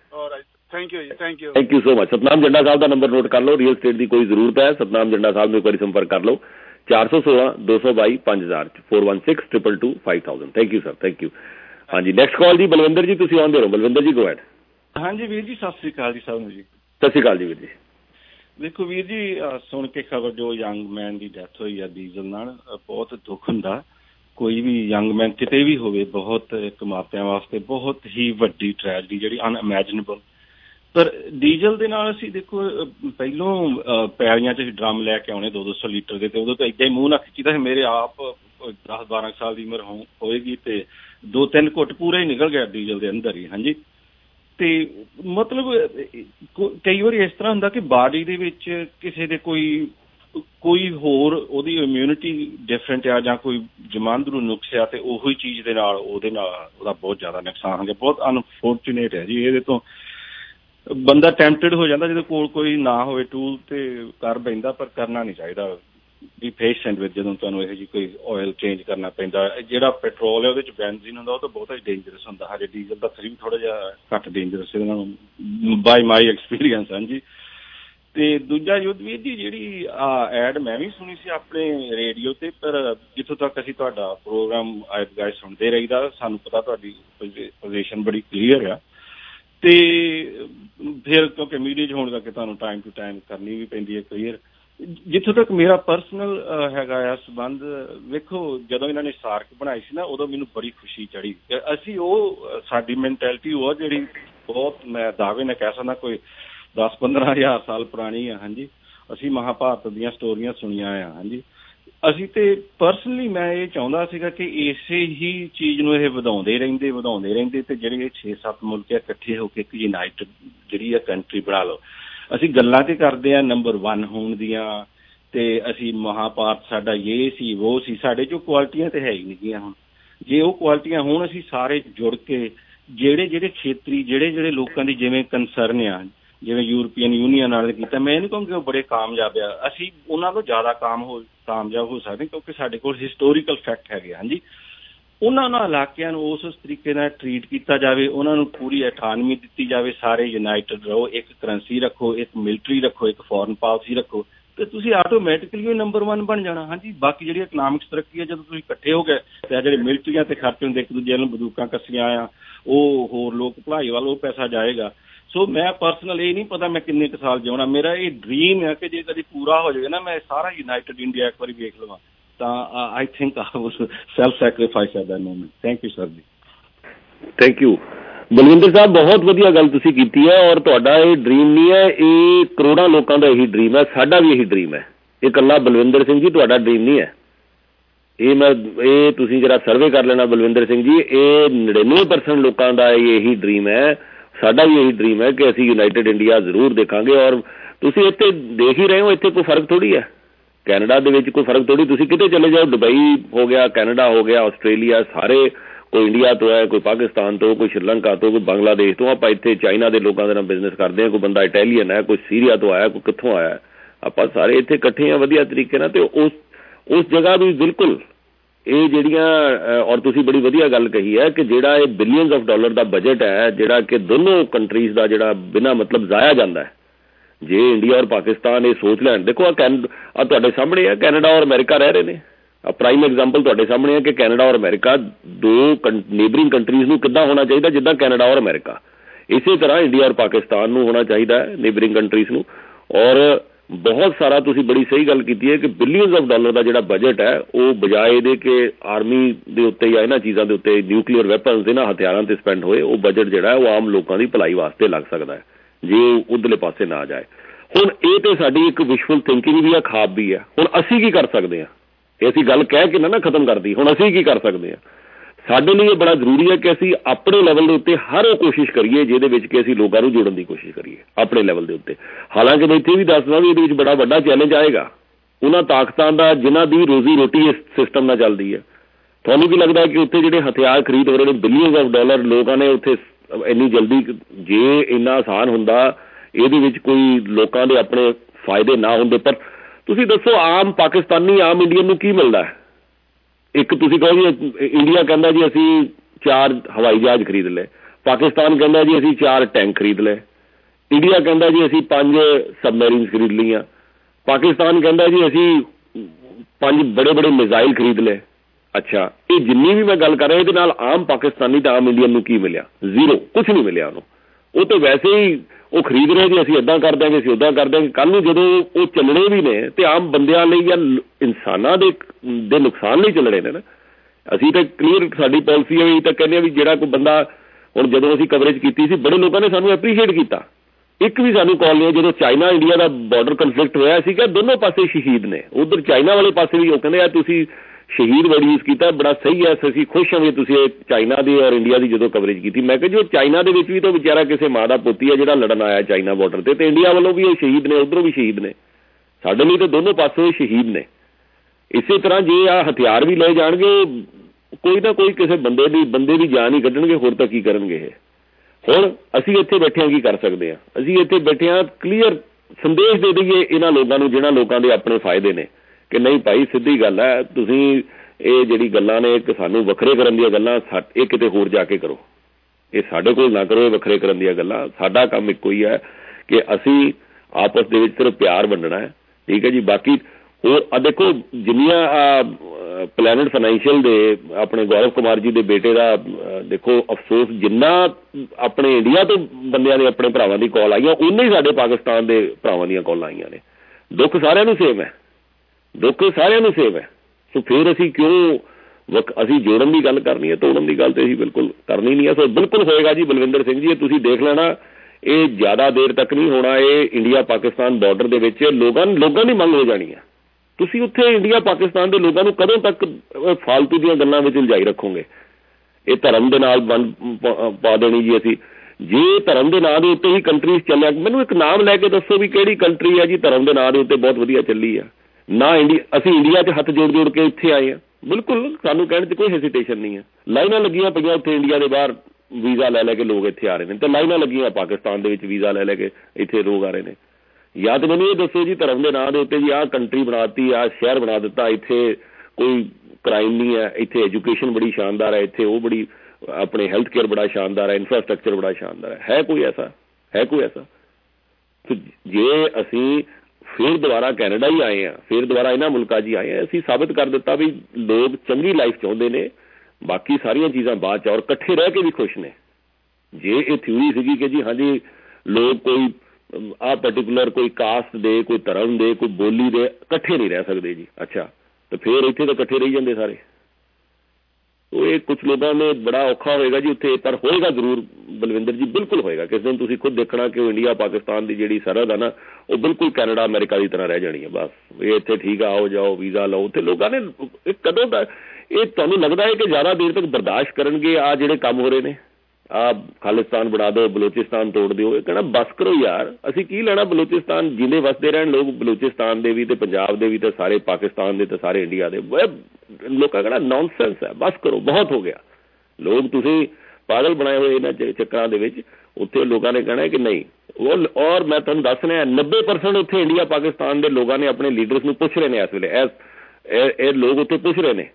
ਥੈਂਕ ਯੂ ਜੀ, thank you thank you so much. Satnam Janda Sahib ਦਾ ਨੰਬਰ ਨੋਟ ਕਰ ਲਓ, ਰੀਅਲ ਸਟੇਟ ਦੀ ਕੋਈ ਜ਼ਰੂਰਤ ਹੈ ਸਤਨਾਮ ਜੰਡਾ ਸਾਹਿਬ ਨੂੰ ਇੱਕ ਵਾਰੀ ਸੰਪਰਕ ਕਰ ਲਓ, ਚਾਰ ਸੌ ਸੋਲਾਂ ਦੋ ਸੌ ਬਾਈ ਪੰਜ ਹਜ਼ਾਰ four one six triple two five thousand. Thank you sir, thank you. ਹਾਂਜੀ, ਨੈਕਸਟ ਕਾਲ ਜੀ ਬਲਵਿੰਦਰ ਜੀ, ਤੁਸੀਂ ਆਉਂਦੇ ਰਹੋ। ਬਲਵਿੰਦਰ ਜੀ, ਗੋ ਹੈਡ। ਹਾਂਜੀ ਵੀਰ ਜੀ, ਸਤਿ ਸ੍ਰੀ ਅਕਾਲ ਜੀ ਸਭ ਨੂੰ ਜੀ। ਸਤਿ ਸ੍ਰੀ ਅਕਾਲ ਜੀ ਵੀਰ ਜੀ। ਦੇਖੋ ਵੀਰ ਜੀ, ਸੁਣ ਕੇ ਖਬਰ ਜੋ ਯੰਗ ਮੈਨ ਦੀ ਡੈਥ ਹੋਈ ਆ ਡੀਜ਼ਲ ਨਾਲ, ਬਹੁਤ ਦੁੱਖ ਹੁੰਦਾ। ਕੋਈ ਵੀ ਯੰਗ ਮੈਨ ਕਿਤੇ ਵੀ ਹੋਵੇ, ਬਹੁਤ ਇੱਕ ਮਾਪਿਆਂ ਵਾਸਤੇ ਬਹੁਤ ਹੀ ਵੱਡੀ ਟ੍ਰੈਜਡੀ, ਜਿਹੜੀ ਅਨਇਮੈਜਨੇਬਲ। ਪਰ ਡੀਜ਼ਲ ਦੇ ਨਾਲ ਅਸੀਂ ਦੇਖੋ ਪਹਿਲੋਂ ਪੈਲੀਆਂ 'ਚ ਡਰਮ ਲੈ ਕੇ ਆਉਣੇ ਦੋ ਦੋ ਸੌ ਲੀਟਰ ਦੇ, ਤੇ ਉਦੋਂ ਤਾਂ ਇੱਦਾਂ ਹੀ ਮੂੰਹ ਨਾ ਖਿੱਚੀਦਾ ਸੀ। ਮੇਰੇ ਆਪ ਦਸ ਬਾਰਾਂ ਸਾਲ ਦੀ ਉਮਰ ਹੋ ਹੋਏਗੀ ਤੇ ਦੋ ਤਿੰਨ ਘੁੱਟ ਪੂਰਾ ਹੀ ਨਿਕਲ ਗਿਆ ਡੀਜ਼ਲ ਦੇ ਅੰਦਰ ਹੀ। ਹਾਂਜੀ, ਤੇ ਮਤਲਬ ਕਈ ਵਾਰੀ ਇਸ ਤਰ੍ਹਾਂ ਹੁੰਦਾ ਕਿ ਬਾਡੀ ਦੇ ਵਿੱਚ ਕਿਸੇ ਦੇ ਕੋਈ ਕੋਈ ਹੋਰ ਉਹਦੀ ਇਮਿਊਨਿਟੀ ਡਿਫਰੈਂਟ ਆ, ਜਾਂ ਕੋਈ ਜਮਾਂਦਰੂ ਨੁਕਸ ਆ, ਤੇ ਉਹੀ ਚੀਜ਼ ਦੇ ਨਾਲ ਉਹਦੇ ਨਾਲ ਉਹਦਾ ਬਹੁਤ ਜ਼ਿਆਦਾ ਨੁਕਸਾਨ ਹੋ ਗਿਆ। ਬਹੁਤ ਅਨਫੋਰਚੂਨੇਟ ਹੈ ਜੀ। ਇਹਦੇ ਤੋਂ ਬੰਦਾ ਟੈਂਪਟਡ ਹੋ ਜਾਂਦਾ ਜਦੋਂ ਕੋਲ ਕੋਈ ਨਾ ਹੋਵੇ ਟੂਲ, ਤੇ ਕਰ ਬੈਂਦਾ, ਪਰ ਕਰਨਾ ਨਹੀਂ ਚਾਹੀਦਾ। ਵੀ ਪੇਸ਼ੈਂਟ ਵਿੱਚ ਜਦੋਂ ਤੁਹਾਨੂੰ ਇਹੋ ਜਿਹੀ ਕੋਈ ਆਇਲ ਚੇਂਜ ਕਰਨਾ ਪੈਂਦਾ, ਜਿਹੜਾ ਪੈਟਰੋਲ ਹੈ ਉਹਦੇ 'ਚ ਬੈਂਜ਼ੀਨ ਹੁੰਦਾ, ਉਹ ਤਾਂ ਬਹੁਤ ਹੀ ਡੇਂਜਰਸ ਹੁੰਦਾ। ਹਜੇ ਡੀਜ਼ਲ ਦਾ ਫਿਰ ਵੀ ਥੋੜ੍ਹਾ ਜਿਹਾ ਘੱਟ ਡੇਂਜਰਸ ਇਹਦੇ ਨਾਲੋਂ, ਬਾਈ ਮਾਈ ਐਕਸਪੀਰੀਅੰਸ। ਹਾਂਜੀ, ਤੇ ਦੂਜਾ ਯੁੱਧ ਵੀਰ ਜੀ, ਜਿਹੜੀ ਐਡ ਮੈਂ ਵੀ ਸੁਣੀ ਸੀ ਆਪਣੇ ਰੇਡੀਓ ਤੇ, ਪਰ ਜਿੱਥੋਂ ਤੱਕ ਅਸੀਂ ਤੁਹਾਡਾ ਪ੍ਰੋਗਰਾਮ ਆਏ ਸੁਣਦੇ ਰਹੀਦਾ, ਸਾਨੂੰ ਪਤਾ ਤੁਹਾਡੀ ਪੋਜੀਸ਼ਨ ਬੜੀ ਕਲੀਅਰ ਆ। ਤੇ ਫਿਰ ਕਿਉਂਕਿ ਮੀਡੀਆ 'ਚ ਹੋਣ ਕਰਕੇ ਤੁਹਾਨੂੰ ਟਾਈਮ ਟੂ ਟਾਈਮ ਕਰਨੀ ਵੀ ਪੈਂਦੀ ਹੈ ਕਲੀਅਰ। ਜਿੱਥੋਂ ਤੱਕ ਮੇਰਾ ਪਰਸਨਲ ਹੈਗਾ ਆ ਸੰਬੰਧ, ਵੇਖੋ ਜਦੋਂ ਇਹਨਾਂ ਨੇ ਸਾਰਕ ਬਣਾਈ ਸੀ ਨਾ, ਉਦੋਂ ਮੈਨੂੰ ਬੜੀ ਖੁਸ਼ੀ ਚੜ੍ਹੀ। ਅਸੀਂ ਉਹ ਸਾਡੀ ਮੈਂਟੈਲਿਟੀ ਉਹ ਜਿਹੜੀ ਬਹੁਤ ਮੈਂ ਦਾਅਵੇ ਨਾਲ ਕਹਿ ਸਕਦਾ ਕੋਈ ਦਸ ਪੰਦਰਾਂ ਹਜ਼ਾਰ ਸਾਲ ਪੁਰਾਣੀ ਆ। ਹਾਂਜੀ, ਅਸੀਂ ਮਹਾਭਾਰਤ ਦੀਆਂ ਸਟੋਰੀਆਂ ਸੁਣੀਆਂ ਆ। ਹਾਂਜੀ, ਅਸੀਂ ਤੇ ਪਰਸਨਲੀ ਮੈਂ ਇਹ ਚਾਹੁੰਦਾ ਸੀਗਾ ਕਿ ਇਸੇ ਹੀ ਚੀਜ਼ ਨੂੰ ਇਹ ਵਧਾਉਂਦੇ ਰਹਿੰਦੇ ਵਧਾਉਂਦੇ ਰਹਿੰਦੇ ਤੇ ਜਿਹੜੇ ਛੇ ਸੱਤ ਮੁਲਕ ਇਕੱਠੇ ਹੋ ਕੇ ਇੱਕ ਯੂਨਾਈਟਡ ਜਿਹੜੀ ਆ ਕੰਟਰੀ ਬਣਾ ਲਓ। ਅਸੀਂ ਗੱਲਾਂ ਤੇ ਕਰਦੇ ਹਾਂ ਨੰਬਰ ਵਨ ਹੋਣ ਦੀਆਂ, ਤੇ ਅਸੀਂ ਮਹਾਭਾਰਤ ਸਾਡਾ ਇਹ ਸੀ ਉਹ ਸੀ, ਸਾਡੇ 'ਚੋਂ ਕੁਆਲਿਟੀਆਂ ਤੇ ਹੈ ਹੀ ਨਹੀਂ ਗੀਆਂ। ਹੁਣ ਜੇ ਉਹ ਕੁਆਲਿਟੀਆਂ ਹੁਣ ਅਸੀਂ ਸਾਰੇ ਜੁੜ ਕੇ ਜਿਹੜੇ ਜਿਹੜੇ ਖੇਤਰੀ ਜਿਹੜੇ ਜਿਹੜੇ ਲੋਕਾਂ ਦੀ ਜਿਵੇਂ ਕੰਸਰਨ ਆ, ਜਿਵੇਂ ਯੂਰਪੀਅਨ ਯੂਨੀਅਨ ਨਾਲ ਕੀਤਾ, ਮੈਂ ਨਹੀਂ ਕਹੂੰਗੀ ਉਹ ਬੜੇ ਕਾਮਯਾਬ ਆ, ਅਸੀਂ ਉਹਨਾਂ ਤੋਂ ਜ਼ਿਆਦਾ ਕਾਮ ਹੋ ਕਾਮਯਾਬ ਹੋ ਸਕਦੇ ਕਿਉਂਕਿ ਸਾਡੇ ਕੋਲ ਹਿਸਟੋਰੀਕਲ ਫੈਕਟ ਹੈਗੇ। ਹਾਂਜੀ, ਉਹਨਾਂ ਉਹਨਾਂ ਇਲਾਕਿਆਂ ਨੂੰ ਉਸ ਉਸ ਤਰੀਕੇ ਨਾਲ ਟਰੀਟ ਕੀਤਾ ਜਾਵੇ, ਉਹਨਾਂ ਨੂੰ ਪੂਰੀ ਅਟਾਨਮੀ ਦਿੱਤੀ ਜਾਵੇ, ਸਾਰੇ ਯੂਨਾਈਟਿਡ ਰਹੋ, ਇੱਕ ਕਰੰਸੀ ਰੱਖੋ, ਇੱਕ ਮਿਲਟਰੀ ਰੱਖੋ, ਇੱਕ ਫੋਰਨ ਪਾਲਿਸੀ ਰੱਖੋ, ਤੇ ਤੁਸੀਂ ਆਟੋਮੈਟਿਕਲੀ ਨੰਬਰ ਵਨ ਬਣ ਜਾਣਾ। ਹਾਂਜੀ, ਬਾਕੀ ਜਿਹੜੀ ਇਕਨੋਮਿਕਸ ਤਰੱਕੀ ਹੈ, ਜਦੋਂ ਤੁਸੀਂ ਇਕੱਠੇ ਹੋ ਗਏ ਤੇ ਜਿਹੜੇ ਮਿਲਟਰੀਆਂ ਤੇ ਖਰਚ ਹੁੰਦੇ ਇੱਕ ਦੂਜੇ ਨੂੰ ਬੰਦੂਕਾਂ ਕੱਸੀਆਂ ਆ, ਉਹ ਹੋਰ ਲੋਕ ਭਲਾਈ ਵੱਲ ਉਹ ਪੈਸਾ ਜਾਏਗਾ। ਸੋ ਮੈਂ ਪਰਸਨਲ ਇਹ ਨਹੀਂ ਪਤਾ ਮੈਂ ਕਿੰਨੇ ਕੁ ਸਾਲ ਜਿਉਣਾ, ਮੇਰਾ ਇਹ ਡਰੀਮ ਹੈ ਕਿ ਜੇ ਕਦੇ ਪੂਰਾ ਹੋ ਜਾਵੇ ਨਾ, ਮੈਂ ਸਾਰਾ ਯੂਨਾਈਟਿਡ ਇੰਡੀਆ ਇੱਕ ਵਾਰੀ ਵੇਖ ਲਵਾਂ, ਤਾਂ I think I was self sacrifice at that moment. Thank you sir ਜੀ। ਥੈਂਕ ਯੂ ਬਲਵਿੰਦਰ ਸਾਹਿਬ, ਬਹੁਤ ਵਧੀਆ ਗੱਲ ਤੁਸੀਂ ਕੀਤੀ ਹੈ। ਔਰ ਤੁਹਾਡਾ ਇਹ ਡਰੀਮ ਨਹੀਂ ਹੈ, ਇਹ ਕਰੋੜਾਂ ਲੋਕਾਂ ਦਾ ਇਹੀ ਡਰੀਮ ਹੈ, ਸਾਡਾ ਵੀ ਇਹੀ ਡਰੀਮ ਹੈ। ਇਹ ਇਕੱਲਾ ਬਲਵਿੰਦਰ ਸਿੰਘ ਜੀ ਤੁਹਾਡਾ ਡਰੀਮ ਨਹੀਂ ਹੈ, ਇਹ ਮੈਂ ਇਹ ਤੁਸੀਂ ਜਿਹੜਾ ਸਰਵੇ ਕਰ ਲੈਣਾ ਬਲਵਿੰਦਰ ਸਿੰਘ ਜੀ, ਇਹ ਨੜਿਨਵੇਂ ਪਰਸੈਂਟ ਲੋਕਾਂ ਦਾ ਇਹੀ ਡਰੀਮ ਹੈ, ਸਾਡਾ ਵੀ ਇਹੀ ਡਰੀਮ ਹੈ ਕਿ ਅਸੀਂ ਯੂਨਾਈਟਿਡ ਇੰਡੀਆ ਜ਼ਰੂਰ ਦੇਖਾਂਗੇ। ਔਰ ਤੁਸੀਂ ਇੱਥੇ ਦੇਖ ਹੀ ਰਹੇ ਹੋ, ਇੱਥੇ ਕੋਈ ਫਰਕ ਥੋੜ੍ਹੀ ਹੈ, ਕੈਨੇਡਾ ਦੇ ਵਿੱਚ ਕੋਈ ਫਰਕ ਥੋੜ੍ਹੀ। ਤੁਸੀਂ ਕਿਤੇ ਚਲੇ ਜਾਓ, ਦੁਬਈ ਹੋ ਗਿਆ, ਕੈਨੇਡਾ ਹੋ ਗਿਆ, ਆਸਟ੍ਰੇਲੀਆ, ਸਾਰੇ ਕੋਈ ਇੰਡੀਆ ਤੋਂ ਹੈ, ਕੋਈ ਪਾਕਿਸਤਾਨ ਤੋਂ, ਕੋਈ ਸ਼੍ਰੀਲੰਕਾ ਤੋਂ, ਕੋਈ ਬੰਗਲਾਦੇਸ਼ ਤੋਂ। ਆਪਾਂ ਇੱਥੇ ਚਾਈਨਾ ਦੇ ਲੋਕਾਂ ਦੇ ਨਾਲ ਬਿਜ਼ਨਸ ਕਰਦੇ ਹਾਂ, ਕੋਈ ਬੰਦਾ ਇਟਾਲੀਅਨ ਹੈ, ਕੋਈ ਸੀਰੀਆ ਤੋਂ ਆਇਆ, ਕੋਈ ਕਿੱਥੋਂ ਆਇਆ, ਆਪਾਂ ਸਾਰੇ ਇੱਥੇ ਇਕੱਠੇ ਹਾਂ ਵਧੀਆ ਤਰੀਕੇ ਨਾਲ। ਅਤੇ ਉਸ ਉਸ ਜਗ੍ਹਾ ਵੀ ਬਿਲਕੁਲ ਇਹ ਜਿਹੜੀਆਂ ਔਰ ਤੁਸੀਂ ਬੜੀ ਵਧੀਆ ਗੱਲ ਕਹੀ ਹੈ ਕਿ ਜਿਹੜਾ ਇਹ ਬਿਲੀਅਨਸ ਆਫ ਡਾਲਰ ਦਾ ਬਜਟ ਹੈ, ਜਿਹੜਾ ਕਿ ਦੋਨੋਂ ਕੰਟਰੀਜ਼ ਦਾ ਜਿਹੜਾ ਬਿਨਾਂ ਮਤਲਬ ਜ਼ਾਇਆ ਜਾਂਦਾ ਹੈ, ਜੇ ਇੰਡੀਆ ਔਰ ਪਾਕਿਸਤਾਨ ਇਹ ਸੋਚ ਲੈਣ। ਦੇਖੋ ਆ ਕੈਨ ਆ ਤੁਹਾਡੇ ਸਾਹਮਣੇ ਹੈ, ਕੈਨੇਡਾ ਔਰ ਅਮਰੀਕਾ ਰਹਿ ਰਹੇ ਨੇ। ਆ ਪ੍ਰਾਈਮ ਐਗਜ਼ਾਮਪਲ ਤੁਹਾਡੇ ਸਾਹਮਣੇ ਹੈ ਕਿ ਕੈਨੇਡਾ ਔਰ ਅਮਰੀਕਾ ਦੋ ਨੇਬਰਿੰਗ ਕੰਟਰੀਜ਼ ਨੂੰ ਕਿੱਦਾਂ ਹੋਣਾ ਚਾਹੀਦਾ, ਜਿੱਦਾਂ ਕੈਨੇਡਾ ਔਰ ਅਮਰੀਕਾ। ਇਸੇ ਤਰ੍ਹਾਂ ਇੰਡੀਆ ਔਰ ਪਾਕਿਸਤਾਨ ਨੂੰ ਹੋਣਾ ਚਾਹੀਦਾ ਹੈ, ਨੇਬਰਿੰਗ ਕੰਟਰੀਜ਼ ਨੂੰ। ਔਰ ਬਹੁਤ ਸਾਰਾ ਤੁਸੀਂ ਬੜੀ ਸਹੀ ਗੱਲ ਕੀਤੀ ਹੈ ਕਿ ਬਿਲੀਅਨਸ ਆਫ ਡਾਲਰ ਦਾ ਜਿਹੜਾ ਬਜਟ ਹੈ, ਉਹ ਬਜਾਏ ਦੇ ਕਿ ਆਰਮੀ ਦੇ ਉੱਤੇ ਜਾਂ ਇਹਨਾਂ ਚੀਜ਼ਾਂ ਦੇ ਉੱਤੇ, ਨਿਊਕਲੀਅਰ ਵੈਪਨਸ, ਇਹਨਾਂ ਹਥਿਆਰਾਂ 'ਤੇ ਸਪੈਂਡ ਹੋਏ, ਉਹ ਬਜਟ ਜਿਹੜਾ ਉਹ ਆਮ ਲੋਕਾਂ ਦੀ ਭਲਾਈ ਵਾਸਤੇ ਲੱਗ ਸਕਦਾ ਹੈ ਜੇ ਉਹ ਉਧਰਲੇ ਪਾਸੇ ਨਾ ਜਾਏ। ਹੁਣ ਇਹ ਤਾਂ ਸਾਡੀ ਇੱਕ ਵਿਸ਼ਵਲ ਥਿੰਕਿੰਗ ਵੀ ਹੈ, ਖਾਬ ਵੀ ਹੈ। ਹੁਣ ਅਸੀਂ ਕੀ ਕਰ ਸਕਦੇ ਹਾਂ? ਇਹ ਅਸੀਂ ਗੱਲ ਕਹਿ ਕੇ ਨਾ ਨਾ ਖਤਮ ਕਰਦੀ। ਹੁਣ ਅਸੀਂ ਕੀ ਕਰ ਸਕਦੇ ਹਾਂ? ਸਾਡੇ ਲਈ ਇਹ ਬੜਾ ਜ਼ਰੂਰੀ ਹੈ ਕਿ ਅਸੀਂ ਆਪਣੇ ਲੈਵਲ ਦੇ ਉੱਤੇ ਹਰ ਉਹ ਕੋਸ਼ਿਸ਼ ਕਰੀਏ ਜਿਹਦੇ ਵਿੱਚ ਕਿ ਅਸੀਂ ਲੋਕਾਂ ਨੂੰ ਜੋੜਨ ਦੀ ਕੋਸ਼ਿਸ਼ ਕਰੀਏ ਆਪਣੇ ਲੈਵਲ ਦੇ ਉੱਤੇ। ਹਾਲਾਂਕਿ ਮੈਂ ਇੱਥੇ ਵੀ ਦੱਸਦਾ ਵੀ ਇਹਦੇ ਵਿੱਚ ਬੜਾ ਵੱਡਾ ਚੈਲੰਜ ਆਏਗਾ ਉਹਨਾਂ ਤਾਕਤਾਂ ਦਾ ਜਿਨ੍ਹਾਂ ਦੀ ਰੋਜ਼ੀ ਰੋਟੀ ਇਸ ਸਿਸਟਮ ਨਾਲ ਚੱਲਦੀ ਹੈ। ਤੁਹਾਨੂੰ ਕੀ ਲੱਗਦਾ ਕਿ ਉੱਥੇ ਜਿਹੜੇ ਹਥਿਆਰ ਖਰੀਦ ਹੋ ਰਹੇ ਨੇ ਬਿਲੀਅਨਸ ਆਫ ਡਾਲਰ, ਲੋਕਾਂ ਨੇ ਉੱਥੇ ਇੰਨੀ ਜਲਦੀ, ਜੇ ਇੰਨਾ ਆਸਾਨ ਹੁੰਦਾ ਇਹਦੇ ਵਿੱਚ ਕੋਈ ਲੋਕਾਂ ਦੇ ਆਪਣੇ ਫਾਇਦੇ ਨਾ ਹੁੰਦੇ। ਪਰ ਤੁਸੀਂ ਦੱਸੋ ਆਮ ਪਾਕਿਸਤਾਨੀ, ਆਮ ਇੰਡੀਅਨ ਨੂੰ ਕੀ ਮਿਲਦਾ ਹੈ? ਇੱਕ ਤੁਸੀਂ ਕਹੋ ਜੀ ਇੰਡੀਆ ਕਹਿੰਦਾ ਜੀ ਅਸੀਂ ਚਾਰ ਹਵਾਈ ਜਹਾਜ਼ ਖਰੀਦ ਲਏ, ਪਾਕਿਸਤਾਨ ਕਹਿੰਦਾ ਜੀ ਅਸੀਂ ਚਾਰ ਟੈਂਕ ਖਰੀਦ ਲਏ, ਇੰਡੀਆ ਕਹਿੰਦਾ ਜੀ ਅਸੀਂ ਪੰਜ ਸਬਮੈਰੀਨਸ ਖਰੀਦ ਲਈਆਂ, ਪਾਕਿਸਤਾਨ ਕਹਿੰਦਾ ਜੀ ਅਸੀਂ ਪੰਜ ਬੜੇ ਬੜੇ ਮਿਜ਼ਾਈਲ ਖਰੀਦ ਲਏ। ਅੱਛਾ, ਇਹ ਜਿੰਨੀ ਵੀ ਮੈਂ ਗੱਲ ਕਰ ਰਿਹਾ ਇਹਦੇ ਨਾਲ ਆਮ ਪਾਕਿਸਤਾਨੀ ਤੇ ਆਮ ਇੰਡੀਅਨ ਨੂੰ ਕੀ ਮਿਲਿਆ? ਜ਼ੀਰੋ, ਕੁਛ ਨਹੀਂ ਮਿਲਿਆ ਉਹਨੂੰ। ਉਹ ਤਾਂ ਵੈਸੇ ਹੀ ਉਹ ਖਰੀਦ ਰਹੇ ਜੀ ਅਸੀਂ ਇੱਦਾਂ ਕਰ ਦਿਆਂਗੇ, ਅਸੀਂ ਉੱਦਾਂ ਕਰ ਦਿਆਂਗੇ। ਕੱਲ੍ਹ ਨੂੰ ਜਦੋਂ ਉਹ ਚੱਲਣੇ ਵੀ ਨੇ ਤੇ ਆਮ ਬੰਦਿਆਂ ਲਈ ਜਾਂ ਇਨਸਾਨਾਂ ਦੇ ਦੇ ਨੁਕਸਾਨ ਲਈ ਚੱਲਣੇ ਨੇ ਨਾ। ਅਸੀਂ ਤਾਂ ਕਲੀਅਰ ਸਾਡੀ ਪਾਲਿਸੀ ਹੈ, ਤਾਂ ਕਹਿੰਦੇ ਹਾਂ ਵੀ ਜਿਹੜਾ ਕੋਈ ਬੰਦਾ, ਹੁਣ ਜਦੋਂ ਅਸੀਂ ਕਵਰੇਜ ਕੀਤੀ ਸੀ ਬੜੇ ਲੋਕਾਂ ਨੇ ਸਾਨੂੰ ਐਪਰੀਸ਼ੀਏਟ ਕੀਤਾ। ਇੱਕ ਵੀ ਸਾਨੂੰ ਕਾਲ ਨਹੀਂ, ਜਦੋਂ ਚਾਈਨਾ ਇੰਡੀਆ ਦਾ ਬਾਰਡਰ ਕਨਫਲਿਕਟ ਹੋਇਆ ਸੀਗਾ ਦੋਨੋਂ ਪਾਸੇ ਸ਼ਹੀਦ ਨੇ, ਉੱਧਰ ਚਾਈਨਾ ਵਾਲੇ ਪਾਸੇ ਵੀ ਉਹ ਕਹਿੰਦੇ ਆ ਤੁਸੀਂ ਸ਼ਹੀਦ ਵਰਡ ਯੂਜ਼ ਕੀਤਾ, ਬੜਾ ਸਹੀ ਹੈ, ਅਸੀਂ ਖੁਸ਼ ਹਾਂ ਵੀ ਤੁਸੀਂ ਇਹ ਚਾਈਨਾ ਦੀ ਔਰ ਇੰਡੀਆ ਦੀ ਜਦੋਂ ਕਵਰੇਜ ਕੀਤੀ। ਮੈਂ ਕਿਹਾ ਜੋ ਚਾਈਨਾ ਦੇ ਵਿੱਚ ਵੀ ਤਾਂ ਵਿਚਾਰਾ ਕਿਸੇ ਮਾਂ ਦਾ ਪੋਤੀ ਹੈ ਜਿਹੜਾ ਲੜਨ ਆਇਆ ਚਾਈਨਾ ਬਾਰਡਰ 'ਤੇ, ਤੇ ਇੰਡੀਆ ਵੱਲੋਂ ਵੀ ਉਹ ਸ਼ਹੀਦ ਨੇ, ਉੱਧਰੋਂ ਵੀ ਸ਼ਹੀਦ ਨੇ। ਸਾਡੇ ਲਈ ਤਾਂ ਦੋਨੋਂ ਪਾਸੋਂ ਸ਼ਹੀਦ ਨੇ। ਇਸੇ ਤਰ੍ਹਾਂ ਜੇ ਆ ਹਥਿਆਰ ਵੀ ਲਏ ਜਾਣਗੇ, ਕੋਈ ਨਾ ਕੋਈ ਕਿਸੇ ਬੰਦੇ ਦੀ ਬੰਦੇ ਦੀ ਜਾਨ ਹੀ ਕੱਢਣਗੇ, ਹੋਰ ਤਾਂ ਕੀ ਕਰਨਗੇ ਇਹ। ਹੁਣ ਅਸੀਂ ਇੱਥੇ ਬੈਠੇ ਹਾਂ, ਕੀ ਕਰ ਸਕਦੇ ਹਾਂ? ਅਸੀਂ ਇੱਥੇ ਬੈਠੇ ਹਾਂ ਕਲੀਅਰ ਸੰਦੇਸ਼ ਦੇ ਦਈਏ ਇਹਨਾਂ ਲੋਕਾਂ ਨੂੰ ਜਿਹਨਾਂ ਲੋਕਾਂ ਦੇ ਆਪਣੇ ਫਾਇਦੇ ਨੇ ਕਿ ਨਹੀਂ ਭਾਈ ਸਿੱਧੀ ਗੱਲ ਹੈ, ਤੁਸੀਂ ਇਹ ਜਿਹੜੀ ਗੱਲਾਂ ਨੇ ਇੱਕ ਸਾਨੂੰ ਵੱਖਰੇ ਕਰਨ ਦੀਆਂ ਗੱਲਾਂ, ਇਹ ਕਿਤੇ ਹੋਰ ਜਾ ਕੇ ਕਰੋ, ਇਹ ਸਾਡੇ ਕੋਲ ਨਾ ਕਰੋ ਇਹ ਵੱਖਰੇ ਕਰਨ ਦੀਆਂ ਗੱਲਾਂ। ਸਾਡਾ ਕੰਮ ਇੱਕੋ ਹੀ ਹੈ ਕਿ ਅਸੀਂ ਆਪਸ ਦੇ ਵਿੱਚ ਸਿਰਫ ਪਿਆਰ ਵੰਡਣਾ ਹੈ, ਠੀਕ ਹੈ ਜੀ। ਬਾਕੀ ਹੋਰ ਆ ਦੇਖੋ ਜਿੰਨੀਆਂ ਪਲੈਨਟ ਫਾਈਨੈਂਸ਼ੀਅਲ ਦੇ ਆਪਣੇ ਗੌਰਵ ਕੁਮਾਰ ਜੀ ਦੇ ਬੇਟੇ ਦਾ ਦੇਖੋ ਅਫਸੋਸ, ਜਿੰਨਾ ਆਪਣੇ ਇੰਡੀਆ ਤੋਂ ਬੰਦਿਆਂ ਦੇ ਆਪਣੇ ਭਰਾਵਾਂ ਦੀ ਕਾਲ ਆਈਆਂ, ਉਨੇ ਹੀ ਸਾਡੇ ਪਾਕਿਸਤਾਨ ਦੇ ਭਰਾਵਾਂ ਦੀਆਂ ਕਾਲਾਂ ਆਈਆਂ ਨੇ। ਦੁੱਖ ਸਾਰਿਆਂ ਨੂੰ ਸੇਮ ਹੈ, ਦੁੱਖ ਸਾਰਿਆਂ ਨੂੰ ਸੇਮ ਹੈ। ਸੋ ਫਿਰ ਅਸੀਂ ਕਿਉਂ ਵਕ ਅਸੀਂ ਜੋੜਨ ਦੀ ਗੱਲ ਕਰਨੀ ਹੈ, ਤੋੜਨ ਦੀ ਗੱਲ ਤਾਂ ਅਸੀਂ ਬਿਲਕੁਲ ਕਰਨੀ ਨਹੀਂ ਹੈ। ਸੋ ਬਿਲਕੁਲ ਹੋਏਗਾ ਜੀ ਬਲਵਿੰਦਰ ਸਿੰਘ ਜੀ, ਇਹ ਤੁਸੀਂ ਦੇਖ ਲੈਣਾ, ਇਹ ਜ਼ਿਆਦਾ ਦੇਰ ਤੱਕ ਨਹੀਂ ਹੋਣਾ। ਇਹ ਇੰਡੀਆ ਪਾਕਿਸਤਾਨ ਬਾਰਡਰ ਦੇ ਵਿੱਚ ਲੋਕਾਂ ਲੋਕਾਂ ਦੀ ਮੰਗ ਹੋ ਜਾਣੀ ਹੈ। ਤੁਸੀਂ ਉੱਥੇ ਇੰਡੀਆ ਪਾਕਿਸਤਾਨ ਦੇ ਲੋਕਾਂ ਨੂੰ ਕਦੋਂ ਤੱਕ ਫਾਲਤੂ ਦੀਆਂ ਗੱਲਾਂ ਵਿੱਚ ਉਲਝਾਈ ਰੱਖੋਗੇ? ਇਹ ਧਰਮ ਦੇ ਨਾਲ ਬਣ ਪਾ ਦੇਣੀ ਜੀ ਅਸੀਂ। ਜੇ ਧਰਮ ਦੇ ਨਾਂ ਦੇ ਉੱਤੇ ਹੀ ਕੰਟਰੀਜ਼ ਚੱਲਿਆ, ਮੈਨੂੰ ਇੱਕ ਨਾਮ ਲੈ ਕੇ ਦੱਸੋ ਵੀ ਕਿਹੜੀ ਕੰਟਰੀ ਹੈ ਜੀ ਧਰਮ ਦੇ ਨਾਂ ਦੇ ਉੱਤੇ ਬਹੁਤ ਵਧੀਆ ਚੱਲੀ ਆ? ਨਾ ਇੰਡੀਆ, ਅਸੀਂ ਇੰਡੀਆ 'ਚ ਹੱਥ ਜੋੜ ਜੋੜ ਕੇ ਇੱਥੇ ਆਏ ਹਾਂ, ਬਿਲਕੁਲ ਸਾਨੂੰ ਕਹਿਣ 'ਚ ਕੋਈ ਹੈਸੀਟੇਸ਼ਨ ਨਹੀਂ ਹੈ। ਲਾਈਨਾਂ ਲੱਗੀਆਂ ਪਈਆਂ ਉੱਥੇ ਇੰਡੀਆ ਦੇ ਬਾਹਰ, ਵੀਜ਼ਾ ਲੈ ਲੈ ਕੇ ਲੋਕ ਇੱਥੇ ਆ ਰਹੇ ਨੇ, ਤੇ ਲਾਈਨਾਂ ਲੱਗੀਆਂ ਪਾਕਿਸਤਾਨ ਦੇ ਵਿੱਚ ਵੀਜ਼ਾ ਲੈ ਲੈ ਕੇ ਇੱਥੇ ਲੋਕ ਆ ਰਹੇ ਨੇ। ਜਾਂ ਤਾਂ ਮੈਨੂੰ ਇਹ ਦੱਸੋ ਜੀ ਧਰਮ ਦੇ ਨਾਂ ਦੇ ਉੱਤੇ ਜੀ ਆਹ ਕੰਟਰੀ ਬਣਾ ਦਿੱਤੀ, ਆਹ ਸ਼ਹਿਰ ਬਣਾ ਦਿੱਤਾ, ਇੱਥੇ ਕੋਈ क्राइम नहीं है, इत्थे एजुकेशन बड़ी शानदार है, इत्थे वो बड़ी अपने हैल्थ केयर बड़ा शानदार है, इंफ्रास्ट्रक्चर बड़ा शानदार है, है कोई ऐसा? है कोई ऐसा? तो जे असी फिर दोबारा कैनेडा ही आए हैं, फिर दोबारा इन्हां मुल्कां 'ਚ आए हैं, असी साबित कर दिता भी लोग चंगी लाइफ चाहुंदे ने, बाकी सारियां चीज़ां बाद 'ਚ और इकट्ठे रह के भी खुश ने। जे ये थ्योरी सीगी कि जी हाँ जी लोग कोई आ पर्टिकुलर कोई कास्ट दे, कोई धर्म दे, कोई बोली दे इकट्ठे नहीं रह सकते जी, अच्छा तो फिर इत्थे तो इकट्ठे रही जाते सारे। तो ये कुछ लोगों ने बड़ा औखा होएगा जी उत्थे, पर होएगा जरूर बलविंदर जी, बिल्कुल होएगा। किस दिन तुसीं खुद देखना कि इंडिया पाकिस्तान की जिहड़ी सरहद है ना वो बिल्कुल कैनेडा अमेरिका की तरह रह जानी है। बस ये इत्थे ठीक है, आओ जाओ वीज़ा लो, उत्थे लोगों ने कदों दा ये तुहानूं लगदा है कि ज़्यादा देर तक बर्दाश्त करनगे आ जिहड़े काम हो रहे ने, आ खालिस्तान बना दो, बलोचिस्तान तोड़ दिओ, कहना बस करो यार, असी की लेना बलोचिस्तान, जिंदे वसदे रहन लोग बलोचिस्तान दे भी ते पंजाब दे भी ते सारे पाकिस्तान दे ते सारे इंडिया दे। लोकां कहना नॉनसेंस है, बस करो, बहुत हो गया। लोग तुसीं पागल बनाए हुए इन्हां चक्करां दे विच, उत्थे लोगों ने कहना है कि नहीं वो। और मैं तुहानूं दस रहा नब्बे परसेंट उत्थे इंडिया पाकिस्तान दे लोगों ने अपने लीडर्स नूं पुछ रहे हैं इस वेले, ये लोग उत्थे पुछ रहे हैं,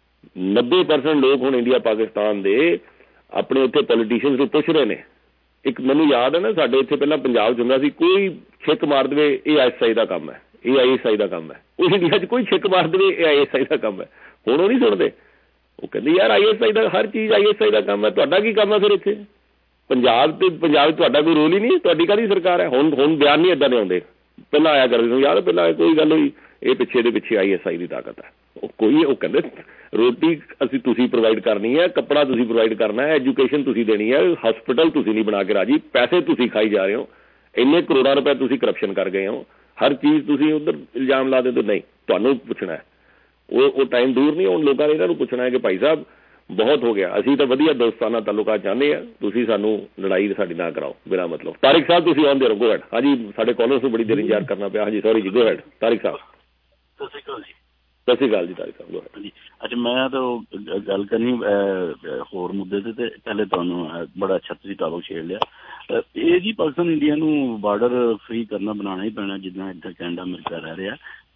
नब्बे परसेंट लोग हुण इंडिया पाकिस्तान दे अपने उत्थे पॉलिटिशियंस नूं पुछ रहे हैं। एक मैनूं याद है ना साडे इत्थे पहलां पंजाब च हुंदा सी, कोई छिक मार देवे ये आई एस आई का काम है, ये आई एस आई का काम है, वो इंडिया च कोई छिक मार देवे ये आई एस आई का काम है। हुण वो नहीं सुणदे, वो कहंदे यार आई एस आई का हर चीज़ आई एस आई का काम है, तुहाडा की काम है फिर इत्थे पंजाब ते पंजाब तुहाडा कोई रोल ही नहीं, तुहाडी काहदी सरकार है। हुण हुण बयान नहीं इदां दे आउंदे, पहलां आया करदे यार पहलां कोई गल होई ये पिछे दे पिछे आई एस आई की ताकत है। कोई वो कहते रोटी असी तुसी प्रोवाइड करनी है, कपड़ा तुसी प्रोवाइड करना है, एजुकेशन तुसी देनी है, हॉस्पिटल तुसी नहीं बना के राजी, पैसे तुसी खाई जा रहे हो, इन्ने करोड़ों रुपए तुसी करप्शन कर गए हो, हर चीज़ तुसी उधर इल्जाम ला दे। तो नहीं, तुहानूं पुछना है, वो वो टाइम दूर नहीं, उन लोगों ने इन्होंने पुछना है कि भाई साहब बहुत हो गया, असी तो वधिया दोस्ताना ताल्लुकात चाहते हैं, तुसी सानू लड़ाई साडी ना कराओ बिना मतलब। तारिक साहब तुसी आउंदे रहो, गो हैड। हाँ जी, साडे कॉलर्स नूं बड़ी देर इंतजार करना पिया। हाँ जी सॉरी जी, गो हैड तारिक साहब। सत श्री अकाल जी। सत श्री अकाल जी तारिक साहब, गो हैड जी। अच्छा मैं तो गल करनी होर मुद्दे ते पहले तुहानूं बड़ा अच्छा तुसीं टॉपिक छेड़ लिया। ये जी पाकिस्तान इंडिया नूं बार्डर फ्री करना बनाना ही पैना, जिद्दां इत्थे कैनेडा अमेरिका रह रहा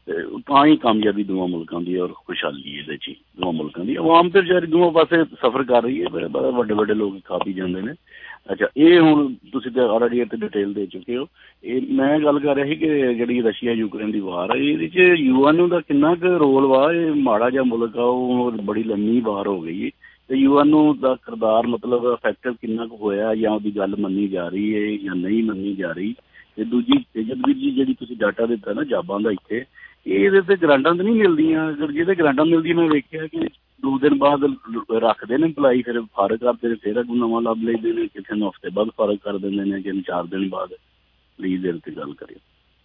तां ही कामयाबी दोवां मुल्कां दी और खुशहाली इहदे च दोवां मुल्कां दी। अवाम ते बेचारी दोवां पासे सफर कर रही है, बड़े वड्डे वड्डे लोग खा पी जांदे ने। अच्छा ये हुण तुसीं ते ऑलरेडी इत्थे डिटेल दे चुके हो। ये मैं गल कर रहा सी कि जिहड़ी रशिया यूक्रेन दी वार है, इहदे च यूएन दा किन्ना क रोल वा? ये माड़ा जिहा मुल्क आ, ओह बड़ी लम्मी वार हो गई ते यूएन दा किरदार मतलब इफैक्टिव किन्ना क होया, जां ओहदी गल मन्नी जा रही है जां नहीं मन्नी जा रही? ते दूजी तेजवीर जी जिहड़ी तुसीं डाटा दित्ता ना जाबां दा इत्थे, ਇਹਦੇ ਤੇ ਗਰਾਂਟਾਂ ਤਾਂ ਨਹੀਂ ਮਿਲਦੀਆਂ। ਅਗਰ ਜਿਹਦੇ ਗਰਾਂਟਾਂ ਮਿਲਦੀਆਂ ਮੈਂ ਵੇਖਿਆ ਕਿ ਦੋ ਦਿਨ ਬਾਅਦ ਰੱਖਦੇ ਨੇ ਇੰਪਲਾਈ, ਫਿਰ ਫਾਰਗ ਕਰਦੇ ਨੇ, ਫਿਰ ਅੱਗੋਂ ਨਵਾਂ ਲੱਭ ਲੈਂਦੇ ਨੇ, ਕਿਸੇ ਨੂੰ ਹਫ਼ਤੇ ਬਾਅਦ ਫਾਰਗ ਕਰ ਦਿੰਦੇ ਨੇ, ਕਿਸੇ ਚਾਰ ਦਿਨ ਬਾਅਦ। ਪਲੀਜ਼ ਇਹਦੇ ਤੇ ਗੱਲ ਕਰਿਓ।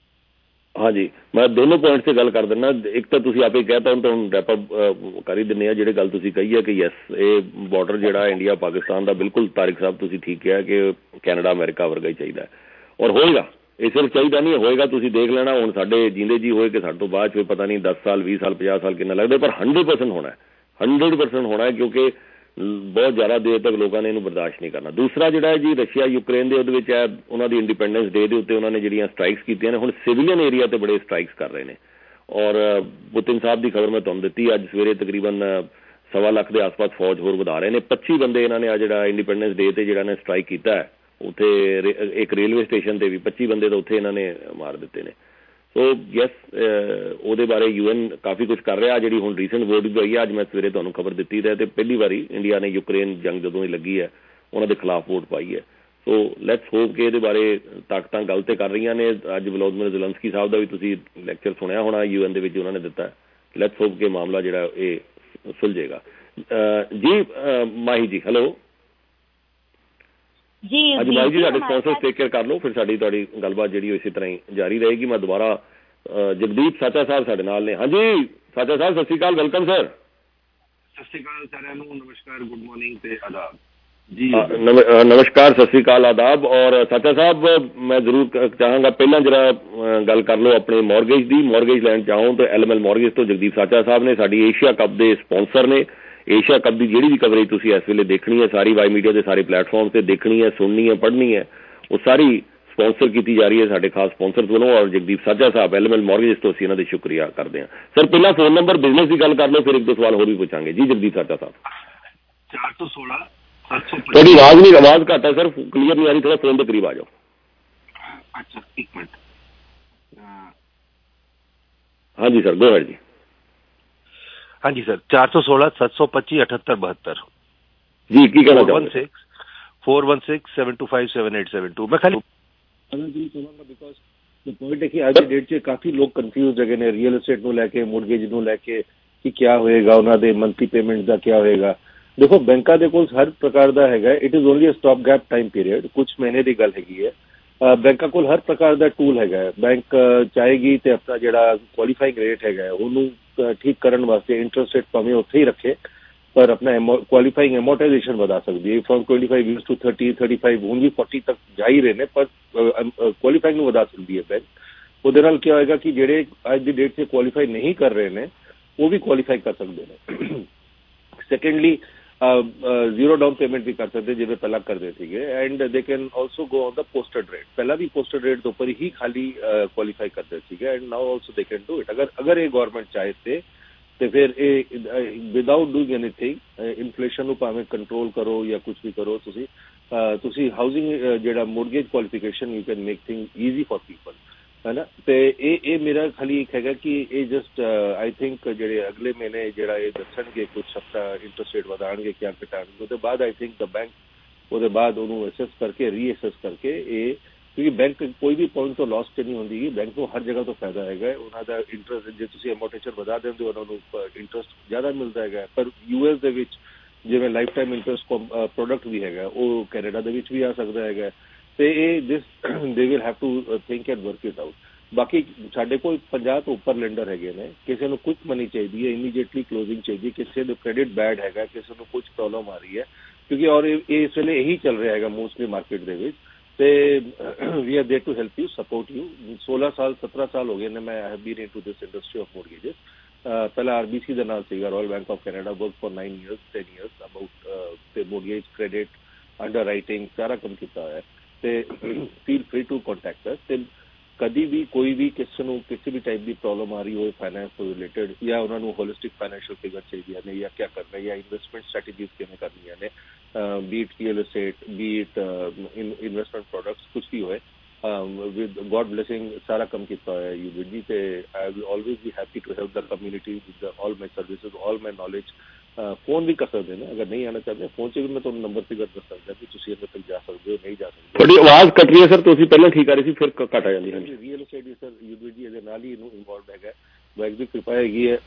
हाँ जी, मैं दोनों पॉइंट से गल कर देना। एक तो तुसीं आपे कहता हूँ तो हम रैप अप कर ही दिंदे आ जिहड़ी गल तुसीं कही है कि यस ये बॉर्डर जिहड़ा इंडिया पाकिस्तान का बिल्कुल तारिक साहब तुसीं ठीक कहा कि कैनेडा अमेरिका वर्गा ही चाहिए और होएगा। ये सिर्फ चाहिए नहीं होएगा, तुसीं देख लेना हुण साडे जींदे जी होए कि साडे तो बाद पता नहीं दस साल बीस साल पचास साल कितना लगता, पर हंड्रेड परसेंट होना है, हंड्रेड परसेंट होना है क्योंकि बहुत ज़्यादा देर तक लोगों ने इन्हूं बर्दाश्त नहीं करना। दूसरा जिहड़ा है जी रशिया यूक्रेन दे उहदे विच है उन्हां दी इंडिपेंडेंस डे दे उत्ते उन्होंने जिहड़ियां स्ट्राइक्स कीतियां ने, हुण सिविलियन एरिया ते बड़े स्ट्राइक्स कर रहे हैं। और पुतिन साहब की खबर मैं तुहानूं दित्ती, अज सवेरे तकरीबन सवा लख के आस पास फौज होर वधा रहे हैं। पच्ची बंदे इन्होंने आ जिहड़ा इंडिपेंडेंस डे ते जिहड़ा ने स्ट्राइक कीता है, उत्थे एक रेलवे स्टेशन ते भी पच्ची बंदे तो उत्थे इन्होंने मार दिते ने। सो यस ਉਹਦੇ बारे यूएन काफ़ी कुछ कर रहा। जी हुण रीसेंट वोट भी आई है, अज मैं सवेरे तुहानूं खबर दी है, तो पहली बारी इंडिया ने यूक्रेन जंग जदों ही लगी है उन्होंने खिलाफ वोट पाई है। सो लैट्स होप कि ये बारे ताकतां गल ते कर रही ने। अज वलोदिमिर ज़ेलेंस्की साहब का भी तुसीं लैक्चर सुनिया होना यूएन दे विच उन्होंने दिता है। लैट्स होप कि मामला जिहड़ा ये सुलझेगा। जी माही जी हैलो जी अज माही जी साडे स्पॉन्सर्स टेक केयर कर लो, फिर साडी तुहाडी गलबात जिहड़ी इसी तरह ही जारी रहेगी। मैं दोबारा जगदीप साचा साहब साडे नाल ने। हाँ जी साचा साहब सत श्री अकाल, वेलकम सर। सत श्री अकाल सारिਆਂ ਨੂੰ, नमस्कार, गुड मॉर्निंग ਤੇ आदाब जी। नमस्कार, सत श्री अकाल, आदाब। और साचा साहब मैं जरूर चाहांगा पहला जरा गल कर लो अपने मॉर्गेज की। मॉर्गेज लैण चाहो तो एल एम एल मॉर्गेज तो जगदीप साचा साहब ने साडी एशिया कप के स्पॉन्सर ने। एशिया कप की जिहड़ी भी कवरेज तुसीं इस वेले देखनी है सारी वाई मीडिया के सारे प्लेटफॉर्म से देखनी है, सुननी है, पढ़नी है, वो सारी ਸਪਾਂਸਰ ਕੀਤੀ ਜਾ ਰਹੀ ਹੈ ਸਾਡੇ ਖਾਸ ਸਪਾਂਸਰਸ ਵੱਲੋਂ, ਔਰ Jagdeep Sacha Sahib L M L mortgage ਤੋਂ ਅਸੀਂ ਇਹਨਾਂ ਦੇ ਸ਼ੁਕਰੀਆ ਕਰਦੇ ਹਾਂ। ਸਰ ਪਹਿਲਾਂ ਫੋਨ ਨੰਬਰ ਬਿਜ਼ਨਸ ਦੀ ਗੱਲ ਕਰ ਲਓ, ਫਿਰ ਇੱਕ ਦੋ ਸਵਾਲ ਹੋਰ ਵੀ ਪੁੱਛਾਂਗੇ ਜੀ। ਜਗਦੀਪ ਸਾਚਾ ਸਾਹਿਬ ਚਾਰ ਸੌ ਸੋਲਾਂ ਸੱਤ ਸੌ ਤੁਹਾਡੀ ਆਵਾਜ਼ ਨਹੀਂ, ਆਵਾਜ਼ ਘੱਟ ਹੈ ਸਰ, ਕਲੀਅਰ ਨਹੀਂ ਆ ਰਹੀ, ਥੋੜਾ ਫੋਨ ਦੇ ਕਰੀਬ ਆ ਜਾਓ। ਅੱਛਾ ਇੱਕ ਮਿੰਟ, ਹਾਂਜੀ ਸਰ ਗੋ ਹੈਡ ਜੀ। ਹਾਂਜੀ ਸਰ, ਚਾਰ ਸੌ सोलह सात सौ पच्चीस अठहत्तर बहत्तर जी की कहना चाहूँगा four one six seven two five seven eight seven two. मैं खाली पॉइंट है कि आज ਦੀ ਡੇਟ 'ਚ ਕਾਫੀ ਲੋਕ ਕਨਫਿਊਜ਼ ਹੈਗੇ ਨੇ ਰੀਅਲ ਏਸਟੇਟ ਨੂੰ ਲੈ ਕੇ, ਮੋਰਗੇਜ ਨੂੰ ਲੈ ਕੇ ਕਿ ਕੀ ਹੋਏਗਾ, ਉਹਨਾਂ ਦੇ ਮੰਥਲੀ ਪੇਮੈਂਟ ਦਾ ਕੀ ਹੋਏਗਾ। ਦੇਖੋ ਬੈਂਕਾਂ ਦੇ ਕੋਲ ਹਰ ਪ੍ਰਕਾਰ ਦਾ ਹੈਗਾ, it is only a stop gap time period, ਕੁਝ ਮਹੀਨੇ ਦੀ ਗੱਲ ਹੈਗੀ ਹੈ। ਬੈਂਕਾਂ ਕੋਲ ਹਰ ਪ੍ਰਕਾਰ ਦਾ ਟੂਲ ਹੈਗਾ, ਬੈਂਕ ਚਾਹੇਗੀ ਤੇ ਆਪਣਾ ਜਿਹੜਾ ਕੁਆਲੀਫਾਈਂਗ ਰੇਟ ਹੈਗਾ ਉਹਨੂੰ ਠੀਕ ਕਰਨ ਵਾਸਤੇ ਇੰਟਰਸਟ ਰੇਟ ਭਾਵੇਂ ਉੱਥੇ ਹੀ ਰੱਖੇ, ਪਰ ਆਪਣਾ ਕੁਆਲੀਫਾਈਂਗ ਐਮੋਰਟਾਈਜੇਸ਼ਨ ਵਧਾ ਸਕਦੀ ਹੈ। From twenty five years to thirty thirty five ਹੁਣ ਵੀ फोर्टी ਤੱਕ ਜਾ ਹੀ ਰਹੇ ਨੇ, ਪਰ ਕੁਆਲੀਫਾਈਂਗ ਨੂੰ ਵਧਾ ਸਕਦੀ ਹੈ ਬੈਂਕ। ਉਹਦੇ ਨਾਲ ਕੀ ਹੋਏਗਾ ਕਿ ਜਿਹੜੇ ਅੱਜ ਦੀ ਡੇਟ 'ਤੇ ਕੁਆਲੀਫਾਈ ਨਹੀਂ ਕਰ ਰਹੇ ਨੇ ਉਹ ਵੀ ਕੁਆਲੀਫਾਈ ਕਰ ਸਕਦੇ ਨੇ। ਸੈਕੰਡਲੀ ਜ਼ੀਰੋ ਡਾਊਨ ਪੇਮੈਂਟ ਵੀ ਕਰ ਸਕਦੇ ਜਿਵੇਂ ਪਹਿਲਾਂ ਕਰਦੇ ਸੀਗੇ, and they can also go on the posted rate. ਪਹਿਲਾਂ ਵੀ ਪੋਸਟਡ ਰੇਟ ਦੇ ਉੱਪਰ ਹੀ ਖਾਲੀ ਕੁਆਲੀਫਾਈ ਕਰਦੇ ਸੀਗੇ, and now also they can do it. ਅਗਰ ਅਗਰ ਇਹ ਗੌਰਮੈਂਟ ਚਾਹੇ ਤੇ ਤੇ ਫਿਰ ਇਹ ਵਿਦਆਊਟ ਡੂਇੰਗ ਐਨੀਥਿੰਗ ਇਨਫਲੇਸ਼ਨ ਨੂੰ ਭਾਵੇਂ ਕੰਟਰੋਲ ਕਰੋ ਜਾਂ ਕੁਝ ਵੀ ਕਰੋ, ਤੁਸੀਂ ਤੁਸੀਂ ਹਾਊਸਿੰਗ ਜਿਹੜਾ mortgage qualification you can make thing easy for people, ਹੈ ਨਾ। ਤੇ ਇਹ ਇਹ ਮੇਰਾ ਖਾਲੀ ਇੱਕ ਹੈਗਾ ਕਿ ਇਹ ਜਸਟ ਆਈ ਥਿੰਕ ਜਿਹੜੇ ਅਗਲੇ ਮਹੀਨੇ ਜਿਹੜਾ ਇਹ ਦੱਸਣਗੇ ਕੁਝ ਹਫਤਾ ਇੰਟਰਸਟ ਰੇਟ ਵਧਾਉਣਗੇ ਕਿਆ ਘਟਾਉਣਗੇ, ਉਹਦੇ ਬਾਅਦ ਆਈ ਥਿੰਕ ਦ ਬੈਂਕ ਉਹਦੇ ਬਾਅਦ ਉਹਨੂੰ ਅਸੈਸ ਕਰਕੇ ਰੀਅਸੈਸ ਕਰਕੇ ਇਹ, ਕਿਉਂਕਿ ਬੈਂਕ ਕੋਈ ਵੀ ਪੁਆਇੰਟ ਤੋਂ ਲਾਸ 'ਚ ਨਹੀਂ ਹੁੰਦੀ, ਬੈਂਕ ਨੂੰ ਹਰ ਜਗ੍ਹਾ ਤੋਂ ਫਾਇਦਾ ਹੈਗਾ। ਉਹਨਾਂ ਦਾ ਇੰਟਰਸਟ ਜੇ ਤੁਸੀਂ ਐਮੋਰਟਾਈਜੇਸ਼ਨ ਵਧਾ ਦਿੰਦੇ ਹੋ ਉਹਨਾਂ ਨੂੰ ਇੰਟਰਸਟ ਜ਼ਿਆਦਾ ਮਿਲਦਾ ਹੈਗਾ। ਪਰ ਯੂ ਐਸ ਦੇ ਵਿੱਚ ਜਿਵੇਂ ਲਾਈਫ ਟਾਈਮ ਇੰਟਰਸਟ ਪ੍ਰੋਡਕਟ ਵੀ ਹੈਗਾ ਉਹ ਕੈਨੇਡਾ ਦੇ ਵਿੱਚ ਵੀ ਆ ਸਕਦਾ ਹੈਗਾ। ਤੇ ਇਹ this they will have to think and work it out. ਬਾਕੀ ਸਾਡੇ ਕੋਲ ਪੰਜਾਹ ਤੋਂ ਉੱਪਰ ਲੈਂਡਰ ਹੈਗੇ ਨੇ, ਕਿਸੇ ਨੂੰ ਕੁਛ ਮਨੀ ਚਾਹੀਦੀ ਹੈ, ਇਮੀਡੀਏਟਲੀ ਕਲੋਜ਼ਿੰਗ ਚਾਹੀਦੀ, ਕਿਸੇ ਦਾ ਕ੍ਰੈਡਿਟ ਬੈਡ ਹੈਗਾ, ਕਿਸੇ ਨੂੰ ਕੁਛ ਪ੍ਰੋਬਲਮ ਆ ਰਹੀ ਹੈ, ਕਿਉਂਕਿ ਔਰ ਇਹ ਇਸ ਵੇਲੇ ਇਹੀ ਚੱਲ ਰਿਹਾ ਹੈਗਾ ਮੋਸਟਲੀ ਮਾਰਕੀਟ ਦੇ ਵਿੱਚ। ਤੇ we are there to help you, support you. सोलह ਸਾਲ सत्रह ਸਾਲ ਹੋ ਗਏ ਨੇ ਮੈਂ have been into this industry of mortgages. ਪਹਿਲਾਂ ਆਰਬੀਸੀ ਦੇ ਨਾਲ ਸੀਗਾ, Royal Bank of Canada, work for nine years ten years about ਤੇ ਮੋਰਗੇਜ ਕ੍ਰੈਡਿਟ ਅੰਡਰ ਰਾਈਟਿੰਗ ਸਾਰਾ ਕੰਮ ਕੀਤਾ ਹੋਇਆ। ਤੇ feel free to contact us. ਤੇ ਕਦੀ ਵੀ ਕੋਈ ਵੀ ਕਿਸੇ ਨੂੰ ਕਿਸੇ ਵੀ ਟਾਈਪ ਦੀ ਪ੍ਰੋਬਲਮ ਆ ਰਹੀ ਹੋਏ ਫਾਈਨੈਂਸ ਤੋਂ ਰਿਲੇਟਡ, ਜਾਂ ਉਹਨਾਂ ਨੂੰ ਹੋਲਿਸਟਿਕ ਫਾਈਨੈਂਸ਼ੀਅਲ ਫਿਗਰ ਚਾਹੀਦੀਆਂ ਨੇ, ਜਾਂ ਕਿਆ ਕਰਨਾ, ਜਾਂ ਇਨਵੈਸਟਮੈਂਟ ਸਟ੍ਰੈਟਜੀਜ਼ ਕਿਵੇਂ ਕਰਨੀਆਂ ਨੇ, be it real estate, be it investment products, ਕੁਛ ਵੀ ਹੋਏ, ਵਿਦ ਗॉड ਬਲੇਸਿੰਗ ਸਾਰਾ ਕੰਮ ਕੀਤਾ ਹੋਇਆ ਯੂ ਵਿਲ ਜੀ। ਤੇ I will always be happy to help the community with all my services, all my knowledge. Phone ਵੀ ਕਰ ਸਕਦੇ ਨੇ, ਅਗਰ ਨਹੀਂ ਆਉਣਾ ਚਾਹੁੰਦੇ ਫੋਨ 'ਚ ਵੀ ਮੈਂ ਤੁਹਾਨੂੰ ਨੰਬਰ ਫਿਗਰ ਦੱਸ ਸਕਦਾ ਕਿ ਤੁਸੀਂ ਇੱਥੇ ਤੱਕ ਜਾ ਸਕਦੇ ਹੋ, ਨਹੀਂ ਜਾ ਸਕਦੇ। ਤੁਹਾਡੀ ਆਵਾਜ਼ ਕੱਟ ਰਹੀ ਹੈ ਸਰ, ਤੁਸੀਂ ਪਹਿਲਾਂ ਠੀਕ ਆ ਰਹੀ ਸੀ ਫਿਰ ਘੱਟ ਆ ਜਾਂਦੀ ਹੈ। ਰੀਅਲ ਏਸਟੇਟ ਵੀ ਸਰ ਯੂ ਜੀ ਇਹਦੇ ਨਾਲ ਹੀ ਇਹਨੂੰ ਇਨਵੋਲਵ ਹੈਗਾ। ਵੈਕ ਦੀ ਕਿਰਪਾ ਹੈਗੀ ਹੈ।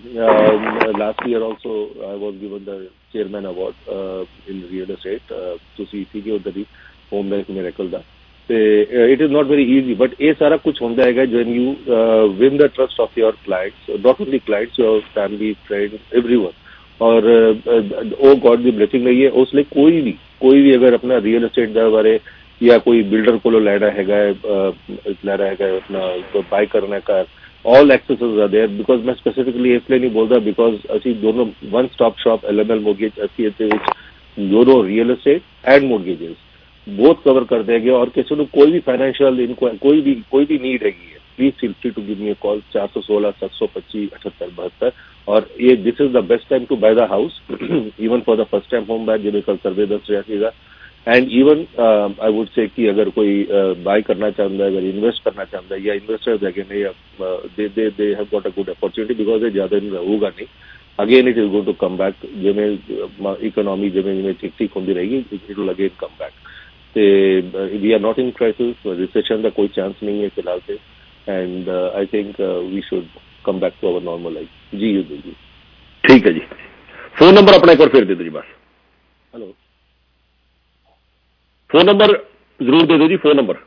Last year also I was given the chairman award in real estate. ਤੁਸੀਂ ਸੀਗੇ ਉੱਧਰ ਹੀ ਹੋਮ ਬੈਂਕ ਮਿਰੇਕਲ ਦਾ। ਤੇ it is not very easy, but ਇਹ ਸਾਰਾ ਕੁਛ ਹੁੰਦਾ ਹੈਗਾ when you win the trust of your clients, not only clients, your family, friend, everyone. ਔਰ ਉਹ ਗॉड ਦੀ ਬਲੇਸਿੰਗ ਰਹੀ ਹੈ। ਉਸ ਲਈ ਕੋਈ ਵੀ ਕੋਈ ਵੀ ਅਗਰ ਆਪਣਾ ਰੀਅਲ ਏਸਟੇਟ ਦਾ ਬਾਰੇ ਜਾਂ ਕੋਈ ਬਿਲਡਰ ਕੋਲੋਂ ਲੈਣਾ ਹੈਗਾ ਲੈਣਾ ਹੈਗਾ ਆਪਣਾ ਬਾਈ ਕਰਨਾ ਘਰ, all accesses are there, because ਮੈਂ ਸਪੈਸੀਫਿਕਲੀ ਇਸ ਲਈ ਨਹੀਂ ਬੋਲਦਾ ਬਿਕੋਜ਼ ਅਸੀਂ ਦੋਨੋਂ one stop shop L M L mortgage ਅਸੀਂ ਇਹਦੇ ਵਿੱਚ ਦੋਨੋਂ ਰੀਅਲ ਏਸਟੇਟ ਐਂਡ ਮੋਰਗੇजेस ਬਹੁਤ ਕਵਰ ਕਰਦੇ ਹੈਗੇ। ਔਰ ਕਿਸੇ ਨੂੰ ਕੋਈ ਵੀ ਫਾਈਨੈਂਸ਼ੀਅਲ ਇਨਕੁਆਇਰੀ ਕੋਈ ਵੀ ਕੋਈ ਵੀ ਨੀਡ ਹੈਗੀ ਹੈ, please feel free to give me a call चार सौ सोलह सात सौ पच्चीस अठहत्तर बहत्तर। और ये this is the best time to buy the house even for the first time home buyer जिन्हें कल सर्वे दस रहा सीगा। And even I would say कि अगर कोई बाय uh, करना चाहता है, अगर इन्वेस्ट करना चाहता है या investors again they they they have got a good opportunity because ये ज़्यादा दिन होगा नहीं। Again it is going to come back, जिमें इकोनॉमी जिमें जिमें ठीक ठीक होती रहेगी it will again come back. तो we are not in crisis, recession का कोई चांस नहीं है फिलहाल से। And I think we should come back to our normal life. जी युद्ध जी ठीक है जी। फोन नंबर अपना एक बार फिर दे दो जी बस। हेलो, फोन नंबर जरूर दे दो जी। फोन नंबर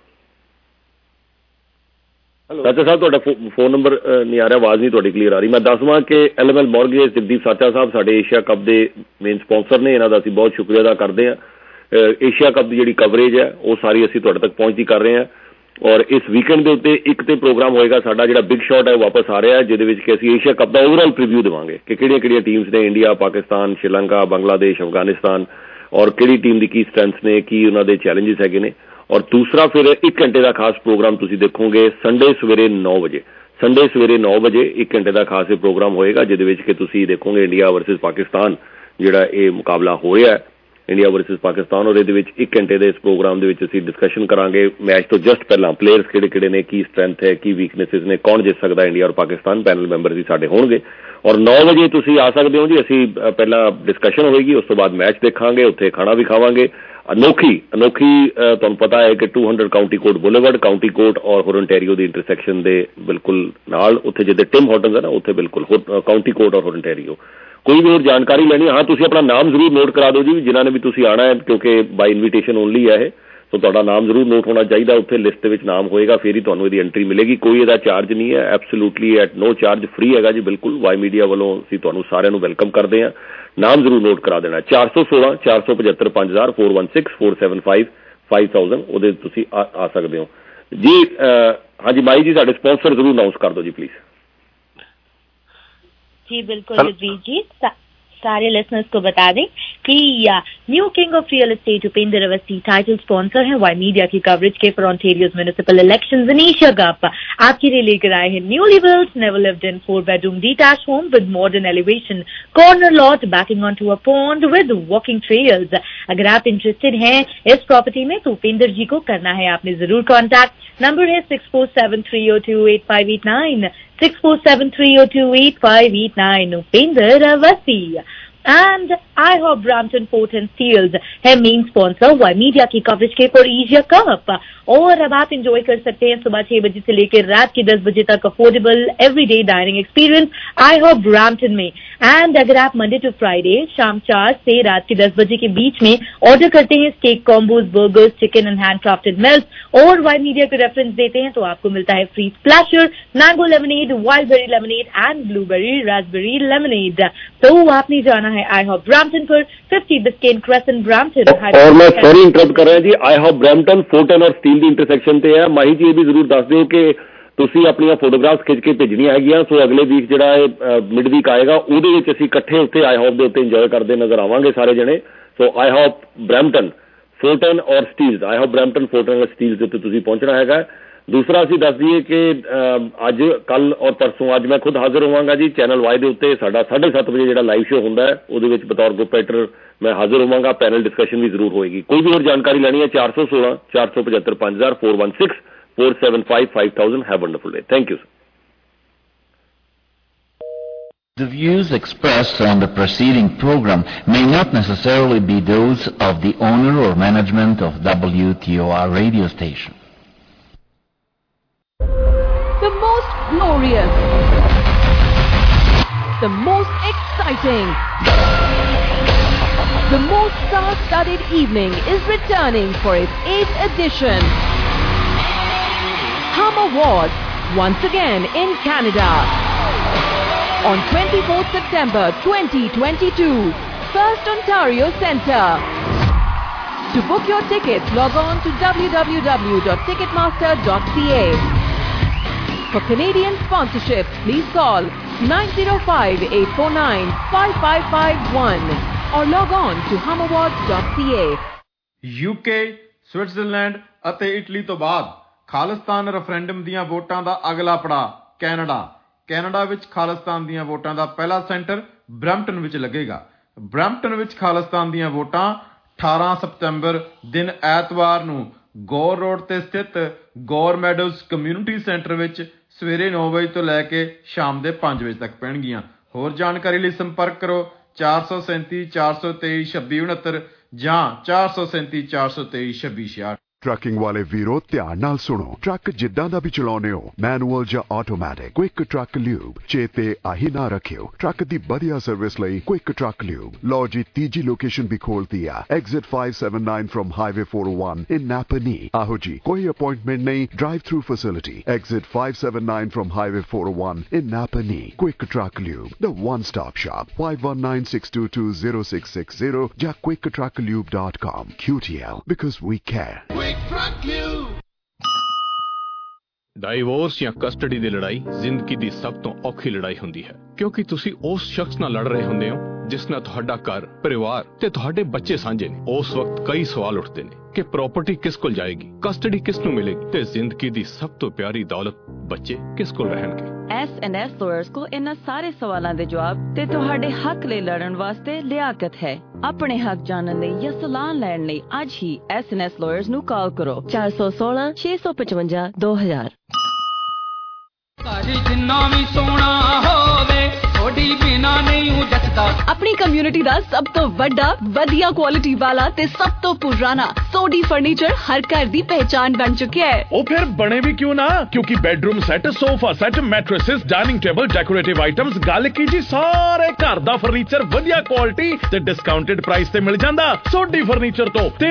साचा साहब ਤੁਹਾਡਾ फोन नंबर नहीं आ रहा, आवाज़ नहीं ਤੁਹਾਡੀ क्लीयर आ रही। मैं दस देवां कि L M L mortgage Jagdeep Sacha साहब साडे एशिया कप के मेन स्पॉन्सर ने, इन्हां दा असीं बहुत शुक्रिया अदा करते हैं। एशिया कप की जिहड़ी कवरेज है वो सारी असीं तुहाडे तक पहुंचती कर रहे हैं। और इस वीकेंड के उत्ते एक तो प्रोग्राम होएगा साडा जिहड़ा बिग शॉट है वापस आ रहा है, जिहदे विच कि असीं एशिया कप का ओवरऑल प्रीव्यू देवांगे कि किहड़ियां-किहड़ियां टीम्स ने, इंडिया, पाकिस्तान, श्रीलंका, बांग्लादेश, अफगानिस्तान, और किहड़ी टीम की की स्ट्रेंथ्स ने, की उन्हां दे चैलेंजेस हैगे ने। ਔਰ ਦੂਸਰਾ ਫਿਰ ਇੱਕ ਘੰਟੇ ਦਾ ਖਾਸ ਪ੍ਰੋਗਰਾਮ ਤੁਸੀਂ ਦੇਖੋਗੇ ਸੰਡੇ ਸਵੇਰੇ ਨੌ ਵਜੇ ਸੰਡੇ ਸਵੇਰੇ ਨੌ ਵਜੇ ਇੱਕ ਘੰਟੇ ਦਾ ਖਾਸ ਇਹ ਪ੍ਰੋਗਰਾਮ ਹੋਏਗਾ, ਜਿਹਦੇ ਵਿੱਚ ਕਿ ਤੁਸੀਂ ਦੇਖੋਗੇ ਇੰਡੀਆ ਵਰਸਸ ਪਾਕਿਸਤਾਨ ਜਿਹੜਾ ਇਹ ਮੁਕਾਬਲਾ ਹੋ ਰਿਹਾ ਹੈ, ਇੰਡੀਆ ਵਰਸਸ ਪਾਕਿਸਤਾਨ। ਔਰ ਇਹਦੇ ਵਿੱਚ ਇੱਕ ਘੰਟੇ ਦੇ ਇਸ ਪ੍ਰੋਗਰਾਮ ਦੇ ਵਿੱਚ ਅਸੀਂ ਡਿਸਕਸ਼ਨ ਕਰਾਂਗੇ ਮੈਚ ਤੋਂ ਜਸਟ ਪਹਿਲਾਂ ਪਲੇਅਰਸ ਕਿਹੜੇ ਕਿਹੜੇ ਨੇ, ਕੀ ਸਟਰੈਂਥ ਹੈ, ਕੀ ਵੀਕਨੈਸਿਸ ਨੇ, ਕੌਣ ਜਿੱਤ ਸਕਦਾ ਇੰਡੀਆ ਔਰ ਪਾਕਿਸਤਾਨ। ਪੈਨਲ ਮੈਂਬਰ ਵੀ ਸਾਡੇ ਹੋਣਗੇ ਔਰ ਨੌ ਵਜੇ ਤੁਸੀਂ ਆ ਸਕਦੇ ਹੋ ਜੀ। ਅਸੀਂ ਪਹਿਲਾਂ ਡਿਸਕਸ਼ਨ ਹੋਏਗੀ, ਉਸ ਤੋਂ ਬਾਅਦ ਮੈਚ ਦੇਖਾਂਗੇ, ਉੱਥੇ ਖਾਣਾ ਵੀ ਖਾਵਾਂਗੇ। ਅਨੋਖੀ ਅਨੋਖੀ ਤੁਹਾਨੂੰ ਪਤਾ ਹੈ ਕਿ two hundred county court boulevard, county court ਔਰ ਹੋਰਨਟੈਰੀਓ ਦੀ ਇੰਟਰਸੈਕਸ਼ਨ ਦੇ ਬਿਲਕੁਲ ਨਾਲ, ਉੱਥੇ ਜਿੱਦੇ ਟਿਮ ਹੋਟਲਸ ਹੈ ਨਾ, ਉੱਥੇ ਬਿਲਕੁਲ ਕਾਊਂਟੀ ਕੋਰਟ ਔਰ ਹੋਰਨਟੈਰੀਓ। ਕੋਈ ਵੀ ਹੋਰ ਜਾਣਕਾਰੀ ਲੈਣੀ, ਹਾਂ ਤੁਸੀਂ ਆਪਣਾ ਨਾਮ ਜ਼ਰੂਰ ਨੋਟ ਕਰਾ ਦਿਓ ਜੀ ਜਿਨ੍ਹਾਂ ਨੇ ਵੀ ਤੁਸੀਂ ਆਉਣਾ ਹੈ, ਕਿਉਂਕਿ ਬਾਈ ਇਨਵੀਟੇਸ਼ਨ ਓਨਲੀ ਹੈ ਇਹ, ਸੋ ਤੁਹਾਡਾ ਨਾਮ ਜ਼ਰੂਰ ਨੋਟ ਹੋਣਾ ਚਾਹੀਦਾ। ਉੱਥੇ ਲਿਸਟ ਦੇ ਵਿੱਚ ਨਾਮ ਹੋਏਗਾ, ਫਿਰ ਹੀ ਤੁਹਾਨੂੰ ਇਹਦੀ ਐਂਟਰੀ ਮਿਲੇਗੀ। ਕੋਈ ਇਹਦਾ ਚਾਰਜ ਨਹੀਂ ਹੈ, absolutely at no charge, free ਹੈਗਾ ਜੀ ਬਿਲਕੁਲ। ਵਾਈ ਮੀਡੀਆ ਵੱਲੋਂ ਅਸੀਂ ਤੁਹਾਨੂੰ ਸਾਰਿਆਂ ਨੂੰ ਵੈਲਕਮ ਕਰਦੇ ਹਾਂ। ਨਾਮ ਜ਼ਰੂਰ ਨੋਟ ਕਰਾ ਦੇਣਾ, ਚਾਰ ਸੌ ਸੋਲਾਂ ਚਾਰ ਸੌ ਪਝੱਤਰ ਪੰਜ ਹਜ਼ਾਰ four one six four seven five five thousand ਉਹਦੇ ਤੁਸੀਂ ਆ ਆ ਸਕਦੇ ਹੋ ਜੀ। ਹਾਂਜੀ ਮਾਈ ਜੀ, ਸਾਡੇ ਸਪਾਂਸਰ ਜ਼ਰੂਰ ਅਨਾਉਂਸ ਕਰ ਦਿਓ ਜੀ ਪਲੀਜ਼। जी बिल्कुल युद्धवीर जी, सारे लिसनर्स को बता दें कि new king of real estate Upendra Awasthi title sponsor हैं वाई मीडिया की कवरेज के for Ontario's municipal elections. In Asia cup आपके लिए लेकर आए हैं newly built never lived in four bedroom detached home with modern elevation, corner lot backing on to a pond with walking trails. अगर आप interested हैं इस प्रॉपर्टी में तो उपेंद्र जी को करना है आपने जरूर कॉन्टैक्ट। नंबर है six four seven three o two eight five eight nine six four seven three o two eight five eight nine. Upendra Awasthi and I hope Brampton Port and Steels है मेन स्पॉन्सर वाई मीडिया की coverage के for Asia cup. और अब आप enjoy कर सकते हैं सुबह छह बजे से लेकर रात के दस बजे तक affordable everyday dining experience IHOP Brampton में। एंड अगर आप मंडे टू फ्राइडे शाम चार से रात के दस बजे के बीच में ऑर्डर करते हैं steak combos, burgers, chicken and hand crafted meals और वाई मीडिया का रेफरेंस देते हैं तो आपको मिलता है free splasher, mango lemonade, wild berry lemonade and blueberry raspberry lemonade. तो आपने जाना है आई होप ब्रैम्पटन पर फिफ्टी बिस्केन क्रेसेंट ब्रैम्पटन। और मैं सॉरी इंटरप्ट कर रहा जी, आई होप ब्रैम्पटन फोर्टन और स्टील ਦੀ ਇੰਟਰਸੈਕਸ਼ਨ ਤੇ ਹੈ। ਮਾਹੀ ਜੀ ਇਹ ਵੀ ਜ਼ਰੂਰ ਦੱਸ ਦਿਓ ਕਿ ਤੁਸੀਂ ਆਪਣੀਆਂ ਫੋਟੋਗ੍ਰਾਫਸ ਖਿੱਚ ਕੇ ਭੇਜਣੀਆਂ ਹੈਗੀਆਂ। ਸੋ ਅਗਲੇ ਵੀਕ ਜਿਹੜਾ ਹੈ ਮਿਡ ਵੀਕ ਆਏਗਾ, ਉਹਦੇ ਵਿੱਚ ਅਸੀਂ ਇਕੱਠੇ ਉੱਥੇ ਆਈ ਹੋਪ ਦੇ ਉੱਤੇ ਇੰਜੋਏ ਕਰਦੇ ਨਜ਼ਰ ਆਵਾਂਗੇ ਸਾਰੇ ਜਣੇ। ਸੋ ਆਈ ਹੋਪ ਬਰੈਂਪਟਨ ਫੋਰਟਨ ਔਰ Steeles, IHOP Brampton Fortune ਔਰ ਸਟੀਲਸ ਦੇ ਉੱਤੇ ਤੁਸੀਂ ਪਹੁੰਚਣਾ ਹੈਗਾ। ਦੂਸਰਾ ਅਸੀਂ ਦੱਸ ਦਈਏ ਕਿ ਅੱਜ ਕੱਲ ਔਰ ਪਰਸੋਂ ਅੱਜ ਮੈਂ ਖੁਦ ਹਾਜ਼ਰ ਹੋਵਾਂਗਾ ਜੀ ਚੈਨਲ ਵਾਈ ਦੇ ਉੱਤੇ। ਸਾਡਾ ਸਾਢੇ ਸੱਤ ਵਜੇ ਜਿਹੜਾ ਲਾਈਵ ਸ਼ੋਅ ਹੁੰਦਾ ਹੈ ਉਹਦੇ ਵਿੱਚ ਬਤੌਰ ਗੋਪਰੇਟਰ ਮੈਂ ਹਾਜ਼ਰ ਹੋਵਾਂਗਾ। ਪੈਨਲ ਡਿਸਕਸ਼ਨ ਵੀ ਜ਼ਰੂਰ ਹੋਏਗੀ। ਕੋਈ ਵੀ ਹੋਰ ਜਾਣਕਾਰੀ ਲੈਣੀ ਹੈ ਚਾਰ ਸੌ ਸੋਲਾਂ ਚਾਰ ਸੌ ਪਝੱਤਰ ਪੰਜ ਹਜ਼ਾਰ four one six four seven five five thousand. Have a wonderful day. Thank you, sir. The views expressed on the preceding program may not necessarily be those of the owner or management of W T O R radio station. The most glorious, the most exciting, the most star-studded evening is returning for its eighth edition. Hum Awards, once again in Canada. On twenty-fourth September twenty twenty-two, First Ontario Centre. To book your tickets, log on to w w w dot ticketmaster dot c a. For Canadian sponsorship, please call nine zero five eight four nine five five five one or log on to hum awards dot c a. U K, Switzerland ਅਤੇ Italy ਤੋਂ ਬਾਅਦ Khalistan referendum ਦੀਆਂ ਵੋਟਾਂ ਦਾ ਅਗਲਾ ਪੜਾਅ Canada. Canada ਵਿੱਚ ਖਾਲਿਸਤਾਨ ਦੀਆਂ ਵੋਟਾਂ ਦਾ ਪਹਿਲਾ ਸੈਂਟਰ ਬਰੈਂਪਟਨ ਵਿੱਚ ਲੱਗੇਗਾ। ਬਰੈਂਪਟਨ ਵਿੱਚ ਖਾਲਿਸਤਾਨ ਦੀਆਂ ਵੋਟਾਂ ਅਠਾਰਾਂ ਸਤੰਬਰ ਦਿਨ ਐਤਵਾਰ ਨੂੰ ਗੌਰ ਰੋਡ ਤੇ ਸਥਿਤ ਗੌਰ ਮੈਡੋਜ਼ ਕਮਿਊਨਿਟੀ ਸੈਂਟਰ ਵਿੱਚ ਸਵੇਰੇ ਨੌ ਵਜੇ ਤੋਂ ਲੈ ਕੇ ਸ਼ਾਮ ਦੇ ਪੰਜ ਵਜੇ ਤੱਕ ਪੈਣਗੀਆਂ। ਹੋਰ ਜਾਣਕਾਰੀ ਲਈ ਸੰਪਰਕ ਕਰੋ ਚਾਰ ਸੌ ਸੈਂਤੀ ਚਾਰ ਸੌ ਤੇਈ ਛੱਬੀ ਉਣਹੱਤਰ ਜਾਂ ਚਾਰ ਸੌ ਸੈਂਤੀ ਚਾਰ ਸੌ ਤੇਈ ਛੱਬੀ ਛਿਆਹਠ। ਟਰੱਕਿੰਗ ਵਾਲੇ ਵੀਰੋ ਧਿਆਨ ਨਾਲ ਸੁਣੋ, ਟਰੱਕ ਜਿੱਦਾਂ ਦਾ ਵੀ ਚਲਾਉਣੇ ਹੋ, ਮੈਨੂਅਲ ਜਾਂ ਆਟੋਮੈਟਿਕ, ਕੁਇਕ ਟਰੱਕ ਲਿਊਬ ਚੇਤੇ ਆਹੀ ਨਾ ਰੱਖਿਓ। ਟਰੱਕ ਦੀ ਵਧੀਆ ਸਰਵਿਸ ਲਈ ਕੁਇਕ ਟਰੱਕ ਲਿਊਬ। ਲਓ ਜੀ ਤੀਜੀ ਲੋਕੇਸ਼ਨ ਵੀ ਖੋਲਤੀ ਆ, exit five seven nine from Highway four oh one in Napa Knee। ਆਹੋ ਜੀ ਕੋਈ ਅਪਾਇੰਟਮੈਂਟ ਨਹੀਂ, drive through facility, exit five seven nine from Highway four oh one in Napa Knee। Quick truck lube, the one stop shop, five one nine six two two zero six six zero ਜਾਂ quick truck lube dot com। Q T L, because we care। Divorce ਜਾਂ custody ਦੀ ਲੜਾਈ ਜ਼ਿੰਦਗੀ ਦੀ ਸਭ ਤੋਂ ਔਖੀ ਲੜਾਈ ਹੁੰਦੀ ਹੈ, ਕਿਉਂਕਿ ਤੁਸੀਂ ਉਸ ਸ਼ਖਸ ਨਾਲ ਲੜ ਰਹੇ ਹੁੰਦੇ ਹੋ ਜਿਸ ਨਾਲ ਤੁਹਾਡਾ ਘਰ, ਪਰਿਵਾਰ ਤੇ ਤੁਹਾਡੇ ਬੱਚੇ ਸਾਂਝੇ ਨੇ, ਉਸ ਵਕਤ ਕਈ ਸਵਾਲ ਉੱਠਦੇ ਨੇ ਕਿ ਪ੍ਰਾਪਰਟੀ ਕਿਸ ਕੋਲ ਜਾਏਗੀ, ਕਸਟਡੀ ਕਿਸ ਨੂੰ ਮਿਲੇਗੀ ਤੇ ਜ਼ਿੰਦਗੀ ਦੀ ਸਭ ਤੋਂ ਪਿਆਰੀ ਦੌਲਤ ਬੱਚੇ ਕਿਸ ਕੋਲ ਰਹਿਣਗੇ। ਐਸ ਐਂਡ ਐਸ ਲਾਇਰਸ ਕੋਲ ਇਹਨਾਂ ਸਾਰੇ ਸਵਾਲਾਂ ਦੇ ਜਵਾਬ ਤੇ ਤੁਹਾਡੇ ਹੱਕ ਲਈ ਲੜਨ ਵਾਸਤੇ ਲਿਆਕਤ ਹੈ। ਆਪਣੇ ਹੱਕ ਜਾਣਨ ਲਈ ਜਾਂ ਸਲਾਹ ਲੈਣ ਲਈ ਅੱਜ ਹੀ ਐਸ ਐਂਡ ਐਸ ਲਾਇਰਸ ਨੂੰ ਕਾਲ ਕਰੋ ਚਾਰ ਸੌ ਸੋਲਾਂ ਛੇ ਸੌ ਪਚਵੰਜਾ ਦੋ ਹਜ਼ਾਰ। ਜਿੰਨਾ ਵੀ ਸੋਹਣਾ ਹੋਵੇ ਥੋੜੀ ਬਿਨਾ ਨਹੀਂ ਜੱਟਦਾ। ਆਪਣੀ ਕਮਿਊਨਿਟੀ ਦਾ ਸਭ ਤੋਂ ਵੱਡਾ, ਵਧੀਆ ਕੁਆਲਿਟੀ ਵਾਲਾ ਤੇ ਸਭ ਤੋਂ ਪੁਰਾਣਾ ਸੋਡੀ ਫਰਨੀਚਰ ਹਰ ਘਰ ਦੀ ਪਹਿਚਾਨ ਬਣ ਚੁੱਕਿਆ ਹੈ। ਉਹ ਫਿਰ ਬਣੇ ਵੀ ਕਿਉਂ ਨਾ, ਕਿਉਂਕਿ bedroom set, sofa set, mattresses, dining table, decorative items, ਗੱਲ ਕੀ ਜੀ ਸਾਰੇ ਘਰ ਦਾ ਫਰਨੀਚਰ ਵਧੀਆ ਕੁਆਲਿਟੀ ਤੇ ਡਿਸਕਾਊਂਟਡ ਪ੍ਰਾਈਸ ਤੇ ਮਿਲ ਜਾਂਦਾ ਸੋਡੀ ਫਰਨੀਚਰ ਤੋਂ।